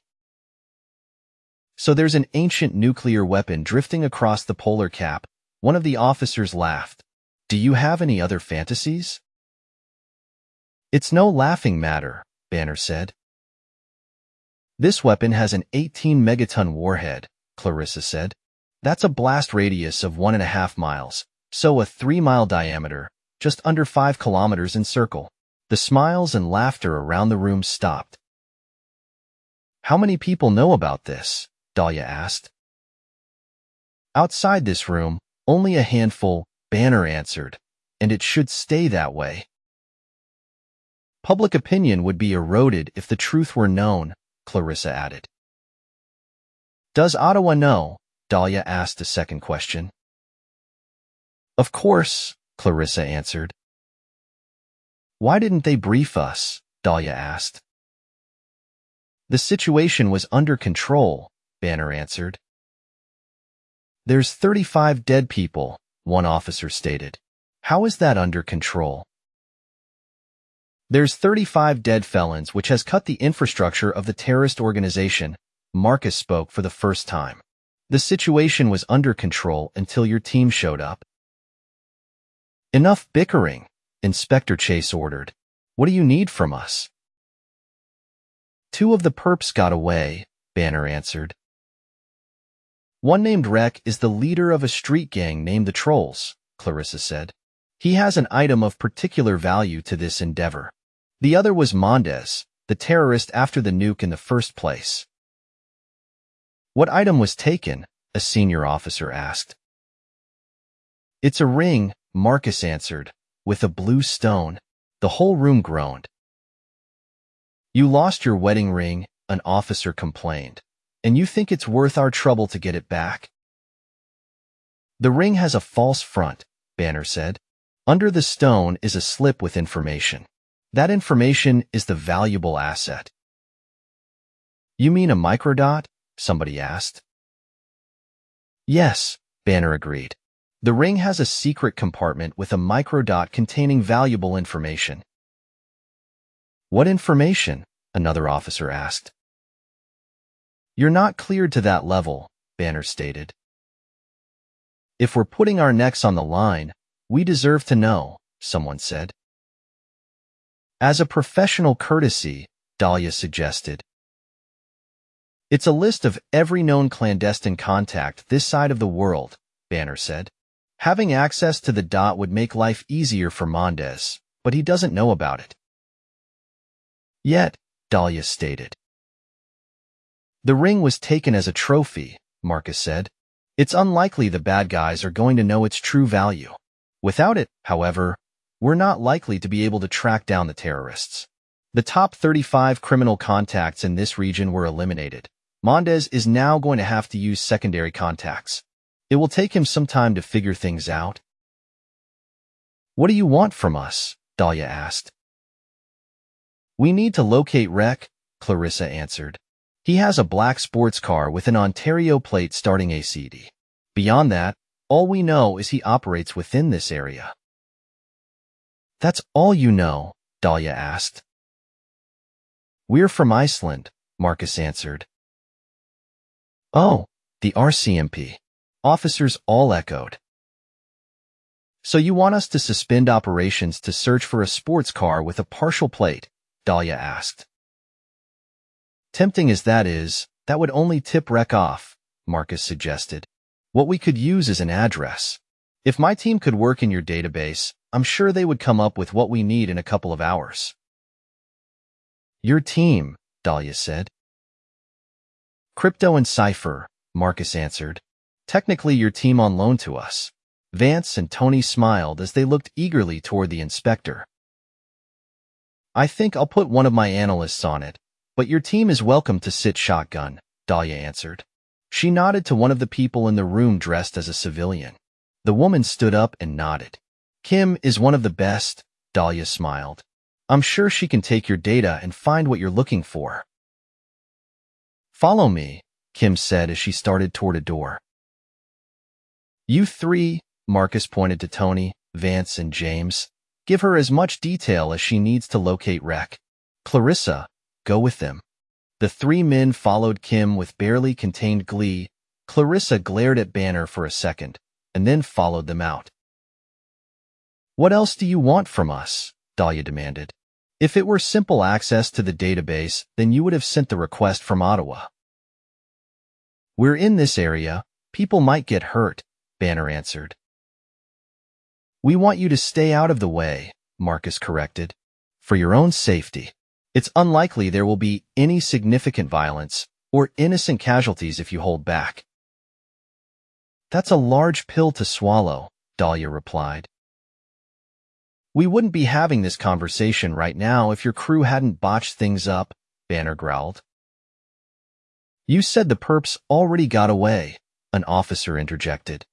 So there's an ancient nuclear weapon drifting across the polar cap. One of the officers laughed. Do you have any other fantasies? It's no laughing matter, Banner said. This weapon has an eighteen megaton warhead, Clarissa said. That's a blast radius of one and a half miles, so a three-mile diameter, just under five kilometers in circle. The smiles and laughter around the room stopped. How many people know about this? Dahlia asked. Outside this room, only a handful, Banner answered, and it should stay that way. Public opinion would be eroded if the truth were known, Clarissa added. Does Ottawa know? Dahlia asked a second question. Of course, Clarissa answered. Why didn't they brief us? Dahlia asked. The situation was under control, Banner answered. There's thirty-five dead people, one officer stated. How is that under control? There's thirty-five dead felons, which has cut the infrastructure of the terrorist organization, Marcus spoke for the first time. The situation was under control until your team showed up. Enough bickering, Inspector Chase ordered. What do you need from us? Two of the perps got away, Banner answered. One named Rek is the leader of a street gang named the Trolls, Clarissa said. He has an item of particular value to this endeavor. The other was Mondes, the terrorist after the nuke in the first place. What item was taken? A senior officer asked. It's a ring, Marcus answered, with a blue stone. The whole room groaned. You lost your wedding ring, an officer complained, and you think it's worth our trouble to get it back? The ring has a false front, Banner said. Under the stone is a slip with information. That information is the valuable asset. You mean a microdot? Somebody asked. Yes, Banner agreed. The ring has a secret compartment with a microdot containing valuable information. What information? Another officer asked. You're not cleared to that level, Banner stated. If we're putting our necks on the line, we deserve to know, someone said. As a professional courtesy, Dahlia suggested. It's a list of every known clandestine contact this side of the world, Banner said. Having access to the dot would make life easier for Mendez, but he doesn't know about it. Yet, Dahlia stated. The ring was taken as a trophy, Marcus said. It's unlikely the bad guys are going to know its true value. Without it, however, we're not likely to be able to track down the terrorists. The top thirty-five criminal contacts in this region were eliminated. Mendez is now going to have to use secondary contacts. It will take him some time to figure things out. What do you want from us? Dahlia asked. We need to locate Rec, Clarissa answered. He has a black sports car with an Ontario plate starting A C D. Beyond that, all we know is he operates within this area. That's all you know? Dahlia asked. We're from Iceland, Marcus answered. Oh, the R C M P. Officers all echoed. So you want us to suspend operations to search for a sports car with a partial plate? Dahlia asked. Tempting as that is, that would only tip Rec off, Marcus suggested. What we could use is an address. If my team could work in your database, I'm sure they would come up with what we need in a couple of hours. Your team, Dahlia said. Crypto and Cypher, Marcus answered. Technically your team on loan to us. Vance and Tony smiled as they looked eagerly toward the inspector. I think I'll put one of my analysts on it, but your team is welcome to sit shotgun, Dahlia answered. She nodded to one of the people in the room dressed as a civilian. The woman stood up and nodded. Kim is one of the best, Dahlia smiled. I'm sure she can take your data and find what you're looking for. Follow me, Kim said as she started toward a door. You three, Marcus pointed to Tony, Vance, and James. Give her as much detail as she needs to locate Rec. Clarissa, go with them. The three men followed Kim with barely contained glee. Clarissa glared at Banner for a second, and then followed them out. What else do you want from us? Dahlia demanded. If it were simple access to the database, then you would have sent the request from Ottawa. We're in this area. People might get hurt, Banner answered. We want you to stay out of the way, Marcus corrected. For your own safety. It's unlikely there will be any significant violence or innocent casualties if you hold back. That's a large pill to swallow, Dahlia replied. We wouldn't be having this conversation right now if your crew hadn't botched things up, Banner growled. You said the perps already got away, an officer interjected.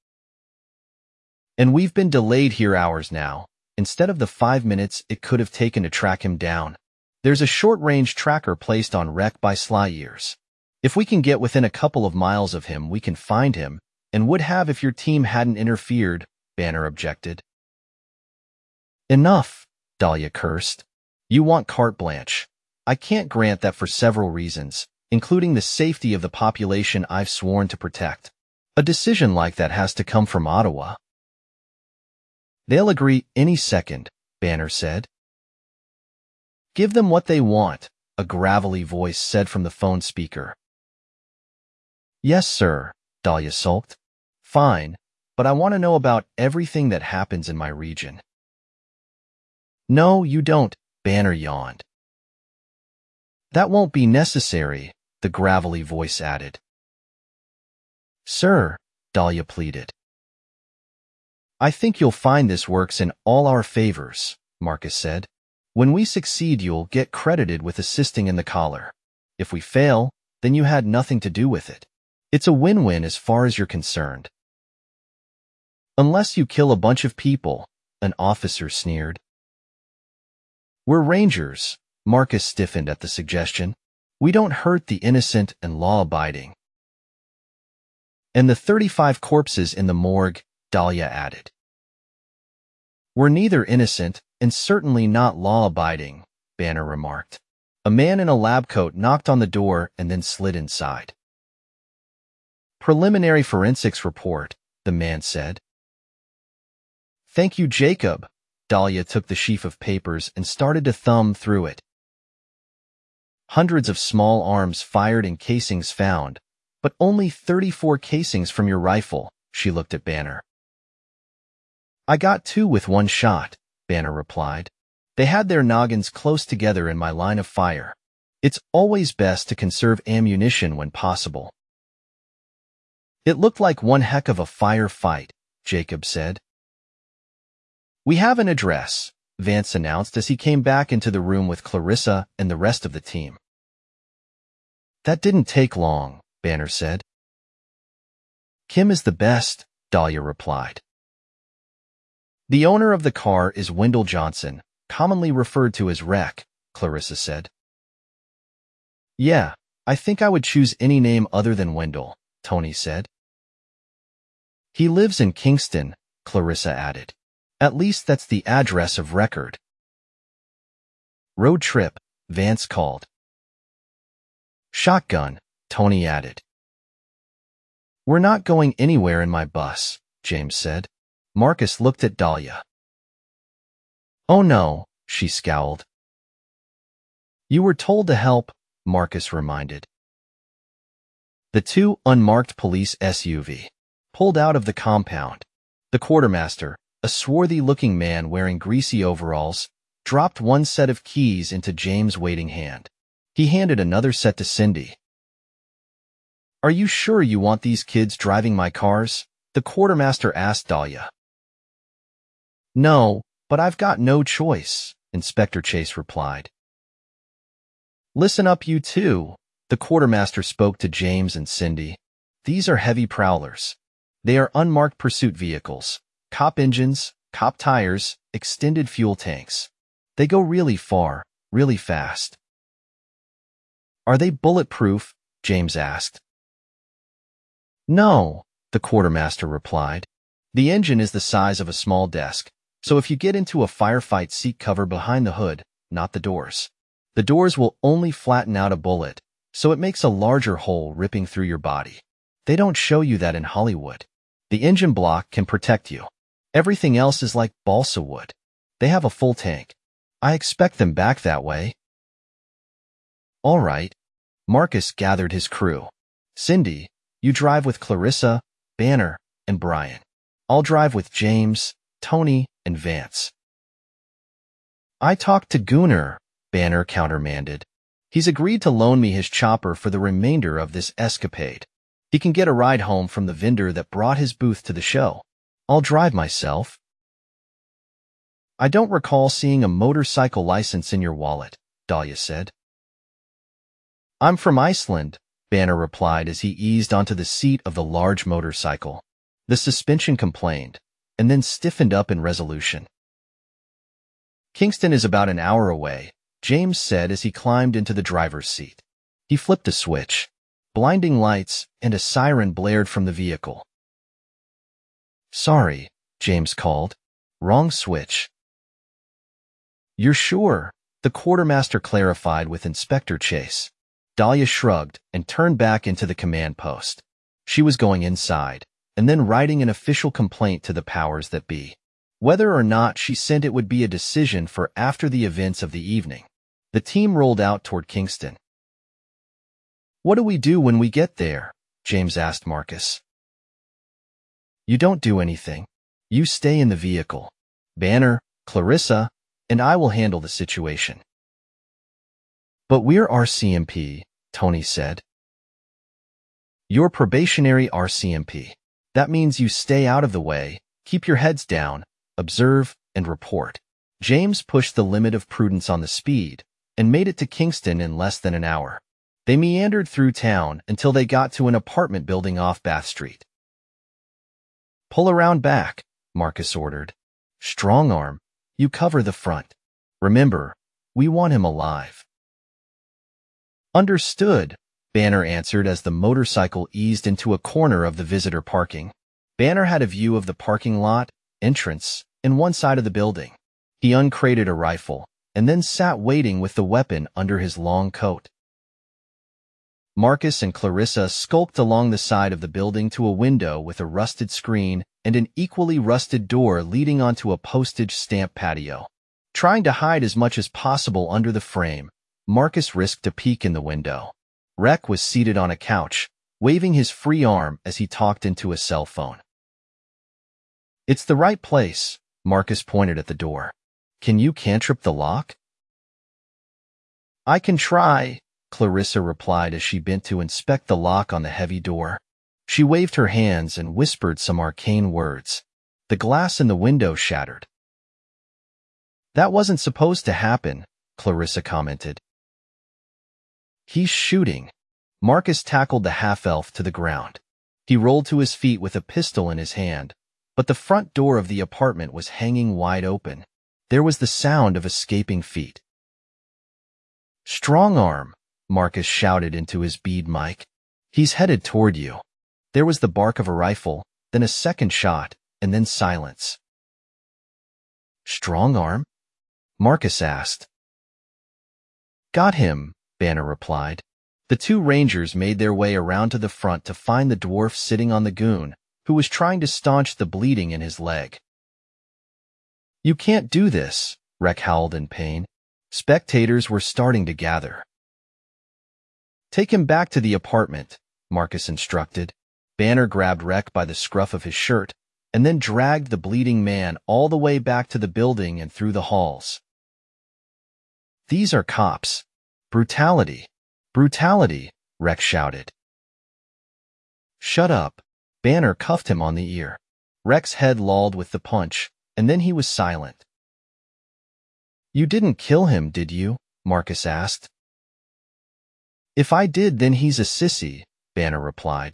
And we've been delayed here hours now, instead of the five minutes it could have taken to track him down. There's a short-range tracker placed on Rec by Sly Years. If we can get within a couple of miles of him, we can find him, and would have if your team hadn't interfered, Banner objected. Enough, Dahlia cursed. You want carte blanche. I can't grant that for several reasons, including the safety of the population I've sworn to protect. A decision like that has to come from Ottawa. They'll agree any second, Banner said. Give them what they want, a gravelly voice said from the phone speaker. Yes, sir, Dahlia sulked. Fine, but I want to know about everything that happens in my region. No, you don't, Banner yawned. That won't be necessary, the gravelly voice added. Sir, Dahlia pleaded. I think you'll find this works in all our favors, Marcus said. When we succeed, you'll get credited with assisting in the collar. If we fail, then you had nothing to do with it. It's a win-win as far as you're concerned. Unless you kill a bunch of people, an officer sneered. We're rangers, Marcus stiffened at the suggestion. We don't hurt the innocent and law-abiding. And the thirty-five corpses in the morgue, Dahlia added. We're neither innocent and certainly not law-abiding, Banner remarked. A man in a lab coat knocked on the door and then slid inside. Preliminary forensics report, the man said. Thank you, Jacob. Dahlia took the sheaf of papers and started to thumb through it. Hundreds of small arms fired and casings found, but only thirty-four casings from your rifle, she looked at Banner. I got two with one shot, Banner replied. They had their noggins close together in my line of fire. It's always best to conserve ammunition when possible. It looked like one heck of a firefight, Jacob said. We have an address, Vance announced as he came back into the room with Clarissa and the rest of the team. That didn't take long, Banner said. Kim is the best, Dahlia replied. The owner of the car is Wendell Johnson, commonly referred to as Rec, Clarissa said. Yeah, I think I would choose any name other than Wendell, Tony said. He lives in Kingston, Clarissa added. At least that's the address of record. Road trip, Vance called. Shotgun, Tony added. We're not going anywhere in my bus, James said. Marcus looked at Dahlia. Oh no, she scowled. You were told to help, Marcus reminded. The two unmarked police S U V pulled out of the compound. The quartermaster, a swarthy-looking man wearing greasy overalls, dropped one set of keys into James' waiting hand. He handed another set to Cindy. Are you sure you want these kids driving my cars? The quartermaster asked Dahlia. No, but I've got no choice, Inspector Chase replied. Listen up, you two, the quartermaster spoke to James and Cindy. These are heavy prowlers. They are unmarked pursuit vehicles, cop engines, cop tires, extended fuel tanks. They go really far, really fast. Are they bulletproof? James asked. No, the quartermaster replied. The engine is the size of a small desk, so if you get into a firefight, seat cover behind the hood, not the doors. The doors will only flatten out a bullet, so it makes a larger hole ripping through your body. They don't show you that in Hollywood. The engine block can protect you. Everything else is like balsa wood. They have a full tank. I expect them back that way. All right. Marcus gathered his crew. Cindy, you drive with Clarissa, Banner, and Brian. I'll drive with James, Tony, and Vance. I talked to Gunnar, Banner countermanded. He's agreed to loan me his chopper for the remainder of this escapade. He can get a ride home from the vendor that brought his booth to the show. I'll drive myself. I don't recall seeing a motorcycle license in your wallet, Dahlia said. I'm from Iceland, Banner replied as he eased onto the seat of the large motorcycle. The suspension complained, and then stiffened up in resolution. Kingston is about an hour away, James said as he climbed into the driver's seat. He flipped a switch. Blinding lights and a siren blared from the vehicle. Sorry, James called. Wrong switch. You're sure? The quartermaster clarified with Inspector Chase. Dahlia shrugged and turned back into the command post. She was going inside, and then writing an official complaint to the powers that be. Whether or not she sent it would be a decision for after the events of the evening. The team rolled out toward Kingston. What do we do when we get there? James asked Marcus. You don't do anything. You stay in the vehicle. Banner, Clarissa, and I will handle the situation. But we're R C M P, Tony said. You're probationary R C M P. That means you stay out of the way, keep your heads down, observe, and report. James pushed the limit of prudence on the speed and made it to Kingston in less than an hour. They meandered through town until they got to an apartment building off Bath Street. Pull around back, Marcus ordered. Strong arm, you cover the front. Remember, we want him alive. Understood, Banner answered as the motorcycle eased into a corner of the visitor parking. Banner had a view of the parking lot, entrance, and one side of the building. He uncrated a rifle and then sat waiting with the weapon under his long coat. Marcus and Clarissa skulked along the side of the building to a window with a rusted screen and an equally rusted door leading onto a postage stamp patio. Trying to hide as much as possible under the frame, Marcus risked a peek in the window. Rec was seated on a couch, waving his free arm as he talked into a cell phone. It's the right place, Marcus pointed at the door. Can you cantrip the lock? I can try, Clarissa replied as she bent to inspect the lock on the heavy door. She waved her hands and whispered some arcane words. The glass in the window shattered. That wasn't supposed to happen, Clarissa commented. He's shooting. Marcus tackled the half-elf to the ground. He rolled to his feet with a pistol in his hand, but the front door of the apartment was hanging wide open. There was the sound of escaping feet. Strong arm, Marcus shouted into his bead mic. He's headed toward you. There was the bark of a rifle, then a second shot, and then silence. Strong arm? Marcus asked. Got him, Banner replied. The two rangers made their way around to the front to find the dwarf sitting on the goon, who was trying to staunch the bleeding in his leg. You can't do this, Rec howled in pain. Spectators were starting to gather. Take him back to the apartment, Marcus instructed. Banner grabbed Rec by the scruff of his shirt and then dragged the bleeding man all the way back to the building and through the halls. These are cops. Brutality. Brutality, Rec shouted. Shut up. Banner cuffed him on the ear. Rec's head lolled with the punch, and then he was silent. You didn't kill him, did you? Marcus asked. If I did, then he's a sissy, Banner replied.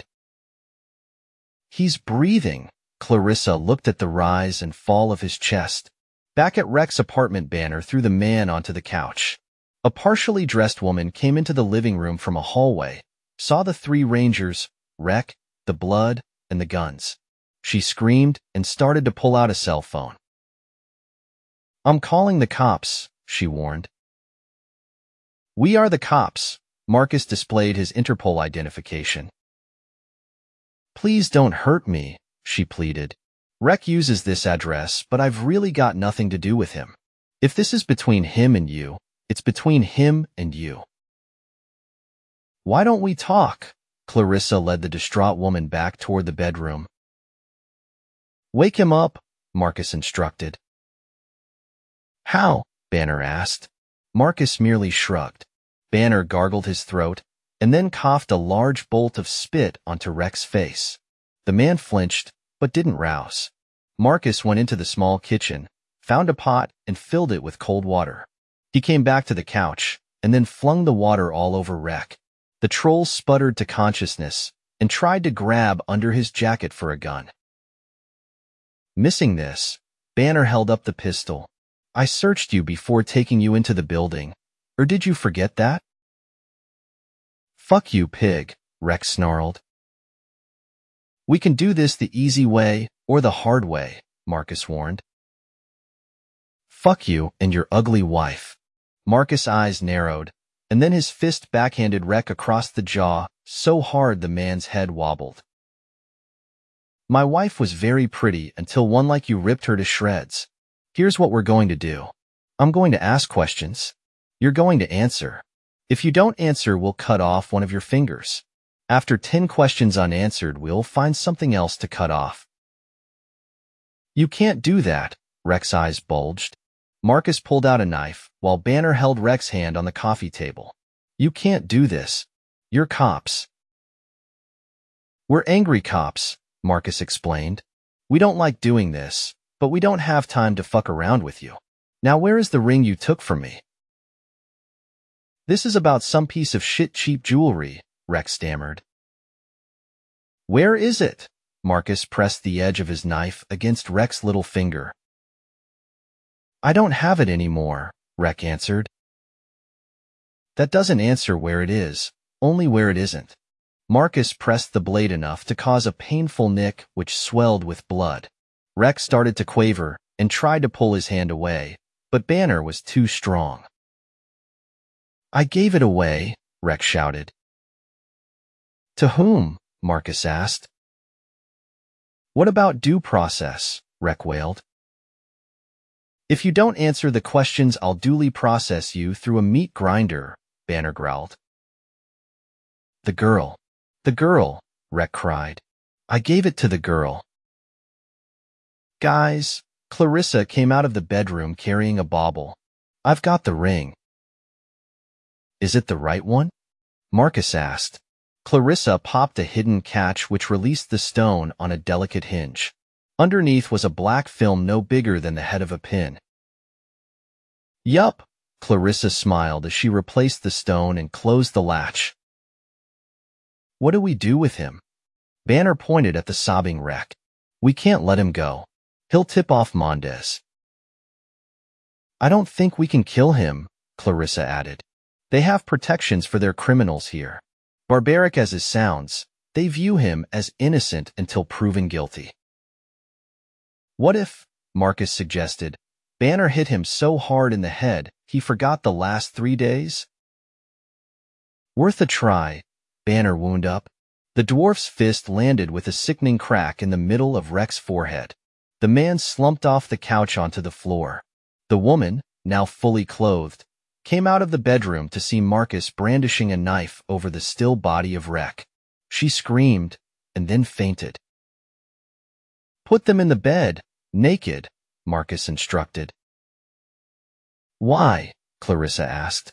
He's breathing. Clarissa looked at the rise and fall of his chest. Back at Rec's apartment, Banner threw the man onto the couch. A partially dressed woman came into the living room from a hallway, saw the three rangers, Rec, the blood, and the guns. She screamed and started to pull out a cell phone. I'm calling the cops, she warned. We are the cops. Marcus displayed his Interpol identification. Please don't hurt me, she pleaded. Rec uses this address, but I've really got nothing to do with him. If this is between him and you, it's between him and you. Why don't we talk? Clarissa led the distraught woman back toward the bedroom. Wake him up, Marcus instructed. How? Banner asked. Marcus merely shrugged. Banner gargled his throat and then coughed a large bolt of spit onto Rec's face. The man flinched, but didn't rouse. Marcus went into the small kitchen, found a pot, and filled it with cold water. He came back to the couch and then flung the water all over Rec. The troll sputtered to consciousness and tried to grab under his jacket for a gun. Missing this, Banner held up the pistol. I searched you before taking you into the building. Or did you forget that? Fuck you, pig, Rec snarled. We can do this the easy way or the hard way, Marcus warned. Fuck you and your ugly wife. Marcus' eyes narrowed, and then his fist backhanded Rec across the jaw so hard the man's head wobbled. My wife was very pretty until one like you ripped her to shreds. Here's what we're going to do. I'm going to ask questions. You're going to answer. If you don't answer, we'll cut off one of your fingers. After ten questions unanswered, we'll find something else to cut off. You can't do that, Rec's eyes bulged. Marcus pulled out a knife, while Banner held Rec's hand on the coffee table. You can't do this. You're cops. We're angry cops, Marcus explained. We don't like doing this, but we don't have time to fuck around with you. Now where is the ring you took from me? This is about some piece of shit cheap jewelry, Rex stammered. Where is it? Marcus pressed the edge of his knife against Rex's little finger. I don't have it anymore, Rex answered. That doesn't answer where it is, only where it isn't. Marcus pressed the blade enough to cause a painful nick which swelled with blood. Rex started to quaver and tried to pull his hand away, but Banner was too strong. I gave it away, Rex shouted. To whom? Marcus asked. What about due process? Rex wailed. If you don't answer the questions, I'll duly process you through a meat grinder, Banner growled. The girl. The girl, Rex cried. I gave it to the girl. Guys, Clarissa came out of the bedroom carrying a bauble. I've got the ring. Is it the right one? Marcus asked. Clarissa popped a hidden catch which released the stone on a delicate hinge. Underneath was a black film no bigger than the head of a pin. Yup, Clarissa smiled as she replaced the stone and closed the latch. What do we do with him? Banner pointed at the sobbing Rex. We can't let him go. He'll tip off Mondes. I don't think we can kill him, Clarissa added. They have protections for their criminals here. Barbaric as it sounds, they view him as innocent until proven guilty. What if, Marcus suggested, Banner hit him so hard in the head he forgot the last three days? Worth a try, Banner wound up. The dwarf's fist landed with a sickening crack in the middle of Rex's forehead. The man slumped off the couch onto the floor. The woman, now fully clothed, came out of the bedroom to see Marcus brandishing a knife over the still body of Rex. She screamed and then fainted. Put them in the bed, naked, Marcus instructed. Why? Clarissa asked.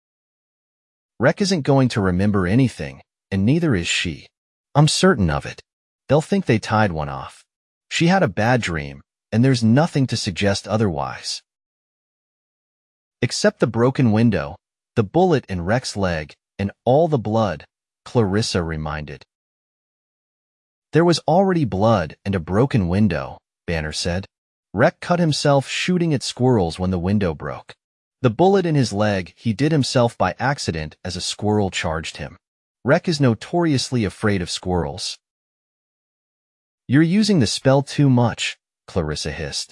Rex isn't going to remember anything, and neither is she. I'm certain of it. They'll think they tied one off. She had a bad dream, and there's nothing to suggest otherwise. Except the broken window, the bullet in Rex's leg, and all the blood, Clarissa reminded. There was already blood and a broken window, Banner said. Rex cut himself shooting at squirrels when the window broke. The bullet in his leg he did himself by accident as a squirrel charged him. Rex is notoriously afraid of squirrels. You're using the spell too much, Clarissa hissed.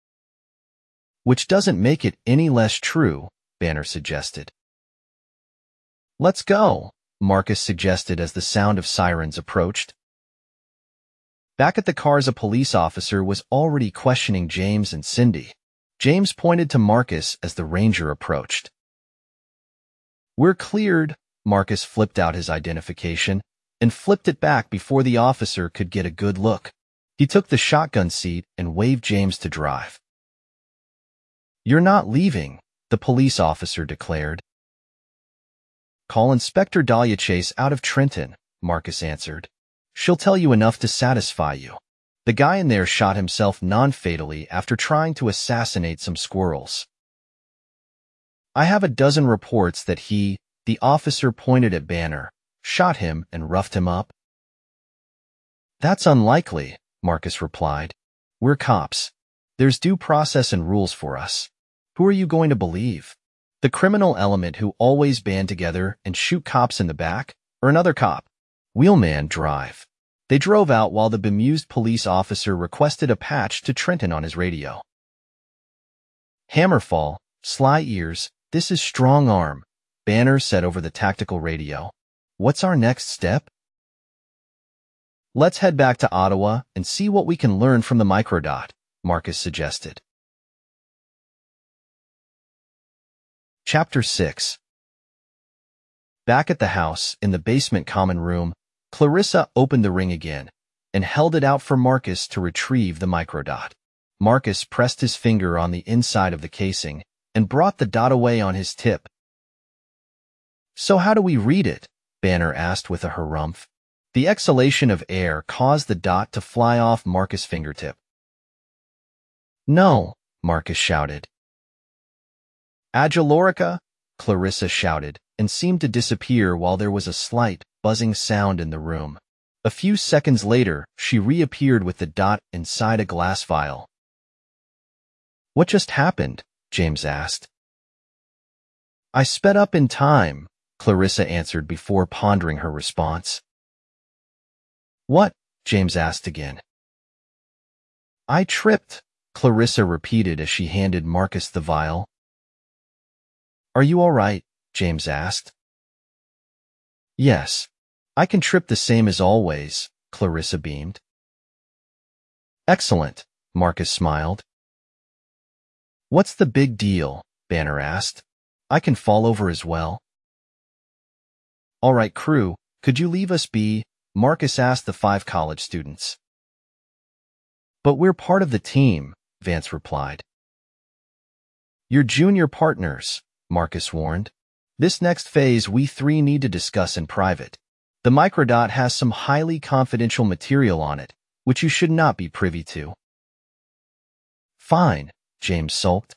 Which doesn't make it any less true, Banner suggested. Let's go, Marcus suggested as the sound of sirens approached. Back at the cars, a police officer was already questioning James and Cindy. James pointed to Marcus as the ranger approached. We're cleared, Marcus flipped out his identification and flipped it back before the officer could get a good look. He took the shotgun seat and waved James to drive. You're not leaving, the police officer declared. Call Inspector Dahlia Chase out of Trenton, Marcus answered. She'll tell you enough to satisfy you. The guy in there shot himself non-fatally after trying to assassinate some squirrels. I have a dozen reports that he, the officer pointed at Banner, shot him and roughed him up. That's unlikely, Marcus replied. We're cops. There's due process and rules for us. Who are you going to believe? The criminal element who always band together and shoot cops in the back, or another cop? Wheelman drive. They drove out while the bemused police officer requested a patch to Trenton on his radio. Hammerfall, sly ears, this is strong arm, Banner said over the tactical radio. What's our next step? Let's head back to Ottawa and see what we can learn from the microdot, Marcus suggested. Chapter six. Back at the house, in the basement common room, Clarissa opened the ring again and held it out for Marcus to retrieve the microdot. Marcus pressed his finger on the inside of the casing and brought the dot away on his tip. So how do we read it? Banner asked with a harumph. The exhalation of air caused the dot to fly off Marcus' fingertip. "No," Marcus shouted. "Agilorica," Clarissa shouted, and seemed to disappear while there was a slight, buzzing sound in the room. A few seconds later, she reappeared with the dot inside a glass vial. "What just happened?" James asked. "I sped up in time," Clarissa answered before pondering her response. "What?" James asked again. "I tripped," Clarissa repeated as she handed Marcus the vial. "Are you all right?" James asked. "Yes. I can trip the same as always," Clarissa beamed. "Excellent," Marcus smiled. "What's the big deal?" Banner asked. "I can fall over as well." "All right, crew, could you leave us be?" Marcus asked the five college students. "But we're part of the team," Vance replied. "You're junior partners," Marcus warned. "This next phase we three need to discuss in private. The microdot has some highly confidential material on it, which you should not be privy to." "Fine," James sulked.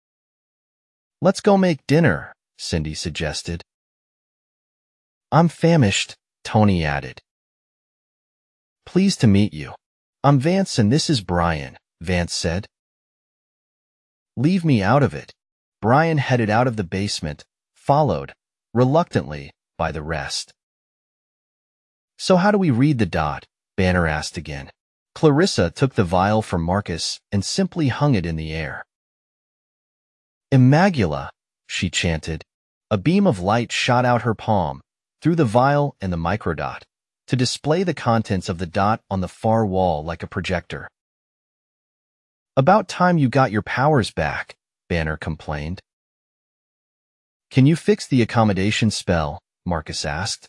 "Let's go make dinner," Cindy suggested. "I'm famished," Tony added. "Pleased to meet you. I'm Vance and this is Brian," Vance said. "Leave me out of it." Brian headed out of the basement, followed, reluctantly, by the rest. "So how do we read the dot?" Banner asked again. Clarissa took the vial from Marcus and simply hung it in the air. "Immagula," she chanted. A beam of light shot out her palm, through the vial and the microdot, to display the contents of the dot on the far wall like a projector. "About time you got your powers back," Banner complained. "Can you fix the accommodation spell?" Marcus asked.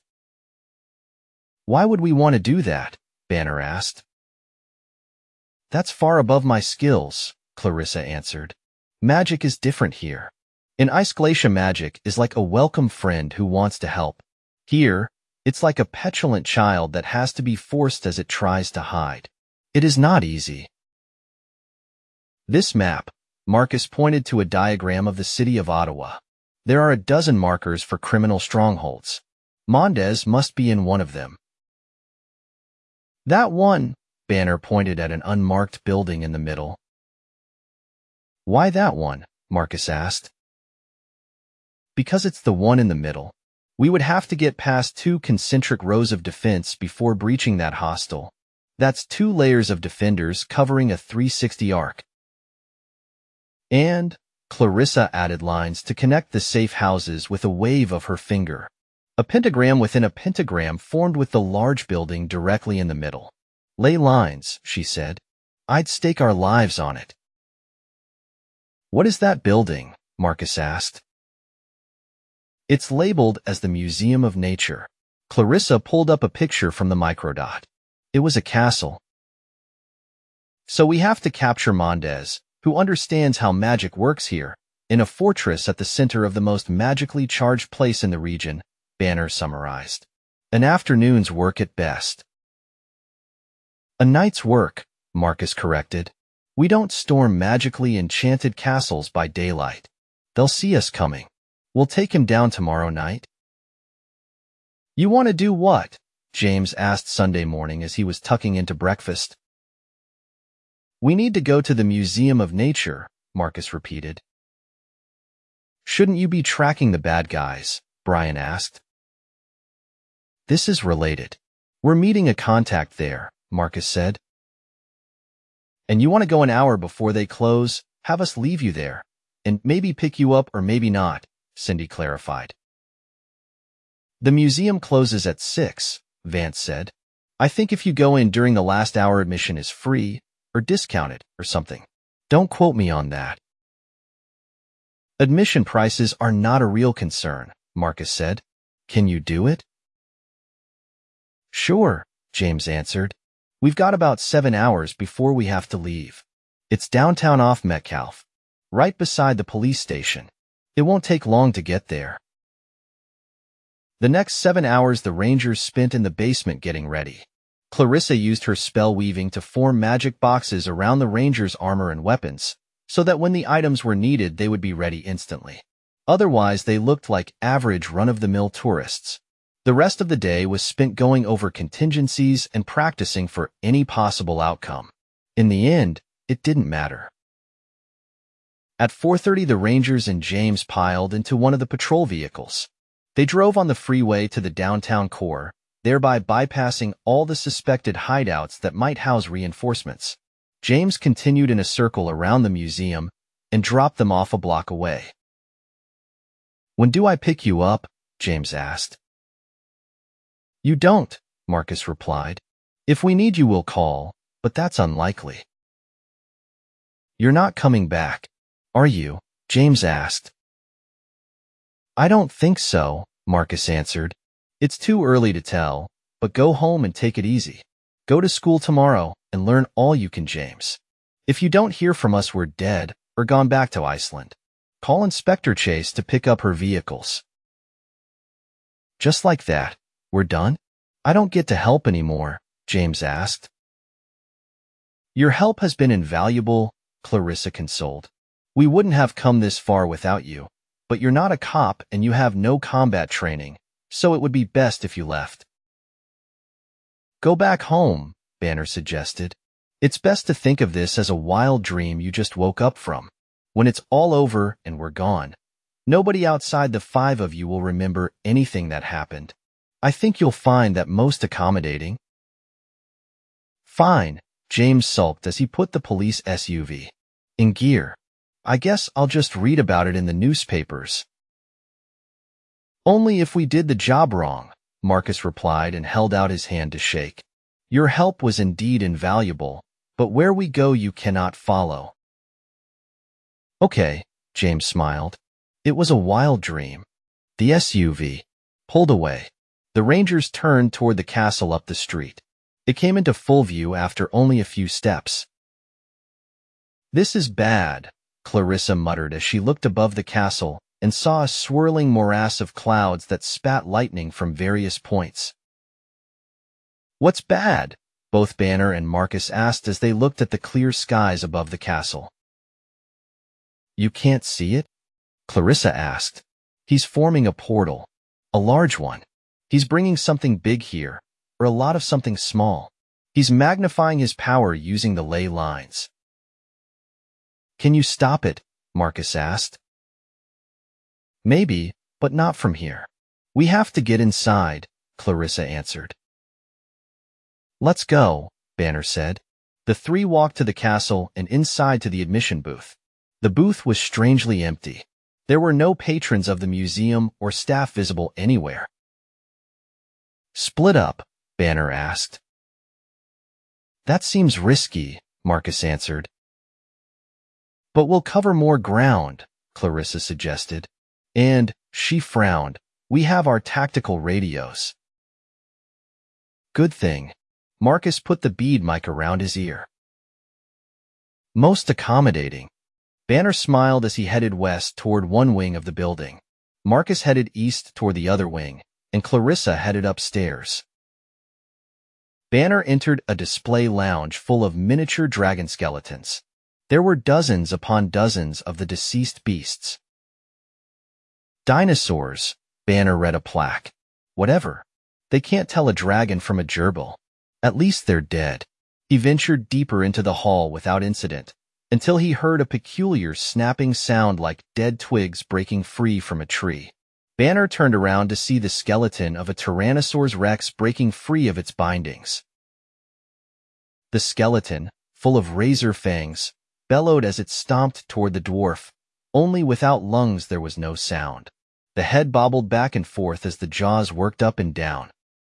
"Why would we want to do that?" Banner asked. "That's far above my skills," Clarissa answered. "Magic is different here. In Ice Glacier, magic is like a welcome friend who wants to help. Here, it's like a petulant child that has to be forced as it tries to hide. It is not easy." "This map," Marcus pointed to a diagram of the city of Ottawa. "There are a dozen markers for criminal strongholds. Mondes must be in one of them." "That one," Banner pointed at an unmarked building in the middle. "Why that one?" Marcus asked. "Because it's the one in the middle. We would have to get past two concentric rows of defense before breaching that hostel. That's two layers of defenders covering a three sixty arc." And Clarissa added lines to connect the safe houses with a wave of her finger. A pentagram within a pentagram formed with the large building directly in the middle. "Lay lines," she said. "I'd stake our lives on it." "What is that building?" Marcus asked. "It's labeled as the Museum of Nature." Clarissa pulled up a picture from the microdot. It was a castle. "So we have to capture Mondes, who understands how magic works here, in a fortress at the center of the most magically charged place in the region," Banner summarized. "An afternoon's work at best." "A night's work," Marcus corrected. "We don't storm magically enchanted castles by daylight. They'll see us coming. We'll take him down tomorrow night." "You want to do what?" James asked Sunday morning as he was tucking into breakfast. "We need to go to the Museum of Nature," Marcus repeated. "Shouldn't you be tracking the bad guys?" Brian asked. "This is related. We're meeting a contact there," Marcus said. "And you want to go an hour before they close, have us leave you there, and maybe pick you up or maybe not," Cindy clarified. "The museum closes at six, Vance said. "I think if you go in during the last hour, admission is free, or discounted, or something. Don't quote me on that." "Admission prices are not a real concern," Marcus said. "Can you do it?" "Sure," James answered. "We've got about seven hours before we have to leave. It's downtown off Metcalfe, right beside the police station. It won't take long to get there." The next seven hours the Rangers spent in the basement getting ready. Clarissa used her spell weaving to form magic boxes around the Rangers' armor and weapons, so that when the items were needed they would be ready instantly. Otherwise, they looked like average run-of-the-mill tourists. The rest of the day was spent going over contingencies and practicing for any possible outcome. In the end, it didn't matter. At four thirty, the Rangers and James piled into one of the patrol vehicles. They drove on the freeway to the downtown core, thereby bypassing all the suspected hideouts that might house reinforcements. James continued in a circle around the museum and dropped them off a block away. "When do I pick you up?" James asked. "You don't," Marcus replied. "If we need you, we'll call, but that's unlikely." "You're not coming back, are you?" James asked. "I don't think so," Marcus answered. "It's too early to tell, but go home and take it easy. Go to school tomorrow and learn all you can, James. If you don't hear from us, we're dead or gone back to Iceland. Call Inspector Chase to pick up her vehicles." "Just like that, we're done? I don't get to help anymore," James asked. "Your help has been invaluable," Clarissa consoled. "We wouldn't have come this far without you, but you're not a cop and you have no combat training, so it would be best if you left." "Go back home," Banner suggested. "It's best to think of this as a wild dream you just woke up from. When it's all over and we're gone, nobody outside the five of you will remember anything that happened. I think you'll find that most accommodating." "Fine," James sulked as he put the police S U V in gear. "I guess I'll just read about it in the newspapers." "Only if we did the job wrong," Marcus replied and held out his hand to shake. "Your help was indeed invaluable, but where we go you cannot follow." "Okay," James smiled. It was a wild dream. The S U V pulled away. The Rangers turned toward the castle up the street. It came into full view after only a few steps. "This is bad," Clarissa muttered as she looked above the castle and saw a swirling morass of clouds that spat lightning from various points. "What's bad?" both Banner and Marcus asked as they looked at the clear skies above the castle. "You can't see it?" Clarissa asked. "He's forming a portal. A large one. He's bringing something big here, or a lot of something small. He's magnifying his power using the ley lines." "Can you stop it?" Marcus asked. "Maybe, but not from here. We have to get inside," Clarissa answered. "Let's go," Banner said. The three walked to the castle and inside to the admission booth. The booth was strangely empty. There were no patrons of the museum or staff visible anywhere. "Split up?" Banner asked. "That seems risky," Marcus answered. "But we'll cover more ground," Clarissa suggested. "And," she frowned, "we have our tactical radios." "Good thing." Marcus put the bead mic around his ear. "Most accommodating." Banner smiled as he headed west toward one wing of the building. Marcus headed east toward the other wing, and Clarissa headed upstairs. Banner entered a display lounge full of miniature dragon skeletons. There were dozens upon dozens of the deceased beasts. "Dinosaurs," Banner read a plaque. "Whatever. They can't tell a dragon from a gerbil. At least they're dead." He ventured deeper into the hall without incident, until he heard a peculiar snapping sound like dead twigs breaking free from a tree. Banner turned around to see the skeleton of a Tyrannosaurus Rex breaking free of its bindings. The skeleton, full of razor fangs, bellowed as it stomped toward the dwarf. Only without lungs there was no sound. The head bobbled back and forth as the jaws worked up and down.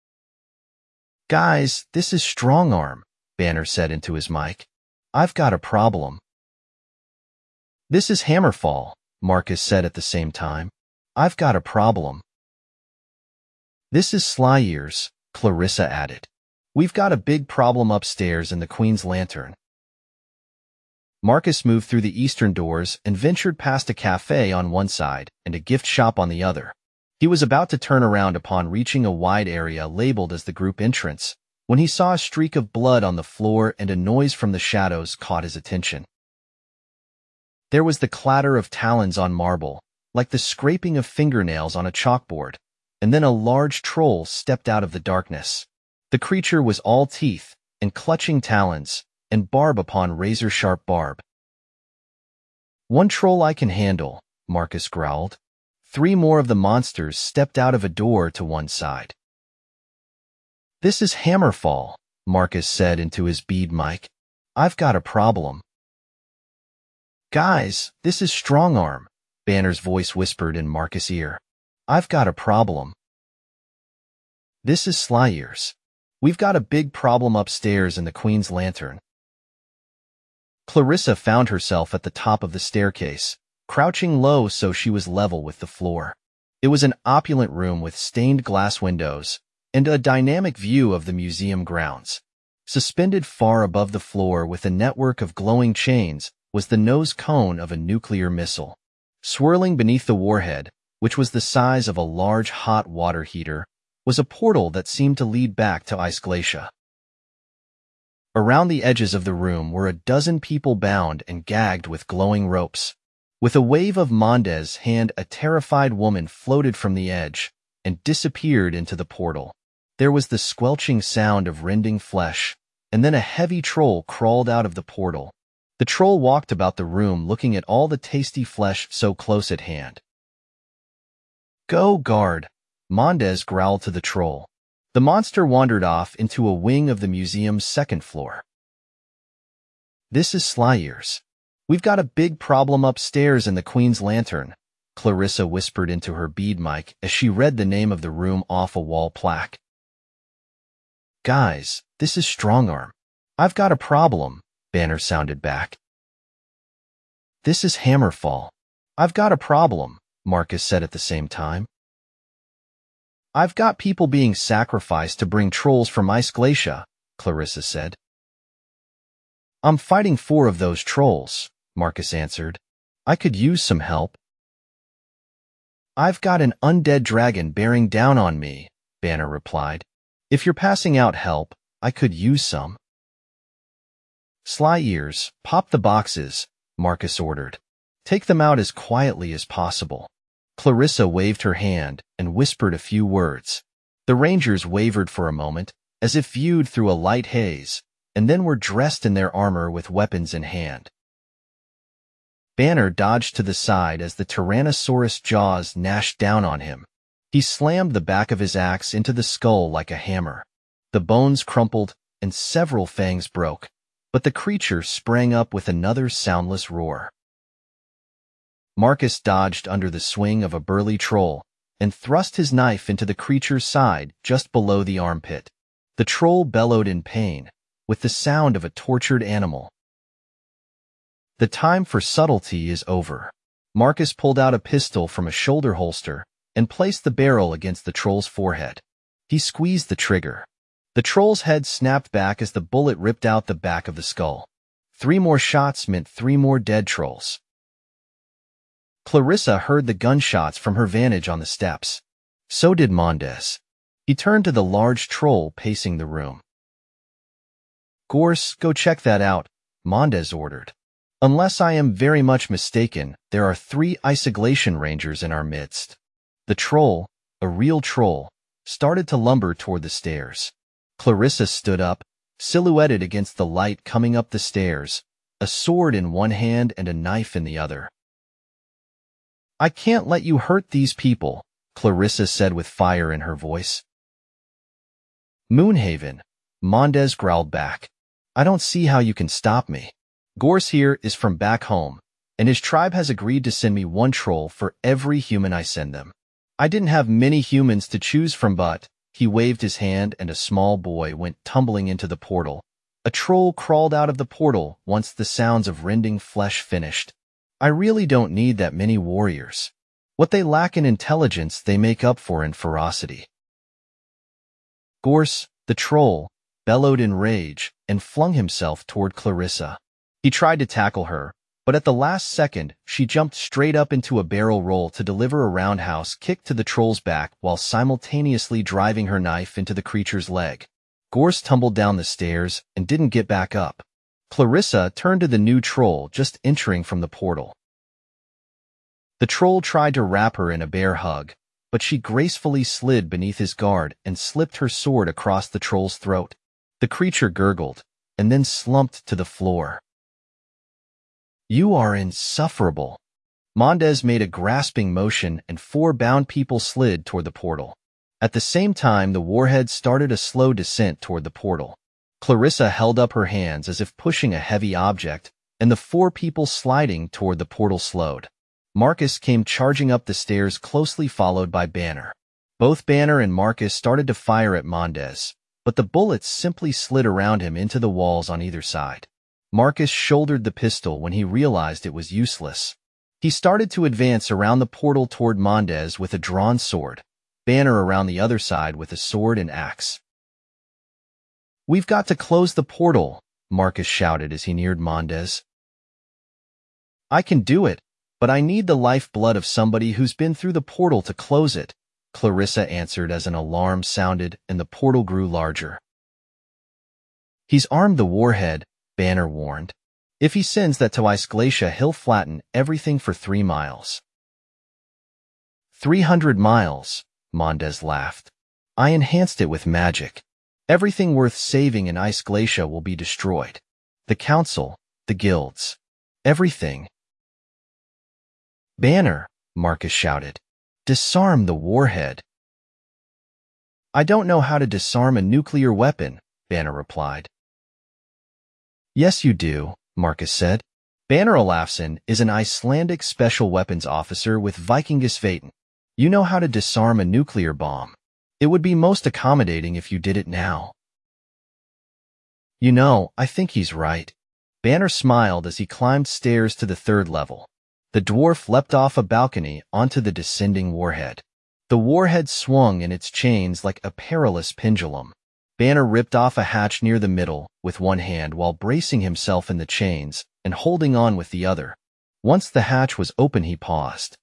"Guys, this is Strongarm," Banner said into his mic. "I've got a problem." "This is Hammerfall," Marcus said at the same time. "I've got a problem." "This is Slyears," Clarissa added. "We've got a big problem upstairs in the Queen's Lantern." Marcus moved through the eastern doors and ventured past a cafe on one side and a gift shop on the other. He was about to turn around upon reaching a wide area labeled as the group entrance, when he saw a streak of blood on the floor and a noise from the shadows caught his attention. There was the clatter of talons on marble, like the scraping of fingernails on a chalkboard, and then a large troll stepped out of the darkness. The creature was all teeth and clutching talons, and barb upon razor-sharp barb. "One troll I can handle," Marcus growled. Three more of the monsters stepped out of a door to one side. "This is Hammerfall," Marcus said into his bead mic. "I've got a problem." "Guys, this is Strongarm," Banner's voice whispered in Marcus' ear. "I've got a problem." "This is Slyears. We've got a big problem upstairs in the Queen's Lantern." Clarissa found herself at the top of the staircase, crouching low so she was level with the floor. It was an opulent room with stained glass windows and a dynamic view of the museum grounds. Suspended far above the floor with a network of glowing chains was the nose cone of a nuclear missile. Swirling beneath the warhead, which was the size of a large hot water heater, was a portal that seemed to lead back to Ice Glacia. Around the edges of the room were a dozen people bound and gagged with glowing ropes. With a wave of Mondez's hand, a terrified woman floated from the edge and disappeared into the portal. There was the squelching sound of rending flesh, and then a heavy troll crawled out of the portal. The troll walked about the room looking at all the tasty flesh so close at hand. "Go, guard," Mondez growled to the troll. The monster wandered off into a wing of the museum's second floor. "This is Slyears. We've got a big problem upstairs in the Queen's Lantern," Clarissa whispered into her bead mic as she read the name of the room off a wall plaque. "Guys, this is Strongarm. I've got a problem," Banner sounded back. "This is Hammerfall. I've got a problem," Marcus said at the same time. "I've got people being sacrificed to bring trolls from Ice Glacia," Clarissa said. "I'm fighting four of those trolls," Marcus answered. "I could use some help." "I've got an undead dragon bearing down on me," Banner replied. "If you're passing out help, I could use some." "Slyears, pop the boxes," Marcus ordered. "Take them out as quietly as possible." Clarissa waved her hand and whispered a few words. The Rangers wavered for a moment, as if viewed through a light haze, and then were dressed in their armor with weapons in hand. Banner dodged to the side as the Tyrannosaurus jaws gnashed down on him. He slammed the back of his axe into the skull like a hammer. The bones crumpled and several fangs broke, but the creature sprang up with another soundless roar. Marcus dodged under the swing of a burly troll and thrust his knife into the creature's side just below the armpit. The troll bellowed in pain, with the sound of a tortured animal. "The time for subtlety is over." Marcus pulled out a pistol from a shoulder holster and placed the barrel against the troll's forehead. He squeezed the trigger. The troll's head snapped back as the bullet ripped out the back of the skull. Three more shots meant three more dead trolls. Clarissa heard the gunshots from her vantage on the steps. So did Mondez. He turned to the large troll pacing the room. "Gorse, go check that out," Mondez ordered. "Unless I am very much mistaken, there are three Isolation Rangers in our midst." The troll, a real troll, started to lumber toward the stairs. Clarissa stood up, silhouetted against the light coming up the stairs, a sword in one hand and a knife in the other. "I can't let you hurt these people," Clarissa said with fire in her voice. "Moonhaven," Mondez growled back. "I don't see how you can stop me. Gorse here is from back home, and his tribe has agreed to send me one troll for every human I send them. I didn't have many humans to choose from, but—" He waved his hand and a small boy went tumbling into the portal. A troll crawled out of the portal once the sounds of rending flesh finished. "I really don't need that many warriors. What they lack in intelligence they make up for in ferocity." Gorse, the troll, bellowed in rage and flung himself toward Clarissa. He tried to tackle her, But at the last second, she jumped straight up into a barrel roll to deliver a roundhouse kick to the troll's back while simultaneously driving her knife into the creature's leg. Gorse tumbled down the stairs and didn't get back up. Clarissa turned to the new troll just entering from the portal. The troll tried to wrap her in a bear hug, but she gracefully slid beneath his guard and slipped her sword across the troll's throat. The creature gurgled, and then slumped to the floor. "You are insufferable." Mondez made a grasping motion and four bound people slid toward the portal. At the same time, the warhead started a slow descent toward the portal. Clarissa held up her hands as if pushing a heavy object, and the four people sliding toward the portal slowed. Marcus came charging up the stairs, closely followed by Banner. Both Banner and Marcus started to fire at Mondez, but the bullets simply slid around him into the walls on either side. Marcus shouldered the pistol when he realized it was useless. He started to advance around the portal toward Mondez with a drawn sword, Banner around the other side with a sword and axe. "We've got to close the portal," Marcus shouted as he neared Mondez. "I can do it, but I need the lifeblood of somebody who's been through the portal to close it," Clarissa answered as an alarm sounded and the portal grew larger. "He's armed the warhead," Banner warned. "If he sends that to Ice Glacier, he'll flatten everything for three miles." Three hundred miles, Mondez laughed. "I enhanced it with magic. Everything worth saving in Ice Glacier will be destroyed. The council, the guilds, everything." "Banner," Marcus shouted. "Disarm the warhead." "I don't know how to disarm a nuclear weapon," Banner replied. "Yes, you do," Marcus said. "Banner Olafsson is an Icelandic special weapons officer with Vikingasveiten. You know how to disarm a nuclear bomb. It would be most accommodating if you did it now." "You know, I think he's right." Banner smiled as he climbed stairs to the third level. The dwarf leapt off a balcony onto the descending warhead. The warhead swung in its chains like a perilous pendulum. Banner ripped off a hatch near the middle with one hand while bracing himself in the chains and holding on with the other. Once the hatch was open, he paused.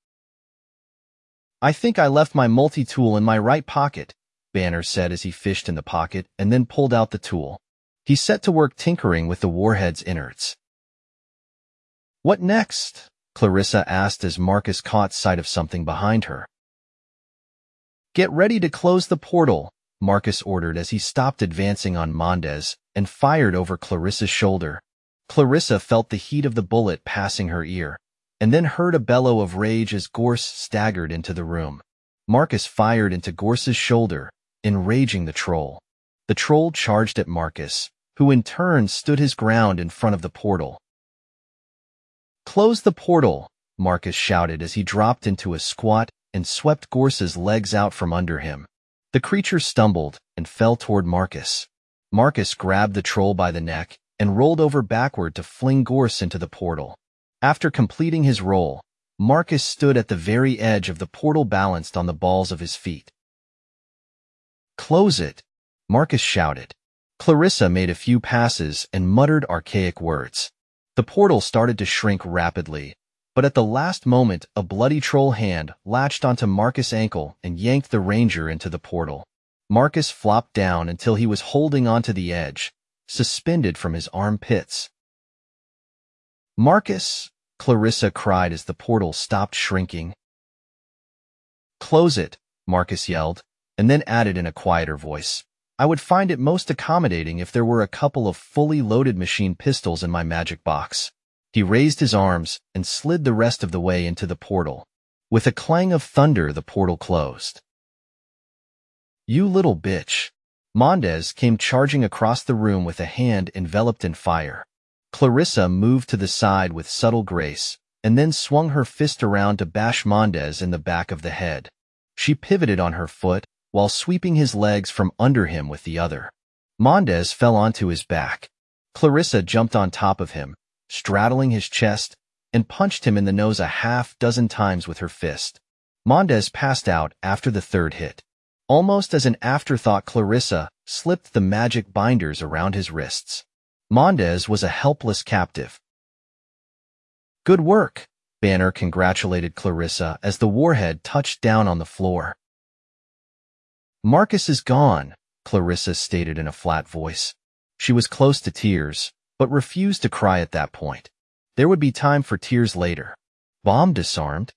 "I think I left my multi-tool in my right pocket," Banner said as he fished in the pocket and then pulled out the tool. He set to work tinkering with the warhead's innards. "What next?" Clarissa asked as Marcus caught sight of something behind her. "Get ready to close the portal," Marcus ordered as he stopped advancing on Mondez and fired over Clarissa's shoulder. Clarissa felt the heat of the bullet passing her ear, and then heard a bellow of rage as Gorse staggered into the room. Marcus fired into Gorse's shoulder, enraging the troll. The troll charged at Marcus, who in turn stood his ground in front of the portal. "Close the portal," Marcus shouted as he dropped into a squat and swept Gorse's legs out from under him. The creature stumbled and fell toward Marcus. Marcus grabbed the troll by the neck and rolled over backward to fling Gorse into the portal. After completing his roll, Marcus stood at the very edge of the portal, balanced on the balls of his feet. "Close it," Marcus shouted. Clarissa made a few passes and muttered archaic words. The portal started to shrink rapidly, but at the last moment a bloody troll hand latched onto Marcus' ankle and yanked the ranger into the portal. Marcus flopped down until he was holding onto the edge, suspended from his armpits. "Marcus!" Clarissa cried as the portal stopped shrinking. "Close it," Marcus yelled, and then added in a quieter voice, "I would find it most accommodating if there were a couple of fully loaded machine pistols in my magic box." He raised his arms and slid the rest of the way into the portal. With a clang of thunder, the portal closed. "You little bitch." Mondez came charging across the room with a hand enveloped in fire. Clarissa moved to the side with subtle grace, and then swung her fist around to bash Mondez in the back of the head. She pivoted on her foot, while sweeping his legs from under him with the other. Mondez fell onto his back. Clarissa jumped on top of him, straddling his chest, and punched him in the nose a half dozen times with her fist. Mondez passed out after the third hit. Almost as an afterthought, Clarissa slipped the magic binders around his wrists. Mondez was a helpless captive. Good work, Banner congratulated Clarissa as the warhead touched down on the floor. Marcus is gone, Clarissa stated in a flat voice. She was close to tears, but refused to cry at that point. There would be time for tears later. Bomb disarmed?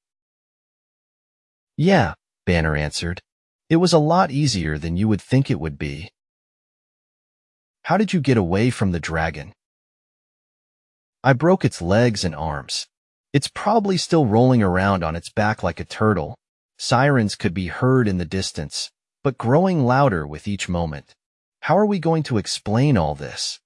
Yeah, Banner answered. It was a lot easier than you would think it would be. How did you get away from the dragon? I broke its legs and arms. It's probably still rolling around on its back like a turtle. Sirens could be heard in the distance, but growing louder with each moment. How are we going to explain all this?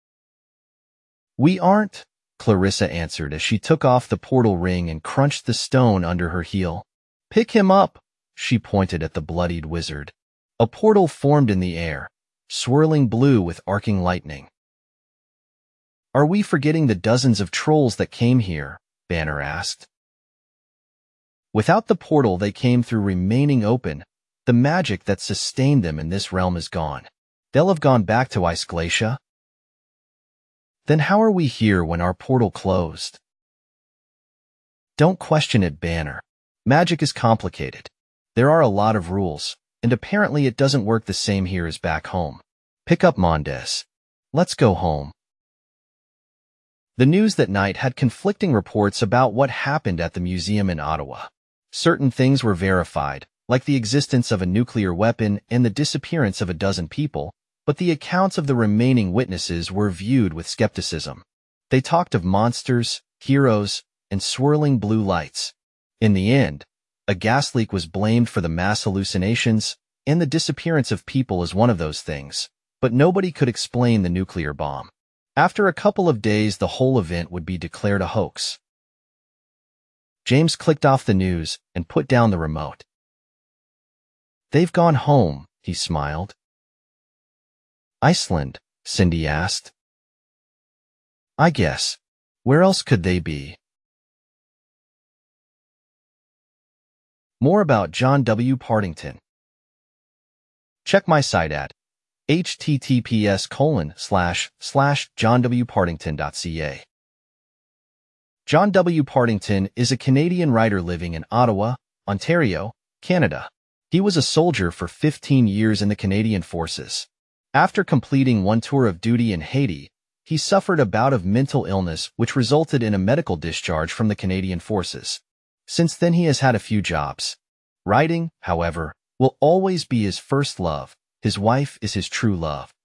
We aren't, Clarissa answered as she took off the portal ring and crunched the stone under her heel. Pick him up, she pointed at the bloodied wizard. A portal formed in the air, swirling blue with arcing lightning. Are we forgetting the dozens of trolls that came here? Banner asked. Without the portal they came through remaining open, the magic that sustained them in this realm is gone. They'll have gone back to Ice Glacia. Then how are we here when our portal closed? Don't question it, Banner. Magic is complicated. There are a lot of rules, and apparently it doesn't work the same here as back home. Pick up Mondes. Let's go home. The news that night had conflicting reports about what happened at the museum in Ottawa. Certain things were verified, like the existence of a nuclear weapon and the disappearance of a dozen people, but the accounts of the remaining witnesses were viewed with skepticism. They talked of monsters, heroes, and swirling blue lights. In the end, a gas leak was blamed for the mass hallucinations, and the disappearance of people is one of those things, but nobody could explain the nuclear bomb. After a couple of days, the whole event would be declared a hoax. James clicked off the news and put down the remote. They've gone home, he smiled. Iceland, Cindy asked. I guess. Where else could they be? More about John W. Partington. Check my site at https colon slash slash johnwpartington.ca. John W. Partington is a Canadian writer living in Ottawa, Ontario, Canada. He was a soldier for fifteen years in the Canadian Forces. After completing one tour of duty in Haiti, he suffered a bout of mental illness which resulted in a medical discharge from the Canadian Forces. Since then he has had a few jobs. Writing, however, will always be his first love. His wife is his true love.